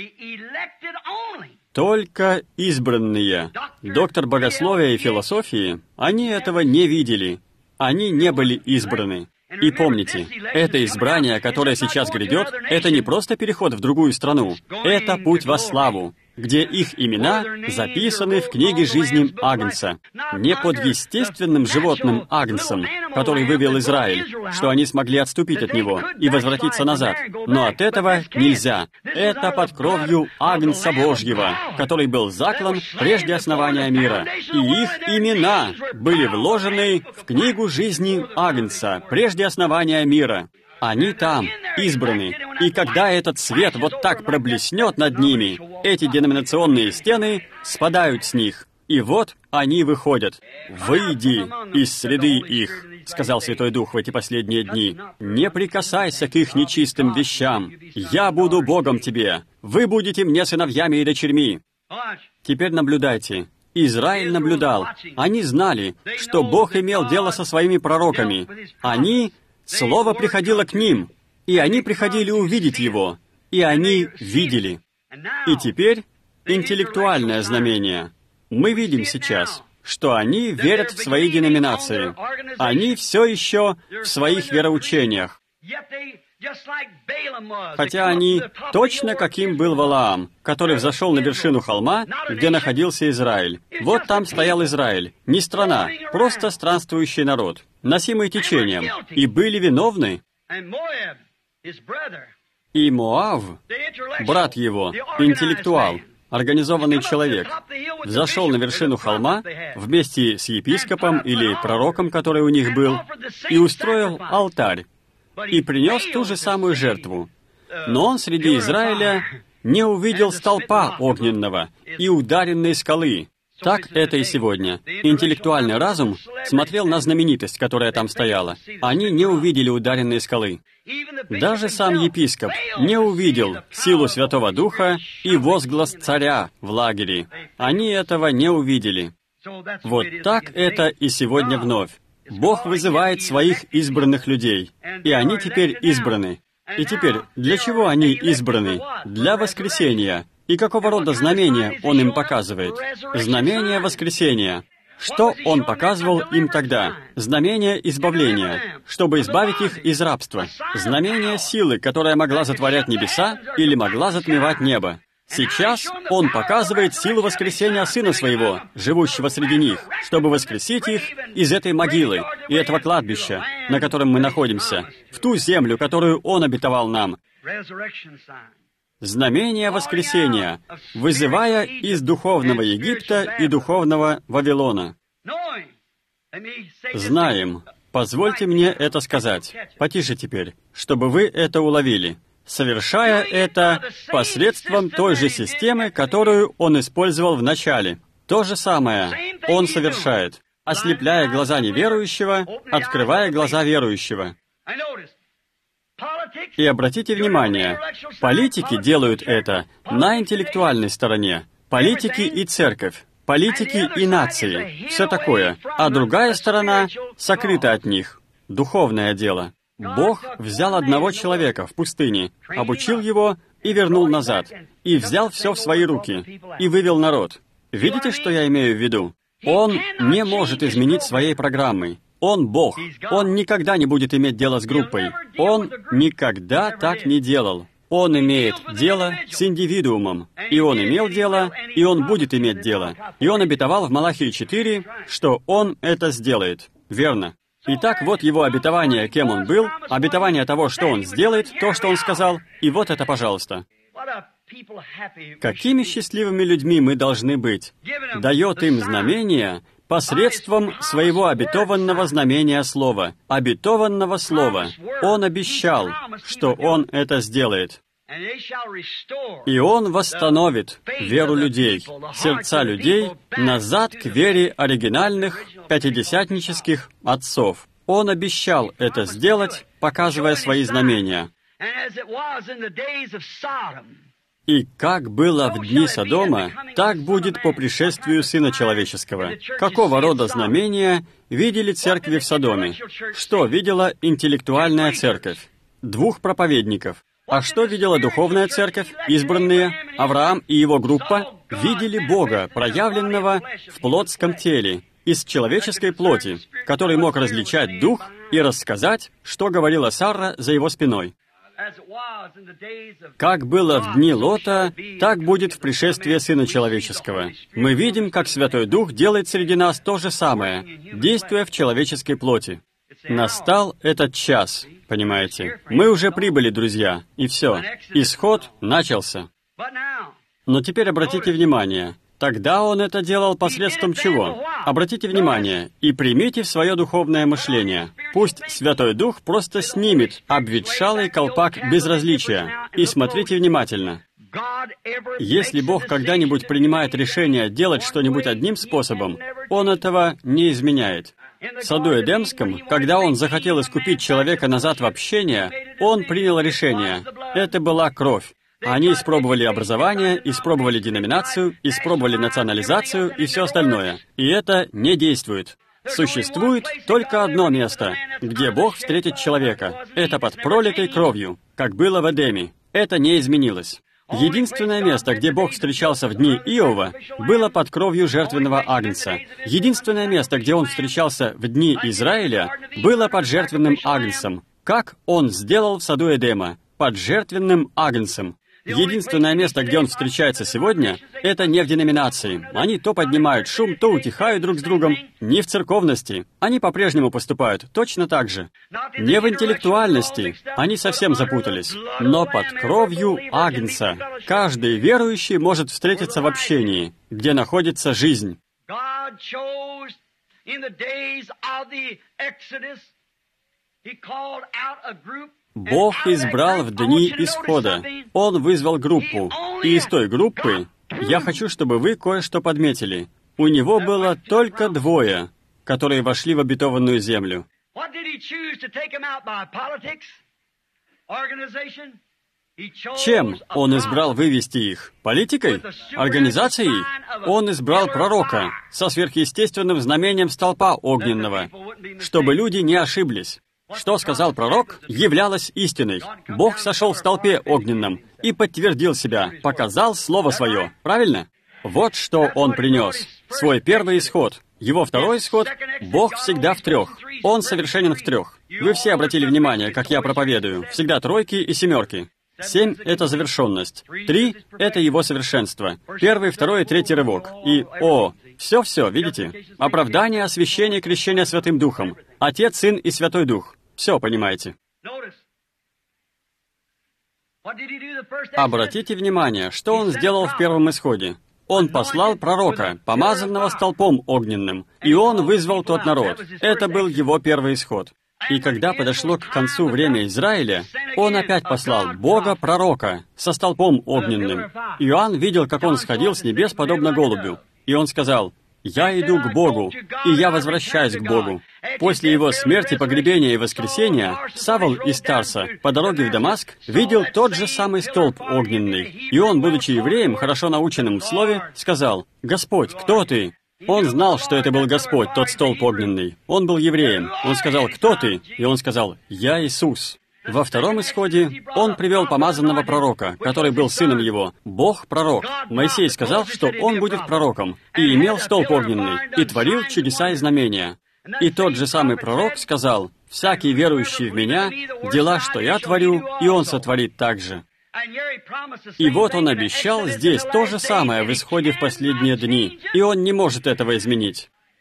Только избранные. Доктор богословия и философии, они этого не видели. Они не были избраны. И помните, это избрание, которое сейчас грядет, это не просто переход в другую страну. Это путь во славу, где их имена записаны в книге жизни Агнца. Не под естественным животным Агнцем, который вывел Израиль, что они смогли отступить от него и возвратиться назад. Но от этого нельзя. Это под кровью Агнца Божьего, который был заклан прежде основания мира. И их имена были вложены в книгу жизни Агнца прежде основания мира. Они там, избраны. И когда этот свет вот так проблеснет над ними, эти деноминационные стены спадают с них. И вот они выходят. «Выйди из среды их», — сказал Святой Дух в эти последние дни. «Не прикасайся к их нечистым вещам. Я буду Богом тебе. Вы будете мне сыновьями и дочерьми». Теперь наблюдайте. Израиль наблюдал. Они знали, что Бог имел дело со своими пророками. Слово приходило к ним, и они приходили увидеть его, и они видели. И теперь интеллектуальное знамение. Мы видим сейчас, что они верят в свои деноминации. Они все еще в своих вероучениях. Хотя они точно каким был Валаам, который взошел на вершину холма, где находился Израиль. Вот там стоял Израиль, не страна, просто странствующий народ, носимый течением, и были виновны. И Моав, брат его, интеллектуал, организованный человек, взошел на вершину холма вместе с епископом или пророком, который у них был, и устроил алтарь, и принес ту же самую жертву. Но он среди Израиля не увидел столпа огненного и ударенной скалы. Так это и сегодня. Интеллектуальный разум смотрел на знаменитость, которая там стояла. Они не увидели ударенной скалы. Даже сам епископ не увидел силу Святого Духа и возглас царя в лагере. Они этого не увидели. Вот так это и сегодня вновь. Бог вызывает своих избранных людей, и они теперь избраны. И теперь, для чего они избраны? Для воскресения. И какого рода знамения Он им показывает? Знамение воскресения. Что Он показывал им тогда? Знамение избавления, чтобы избавить их из рабства. Знамение силы, которая могла затворять небеса или могла затмевать небо. Сейчас Он показывает силу воскресения Сына Своего, живущего среди них, чтобы воскресить их из этой могилы и этого кладбища, на котором мы находимся, в ту землю, которую Он обетовал нам. Знамение воскресения, вызывая из духовного Египта и духовного Вавилона. Знаем. Позвольте мне это сказать. Потише теперь, чтобы вы это уловили. Совершая это посредством той же системы, которую он использовал в начале. То же самое он совершает, ослепляя глаза неверующего, открывая глаза верующего. И обратите внимание, политики делают это на интеллектуальной стороне. Политики и церковь, политики и нации, все такое. А другая сторона сокрыта от них. Духовное дело. Бог взял одного человека в пустыне, обучил его и вернул назад, и взял все в свои руки, и вывел народ. Видите, что я имею в виду? Он не может изменить своей программы. Он Бог. Он никогда не будет иметь дело с группой. Он никогда так не делал. Он имеет дело с индивидуумом. И он имел дело, и он будет иметь дело. И он обетовал в Малахии 4, что он это сделает. Верно. Итак, вот его обетование, кем он был, обетование того, что он сделает, то, что он сказал, и вот это, пожалуйста. Какими счастливыми людьми мы должны быть? Дает им знамение посредством своего обетованного знамения слова. Обетованного слова. Он обещал, что он это сделает. И он восстановит веру людей, сердца людей назад к вере оригинальных пятидесятнических отцов. Он обещал это сделать, показывая свои знамения. И как было в дни Содома, так будет по пришествию Сына Человеческого. Какого рода знамения видели церкви в Содоме? Что видела интеллектуальная церковь? 2 проповедников. А что видела духовная церковь, избранные, Авраам и его группа? Видели Бога, проявленного в плотском теле, из человеческой плоти, который мог различать дух и рассказать, что говорила Сара за его спиной. Как было в дни Лота, так будет в пришествии Сына Человеческого. Мы видим, как Святой Дух делает среди нас то же самое, действуя в человеческой плоти. Настал этот час, понимаете? Мы уже прибыли, друзья, и все. Исход начался. Но теперь обратите внимание. Тогда он это делал посредством чего? Обратите внимание и примите в свое духовное мышление. Пусть Святой Дух просто снимет обветшалый колпак безразличия. И смотрите внимательно. Если Бог когда-нибудь принимает решение делать что-нибудь одним способом, Он этого не изменяет. В саду Эдемском, когда Он захотел искупить человека назад в общение, Он принял решение. Это была кровь. Они испробовали образование, испробовали деноминацию, испробовали национализацию и все остальное. И это не действует. Существует только одно место, где Бог встретит человека. Это под пролитой кровью, как было в Эдеме. Это не изменилось. Единственное место, где Бог встречался в дни Иова, было под кровью жертвенного агнца. Единственное место, где Он встречался в дни Израиля, было под жертвенным агнцем. Как Он сделал в саду Эдема? Под жертвенным агнцем. Единственное место, где Он встречается сегодня, это не в деноминации. Они то поднимают шум, то утихают друг с другом. Не в церковности. Они по-прежнему поступают точно так же. Не в интеллектуальности. Они совсем запутались. Но под кровью агнца. Каждый верующий может встретиться в общении, где находится жизнь. Бог избрал в дни Исхода. Он вызвал группу. И из той группы я хочу, чтобы вы кое-что подметили. У него было только 2, которые вошли в обетованную землю. Чем Он избрал вывести их? Политикой? Организацией? Он избрал пророка со сверхъестественным знамением столпа огненного, чтобы люди не ошиблись. Что сказал пророк, являлось истиной. Бог сошел в столпе огненном и подтвердил себя, показал Слово Свое. Правильно? Вот что Он принес. Свой первый исход. Его второй исход — Бог всегда в 3. Он совершенен в 3. Вы все обратили внимание, как я проповедую. Всегда 3 и 7. 7 — это завершенность. 3 — это Его совершенство. 1, 2 и 3 рывок. И, все, видите? Оправдание, освящение, крещение Святым Духом. Отец, Сын и Святой Дух. Все, понимаете? Обратите внимание, что Он сделал в первом исходе. Он послал пророка, помазанного столпом огненным, и он вызвал тот народ. Это был его первый исход. И когда подошло к концу время Израиля, он опять послал Бога-пророка со столпом огненным. Иоанн видел, как он сходил с небес, подобно голубю. И он сказал: «Я иду к Богу, и я возвращаюсь к Богу». После его смерти, погребения и воскресения Савл из Тарса по дороге в Дамаск видел тот же самый столб огненный. И он, будучи евреем, хорошо наученным в слове, сказал: «Господь, кто ты?» Он знал, что это был Господь, тот столб огненный. Он был евреем. Он сказал: «Кто ты?» И он сказал: «Я Иисус». Во втором исходе он привел помазанного пророка, который был сыном его, Бог-пророк. Моисей сказал, что он будет пророком, и имел столб огненный, и творил чудеса и знамения. И тот же самый пророк сказал: «Всякий верующий в Меня, дела, что Я творю, и он сотворит так же». И вот он обещал здесь то же самое в исходе в последние дни, и он не может этого изменить.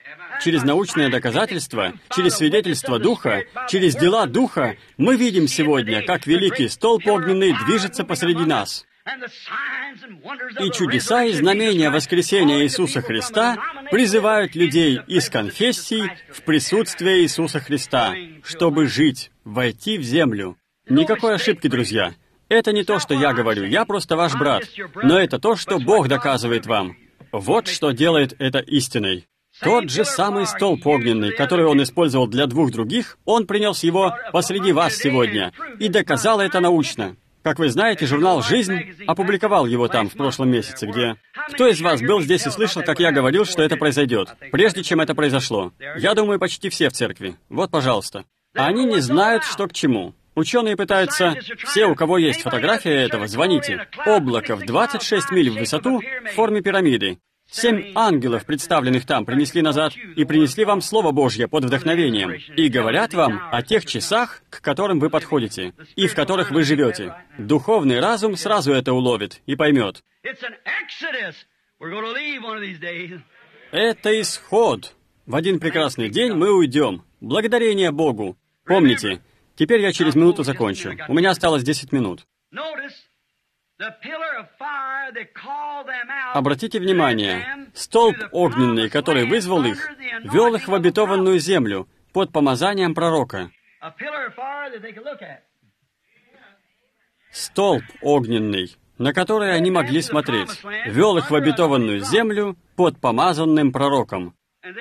через научные доказательства, через свидетельство Духа, через дела Духа, мы видим сегодня, как великий столб огненный движется посреди нас. И чудеса и знамения воскресения Иисуса Христа призывают людей из конфессий в присутствие Иисуса Христа, чтобы жить, войти в землю. Никакой ошибки, друзья. Это не то, что я говорю, я просто ваш брат. Но это то, что Бог доказывает вам. Вот что делает это истиной. Тот же самый столб огненный, который Он использовал для двух других, Он принес его посреди вас сегодня и доказал это научно. Как вы знаете, журнал «Жизнь» опубликовал его там в прошлом месяце, где... Кто из вас был здесь и слышал, как я говорил, что это произойдет, прежде чем это произошло? Я думаю, почти все в церкви. Вот, пожалуйста. Они не знают, что к чему. Ученые пытаются... Все, у кого есть фотография этого, звоните. Облако в 26 миль в высоту в форме пирамиды. 7 ангелов, представленных там, принесли назад и принесли вам Слово Божье под вдохновением и говорят вам о тех часах, к которым вы подходите и в которых вы живете. Духовный разум сразу это уловит и поймет. Это исход. В один прекрасный день мы уйдем. Благодарение Богу. Помните, теперь я через минуту закончу. У меня осталось 10 минут. Обратите внимание, столб огненный, который вызвал их, вел их в обетованную землю под помазанием пророка. Столб огненный, на который они могли смотреть, вел их в обетованную землю под помазанным пророком.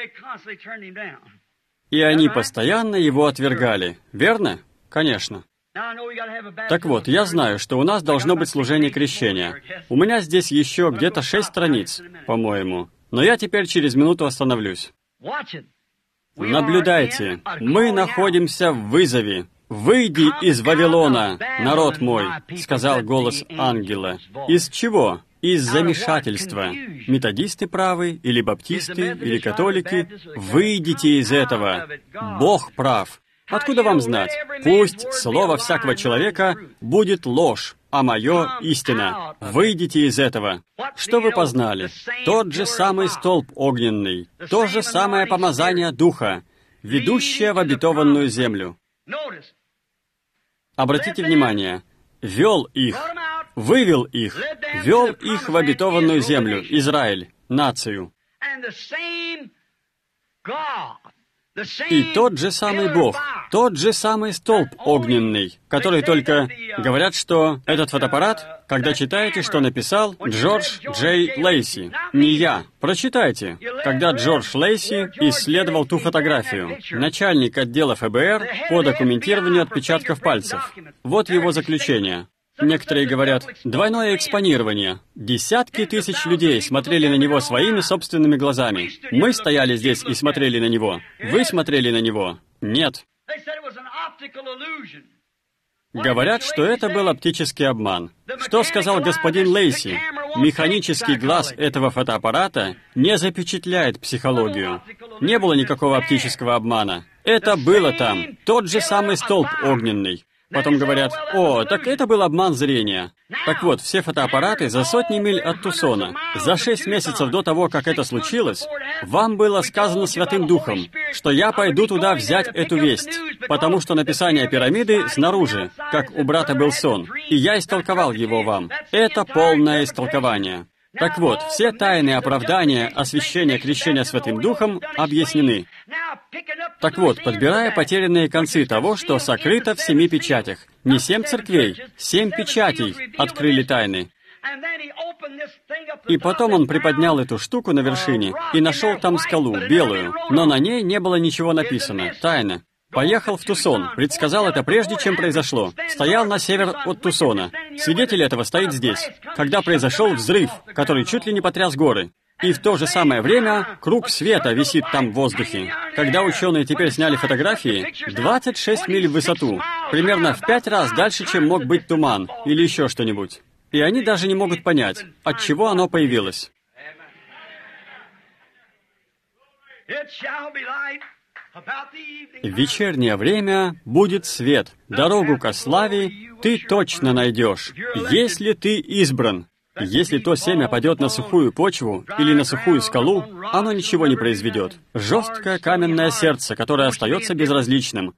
И они постоянно его отвергали. Верно? Конечно. Так вот, я знаю, что у нас должно быть служение крещения. У меня здесь еще где-то 6 страниц, по-моему. Но я теперь через минуту остановлюсь. Наблюдайте. Мы находимся в вызове. «Выйди из Вавилона, народ мой», — сказал голос ангела. Из чего? Из замешательства. Методисты правы, или баптисты, или католики. Выйдите из этого. Бог прав. Откуда вам знать? Пусть слово всякого человека будет ложь, а мое — истина. Выйдите из этого. Что вы познали? Тот же самый столб огненный, то же самое помазание Духа, ведущее в обетованную землю. Обратите внимание, вел их, вывел их, вел их в обетованную землю, Израиль, нацию. И тот же самый Бог, тот же самый столб огненный, который только... Говорят, что этот фотоаппарат, когда читаете, что написал Джордж Джей Лейси. Не я. Прочитайте. Когда Джордж Лейси исследовал ту фотографию. Начальник отдела ФБР по документированию отпечатков пальцев. Вот его заключение. Некоторые говорят, двойное экспонирование. Десятки тысяч людей смотрели на него своими собственными глазами. Мы стояли здесь и смотрели на него. Вы смотрели на него? Нет. Говорят, что это был оптический обман. Что сказал господин Лейси? Механический глаз этого фотоаппарата не запечатляет психологию. Не было никакого оптического обмана. Это было там. Тот же самый столб огненный. Потом говорят, о, так это был обман зрения. Так вот, все фотоаппараты за сотни миль от Тусона. За 6 месяцев до того, как это случилось, вам было сказано Святым Духом, что я пойду туда взять эту весть, потому что написание пирамиды снаружи, как у брата был сон, и я истолковал его вам. Это полное истолкование. Так вот, все тайные оправдания освящения крещения Святым Духом объяснены. Так вот, подбирая потерянные концы того, что сокрыто в 7 печатях. Не 7 церквей, 7 печатей открыли тайны. И потом он приподнял эту штуку на вершине и нашел там скалу, белую, но на ней не было ничего написано, тайна. Поехал в Тусон, предсказал это прежде, чем произошло. Стоял на север от Тусона. Свидетель этого стоит здесь. Когда произошел взрыв, который чуть ли не потряс горы. И в то же самое время круг света висит там в воздухе. Когда ученые теперь сняли фотографии, 26 миль в высоту, примерно в 5 раз дальше, чем мог быть туман или еще что-нибудь. И они даже не могут понять, от чего оно появилось. В вечернее время будет свет. Дорогу ко славе ты точно найдешь, если ты избран. Если то семя падет на сухую почву или на сухую скалу, оно ничего не произведет. Жесткое каменное сердце, которое остается безразличным.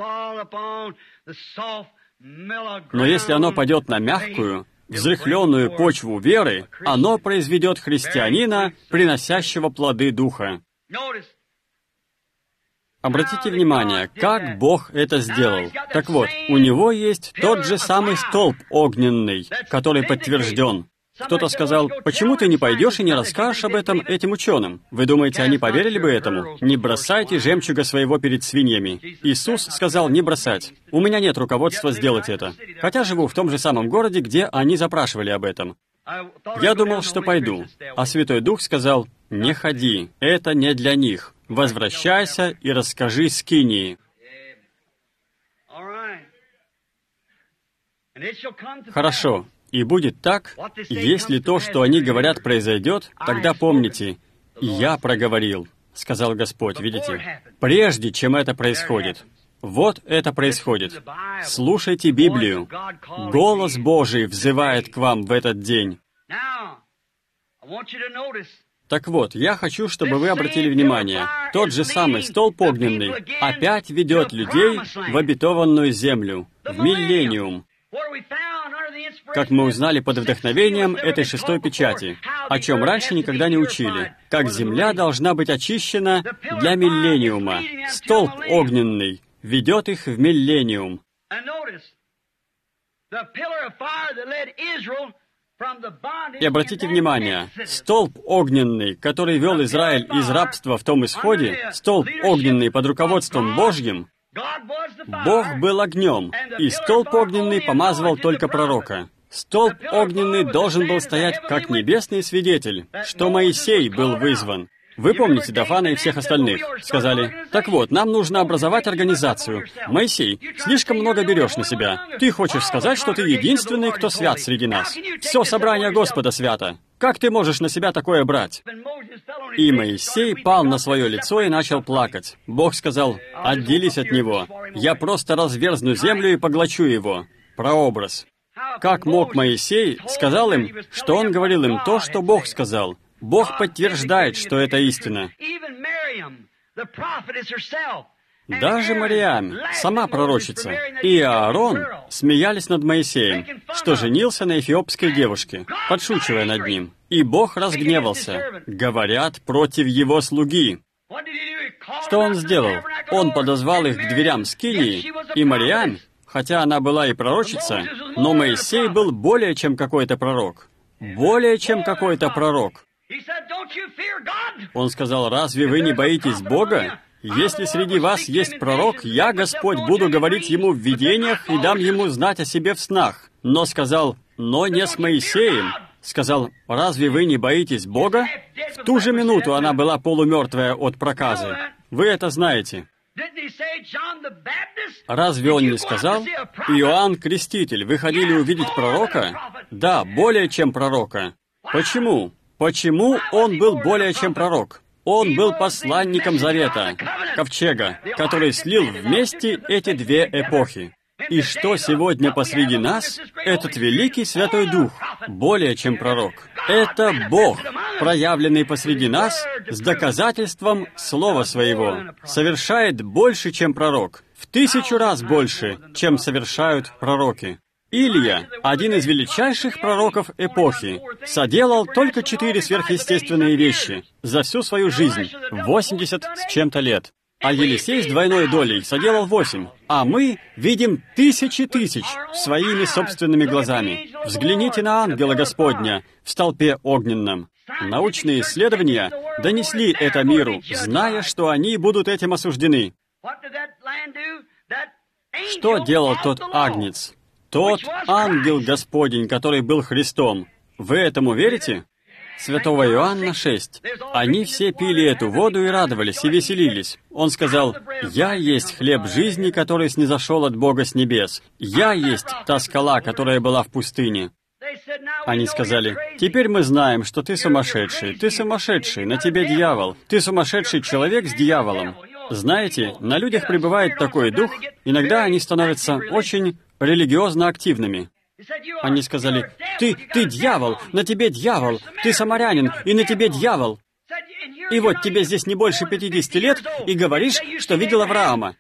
Но если оно падет на мягкую, взрыхленную почву веры, оно произведет христианина, приносящего плоды Духа. Обратите внимание, как Бог это сделал. Так вот, у Него есть тот же самый столб огненный, который подтвержден. Кто-то сказал, почему ты не пойдешь и не расскажешь об этом этим ученым? Вы думаете, они поверили бы этому? Не бросайте жемчуга своего перед свиньями. Иисус сказал не бросать. У меня нет руководства сделать это. Хотя живу в том же самом городе, где они запрашивали об этом. Я думал, что пойду. А Святой Дух сказал, не ходи, это не для них. Возвращайся и расскажи Скинии. Хорошо. И будет так, если то, что они говорят, произойдет, тогда помните, «Я проговорил», — сказал Господь, видите, прежде чем это происходит. Вот это происходит. Слушайте Библию. Голос Божий взывает к вам в этот день. Так вот, я хочу, чтобы вы обратили внимание, тот же самый столб огненный опять ведет людей в обетованную землю, в миллениум. Как мы узнали под вдохновением этой шестой печати, о чем раньше никогда не учили, как земля должна быть очищена для миллениума. Столб огненный ведет их в миллениум. И обратите внимание, столб огненный, который вел Израиль из рабства в том исходе, столб огненный под руководством Божьим, Бог был огнем, и столб огненный помазывал только пророка. Столб огненный должен был стоять как небесный свидетель, что Моисей был вызван. Вы помните Дафана и всех остальных. Сказали, так вот, нам нужно образовать организацию. Моисей, слишком много берешь на себя. Ты хочешь сказать, что ты единственный, кто свят среди нас. Все собрание Господа свято. Как ты можешь на себя такое брать? И Моисей пал на свое лицо и начал плакать. Бог сказал, отделись от него. Я просто разверзну землю и поглощу его. Прообраз. Как мог Моисей, сказал им, что он говорил им то, что Бог сказал. Бог подтверждает, что это истина. Даже Мариам, сама пророчица, и Аарон смеялись над Моисеем, что женился на эфиопской девушке, подшучивая над ним. И Бог разгневался. Говорят против его слуги. Что он сделал? Он подозвал их к дверям скинии, и Мариам, хотя она была и пророчица, но Моисей был более чем какой-то пророк. Более чем какой-то пророк. Он сказал, разве вы не боитесь Бога? Если среди вас есть пророк, я, Господь, буду говорить ему в видениях и дам ему знать о себе в снах. Но сказал, но не с Моисеем. Сказал, разве вы не боитесь Бога? В ту же минуту она была полумертвая от проказы. Вы это знаете. Разве он не сказал? Иоанн Креститель, вы хотели увидеть пророка? Да, более чем пророка. Почему? Почему он был более чем пророк? Он был посланником Завета, Ковчега, который слил вместе эти две эпохи. И что сегодня посреди нас? Этот великий Святой Дух, более чем пророк. Это Бог, проявленный посреди нас с доказательством Слова Своего, совершает больше, чем пророк, в 1000 раз больше, чем совершают пророки. Илия, один из величайших пророков эпохи, соделал только 4 сверхъестественные вещи за всю свою жизнь, 80 с чем-то лет. А Елисей с двойной долей соделал 8, а мы видим тысячи тысяч своими собственными глазами. Взгляните на ангела Господня в столпе огненном. Научные исследования донесли это миру, зная, что они будут этим осуждены. Что делал тот агнец? Тот ангел Господень, который был Христом. Вы этому верите? Святого Иоанна 6. Они все пили эту воду и радовались, и веселились. Он сказал, «Я есть хлеб жизни, который снизошел от Бога с небес. Я есть та скала, которая была в пустыне». Они сказали, «Теперь мы знаем, что ты сумасшедший, на тебе дьявол, ты сумасшедший человек с дьяволом». Знаете, на людях пребывает такой дух, иногда они становятся очень религиозно активными. Они сказали: ты дьявол, на тебе дьявол, ты самарянин, и на тебе дьявол. И вот тебе здесь не больше 50 лет, и говоришь, что видел Авраама.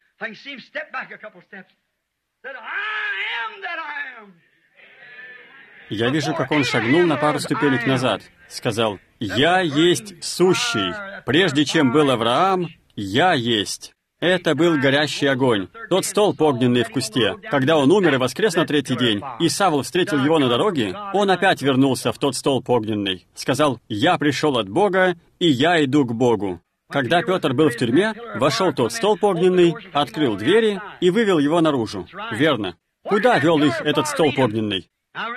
Я вижу, как он шагнул на пару ступенек назад. Сказал: «Я есть сущий. Прежде чем был Авраам, я есть». Это был горящий огонь, тот столб огненный в кусте. Когда он умер и воскрес на третий день, и Савл встретил его на дороге, он опять вернулся в тот столб огненный. Сказал: «Я пришел от Бога, и я иду к Богу». Когда Петр был в тюрьме, вошел тот столб огненный, открыл двери и вывел его наружу. Верно. Куда вел их этот столб огненный?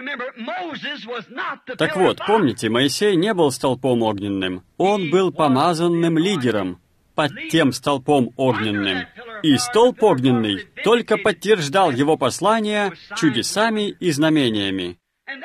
Так вот, помните, Моисей не был столпом огненным. Он был помазанным лидером под тем столпом огненным. И столб огненный только подтверждал его послание чудесами и знамениями.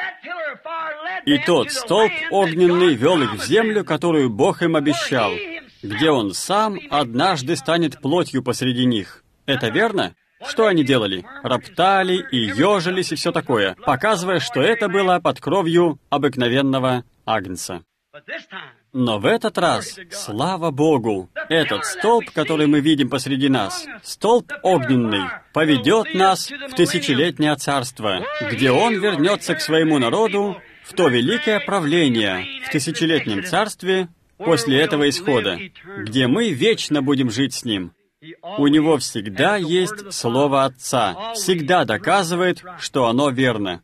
И тот столб огненный вел их в землю, которую Бог им обещал, где Он сам однажды станет плотью посреди них. Это верно? Что они делали? Роптали и ежились и все такое, показывая, что это было под кровью обыкновенного агнца. Но в этот раз, слава Богу, этот столб, который мы видим посреди нас, столб огненный, поведет нас в тысячелетнее царство, где Он вернется к своему народу в то великое правление в тысячелетнем царстве после этого исхода, где мы вечно будем жить с Ним. У Него всегда есть Слово Отца, всегда доказывает, что оно верно.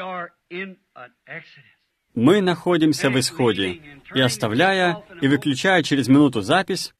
Мы находимся в исходе, и оставляя и выключая через минуту запись,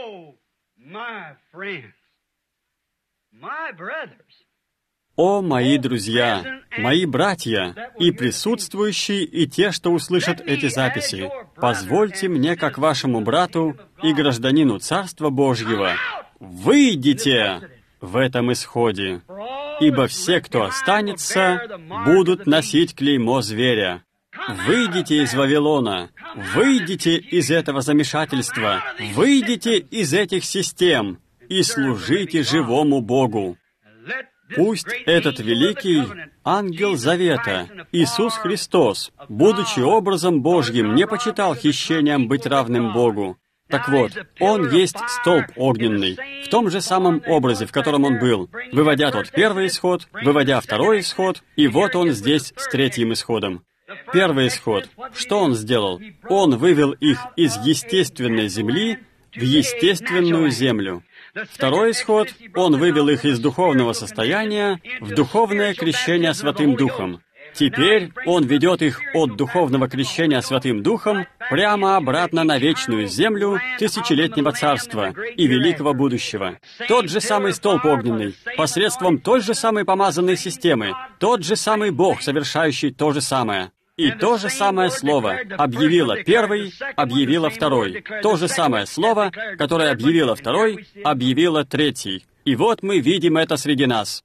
«О, мои друзья, мои братья, и присутствующие, и те, что услышат эти записи, позвольте мне, как вашему брату и гражданину Царства Божьего, выйдите в этом исходе, ибо все, кто останется, будут носить клеймо зверя. Выйдите из Вавилона, выйдите из этого замешательства, выйдите из этих систем и служите живому Богу. Пусть этот великий ангел завета, Иисус Христос, будучи образом Божьим, не почитал хищением быть равным Богу. Так вот, Он есть столб огненный, в том же самом образе, в котором Он был, выводя тот первый исход, выводя второй исход, и вот Он здесь с третьим исходом. Первый исход. Что Он сделал? Он вывел их из естественной земли в естественную землю. Второй исход. Он вывел их из духовного состояния в духовное крещение Святым Духом. Теперь Он ведет их от духовного крещения Святым Духом прямо обратно на вечную землю тысячелетнего царства и великого будущего. Тот же самый столб огненный, посредством той же самой помазанной системы, тот же самый Бог, совершающий то же самое. И то же самое слово объявило первый, объявило второй. То же самое слово, которое объявило второй, объявило третий. И вот мы видим это среди нас.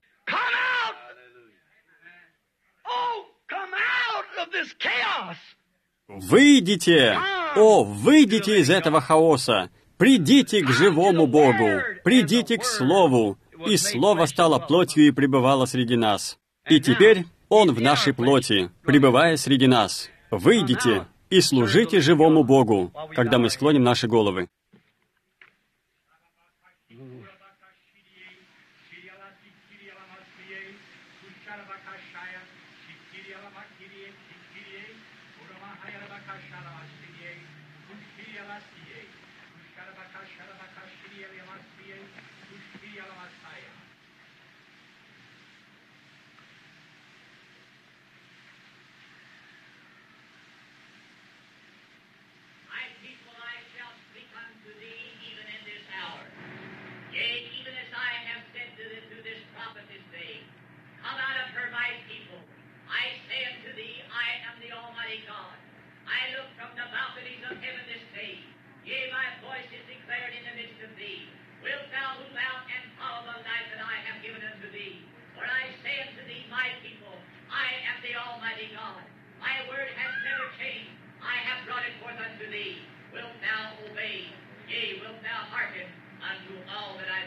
Выйдите! О, выйдите из этого хаоса! Придите к живому Богу! Придите к Слову! И Слово стало плотью и пребывало среди нас. И теперь Он в нашей плоти, пребывая среди нас. Выйдите и служите живому Богу, когда мы склоним наши головы.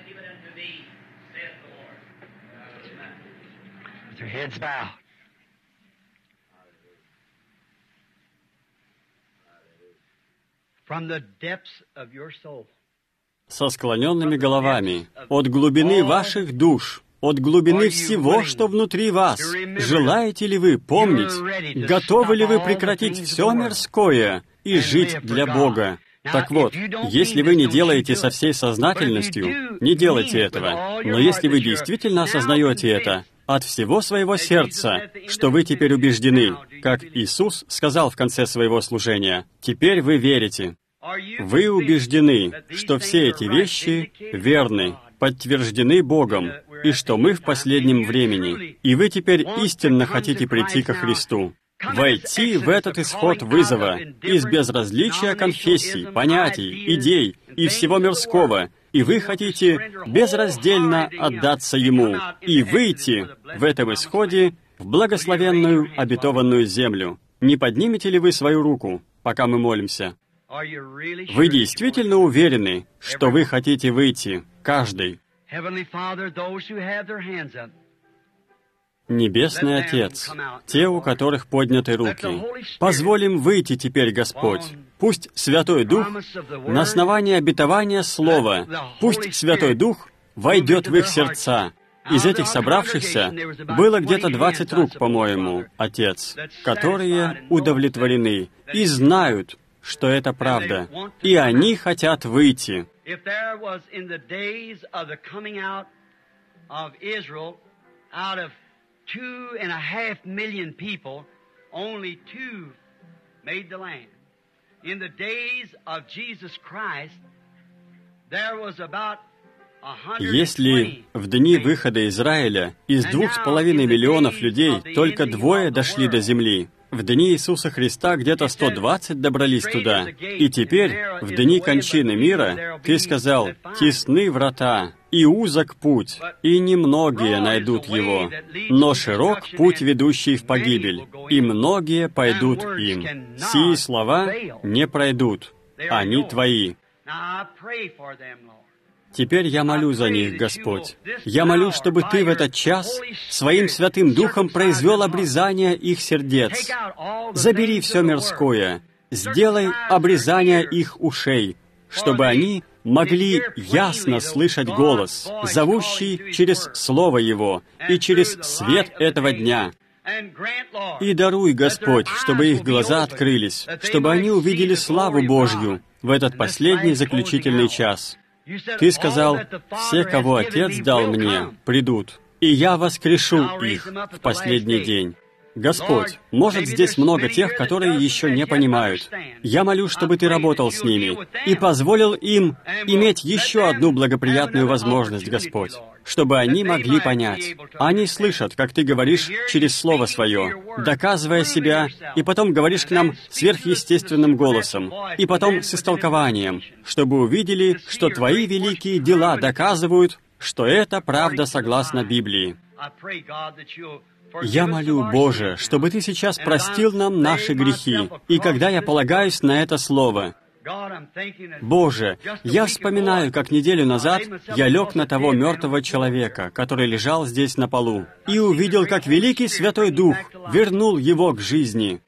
With your heads bowed. со склоненными головами, от глубины ваших душ, от глубины всего, что внутри вас. Желаете ли вы помнить? Готовы ли вы прекратить все мирское и жить для Бога? Так вот, если вы не делаете со всей сознательностью, не делайте этого. Но если вы действительно осознаете это от всего своего сердца, что вы теперь убеждены, как Иисус сказал в конце своего служения, теперь вы верите. Вы убеждены, что все эти вещи верны, подтверждены Богом, и что мы в последнем времени, и вы теперь истинно хотите прийти ко Христу. Войти в этот исход вызова из безразличия конфессий, понятий, идей и всего мирского, и вы хотите безраздельно отдаться Ему и выйти в этом исходе в благословенную обетованную землю. Не поднимете ли вы свою руку, пока мы молимся? Вы действительно уверены, что вы хотите выйти, каждый? Небесный Отец, те, у которых подняты руки, позволим выйти теперь, Господь. Пусть Святой Дух, на основании обетования Слова, пусть Святой Дух войдет в их сердца. Из этих собравшихся было где-то 20 рук, по-моему, Отец, которые удовлетворены и знают, что это правда, и они хотят выйти. $2.5 million people, only 2 made the land. In the days of Jesus Christ, there was about 120. Если в дни выхода Израиля из 2,5 миллионов людей только 2 дошли до земли, в дни Иисуса Христа где-то 120 добрались туда, и теперь, в дни кончины мира, Ты сказал, «Тесны врата, и узок путь, и немногие найдут его, но широк путь, ведущий в погибель, и многие пойдут им. Сии слова не пройдут, они Твои». Теперь я молю за них, Господь. Я молю, чтобы Ты в этот час Своим Святым Духом произвел обрезание их сердец. Забери все мирское, сделай обрезание их ушей, чтобы они могли ясно слышать голос, зовущий через Слово Его и через свет этого дня. И даруй, Господь, чтобы их глаза открылись, чтобы они увидели славу Божью в этот последний заключительный час. Ты сказал, «Все, кого Отец дал мне, придут, и я воскрешу их в последний день». Господь, может, здесь много тех, которые еще не понимают. Я молю, чтобы Ты работал с ними и позволил им иметь еще одну благоприятную возможность, Господь, чтобы они могли понять. Они слышат, как Ты говоришь через Слово Свое, доказывая себя, и потом говоришь к нам сверхъестественным голосом, и потом с истолкованием, чтобы увидели, что Твои великие дела доказывают, что это правда согласно Библии. Я молю, Боже, чтобы Ты сейчас простил нам наши грехи, и когда я полагаюсь на это Слово, Боже, я вспоминаю, как неделю назад я лег на того мертвого человека, который лежал здесь на полу, и увидел, как Великий Святой Дух вернул его к жизни.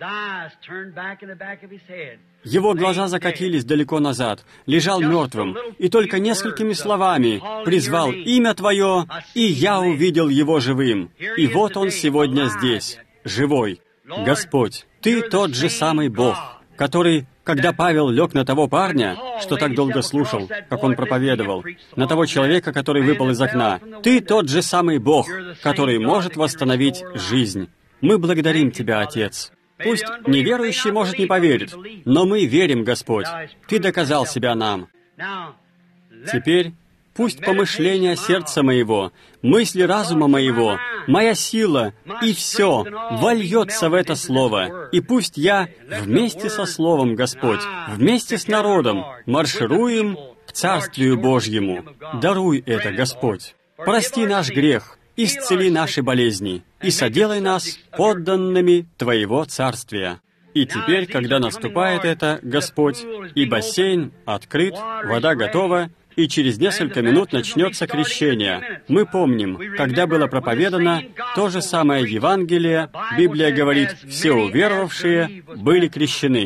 Его глаза закатились далеко назад, лежал мертвым, и только несколькими словами призвал имя Твое, и я увидел его живым. И вот он сегодня здесь, живой. Господь, Ты тот же самый Бог, который, когда Павел лег на того парня, что так долго слушал, как он проповедовал, на того человека, который выпал из окна, Ты тот же самый Бог, который может восстановить жизнь. Мы благодарим Тебя, Отец. Пусть неверующий, может, не поверит, но мы верим, Господь. Ты доказал себя нам. Теперь пусть помышления сердца моего, мысли разума моего, моя сила и все вольется в это Слово. И пусть я вместе со Словом, Господь, вместе с народом маршируем к Царствию Божьему. Даруй это, Господь. Прости наш грех, исцели наши болезни и соделай нас подданными Твоего Царствия. И теперь, когда наступает это, Господь, и бассейн открыт, вода готова, и через несколько минут начнется крещение. Мы помним, когда было проповедано то же самое Евангелие, Библия говорит, все уверовавшие были крещены.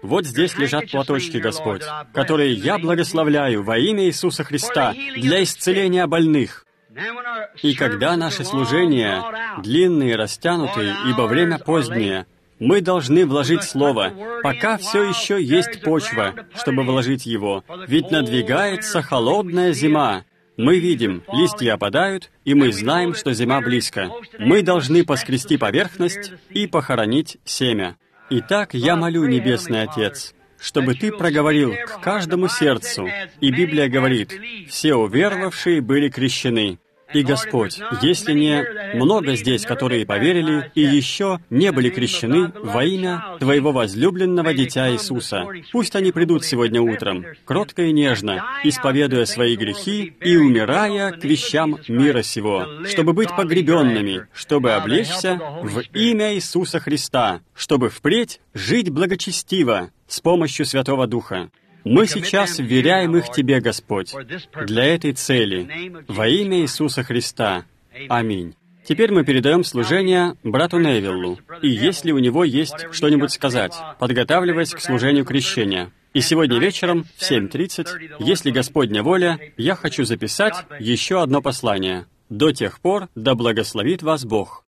Вот здесь лежат платочки, Господь, которые я благословляю во имя Иисуса Христа для исцеления больных. И когда наши служения длинные, растянутые, ибо время позднее, мы должны вложить Слово, пока все еще есть почва, чтобы вложить его, ведь надвигается холодная зима. Мы видим, листья опадают, и мы знаем, что зима близко. Мы должны поскрести поверхность и похоронить семя. Итак, я молю, Небесный Отец, чтобы Ты проговорил к каждому сердцу, и Библия говорит, все уверовавшие были крещены. И, Господь, если не много здесь, которые поверили и еще не были крещены во имя Твоего возлюбленного Дитя Иисуса, пусть они придут сегодня утром, кротко и нежно, исповедуя свои грехи и умирая к вещам мира сего, чтобы быть погребенными, чтобы облечься в имя Иисуса Христа, чтобы впредь жить благочестиво с помощью Святого Духа. Мы сейчас вверяем их Тебе, Господь, для этой цели, во имя Иисуса Христа. Аминь. Теперь мы передаем служение брату Невиллу, и если у него есть что-нибудь сказать, подготавливаясь к служению крещения. И сегодня вечером в 7:30, если Господня воля, я хочу записать еще одно послание. До тех пор, да благословит вас Бог.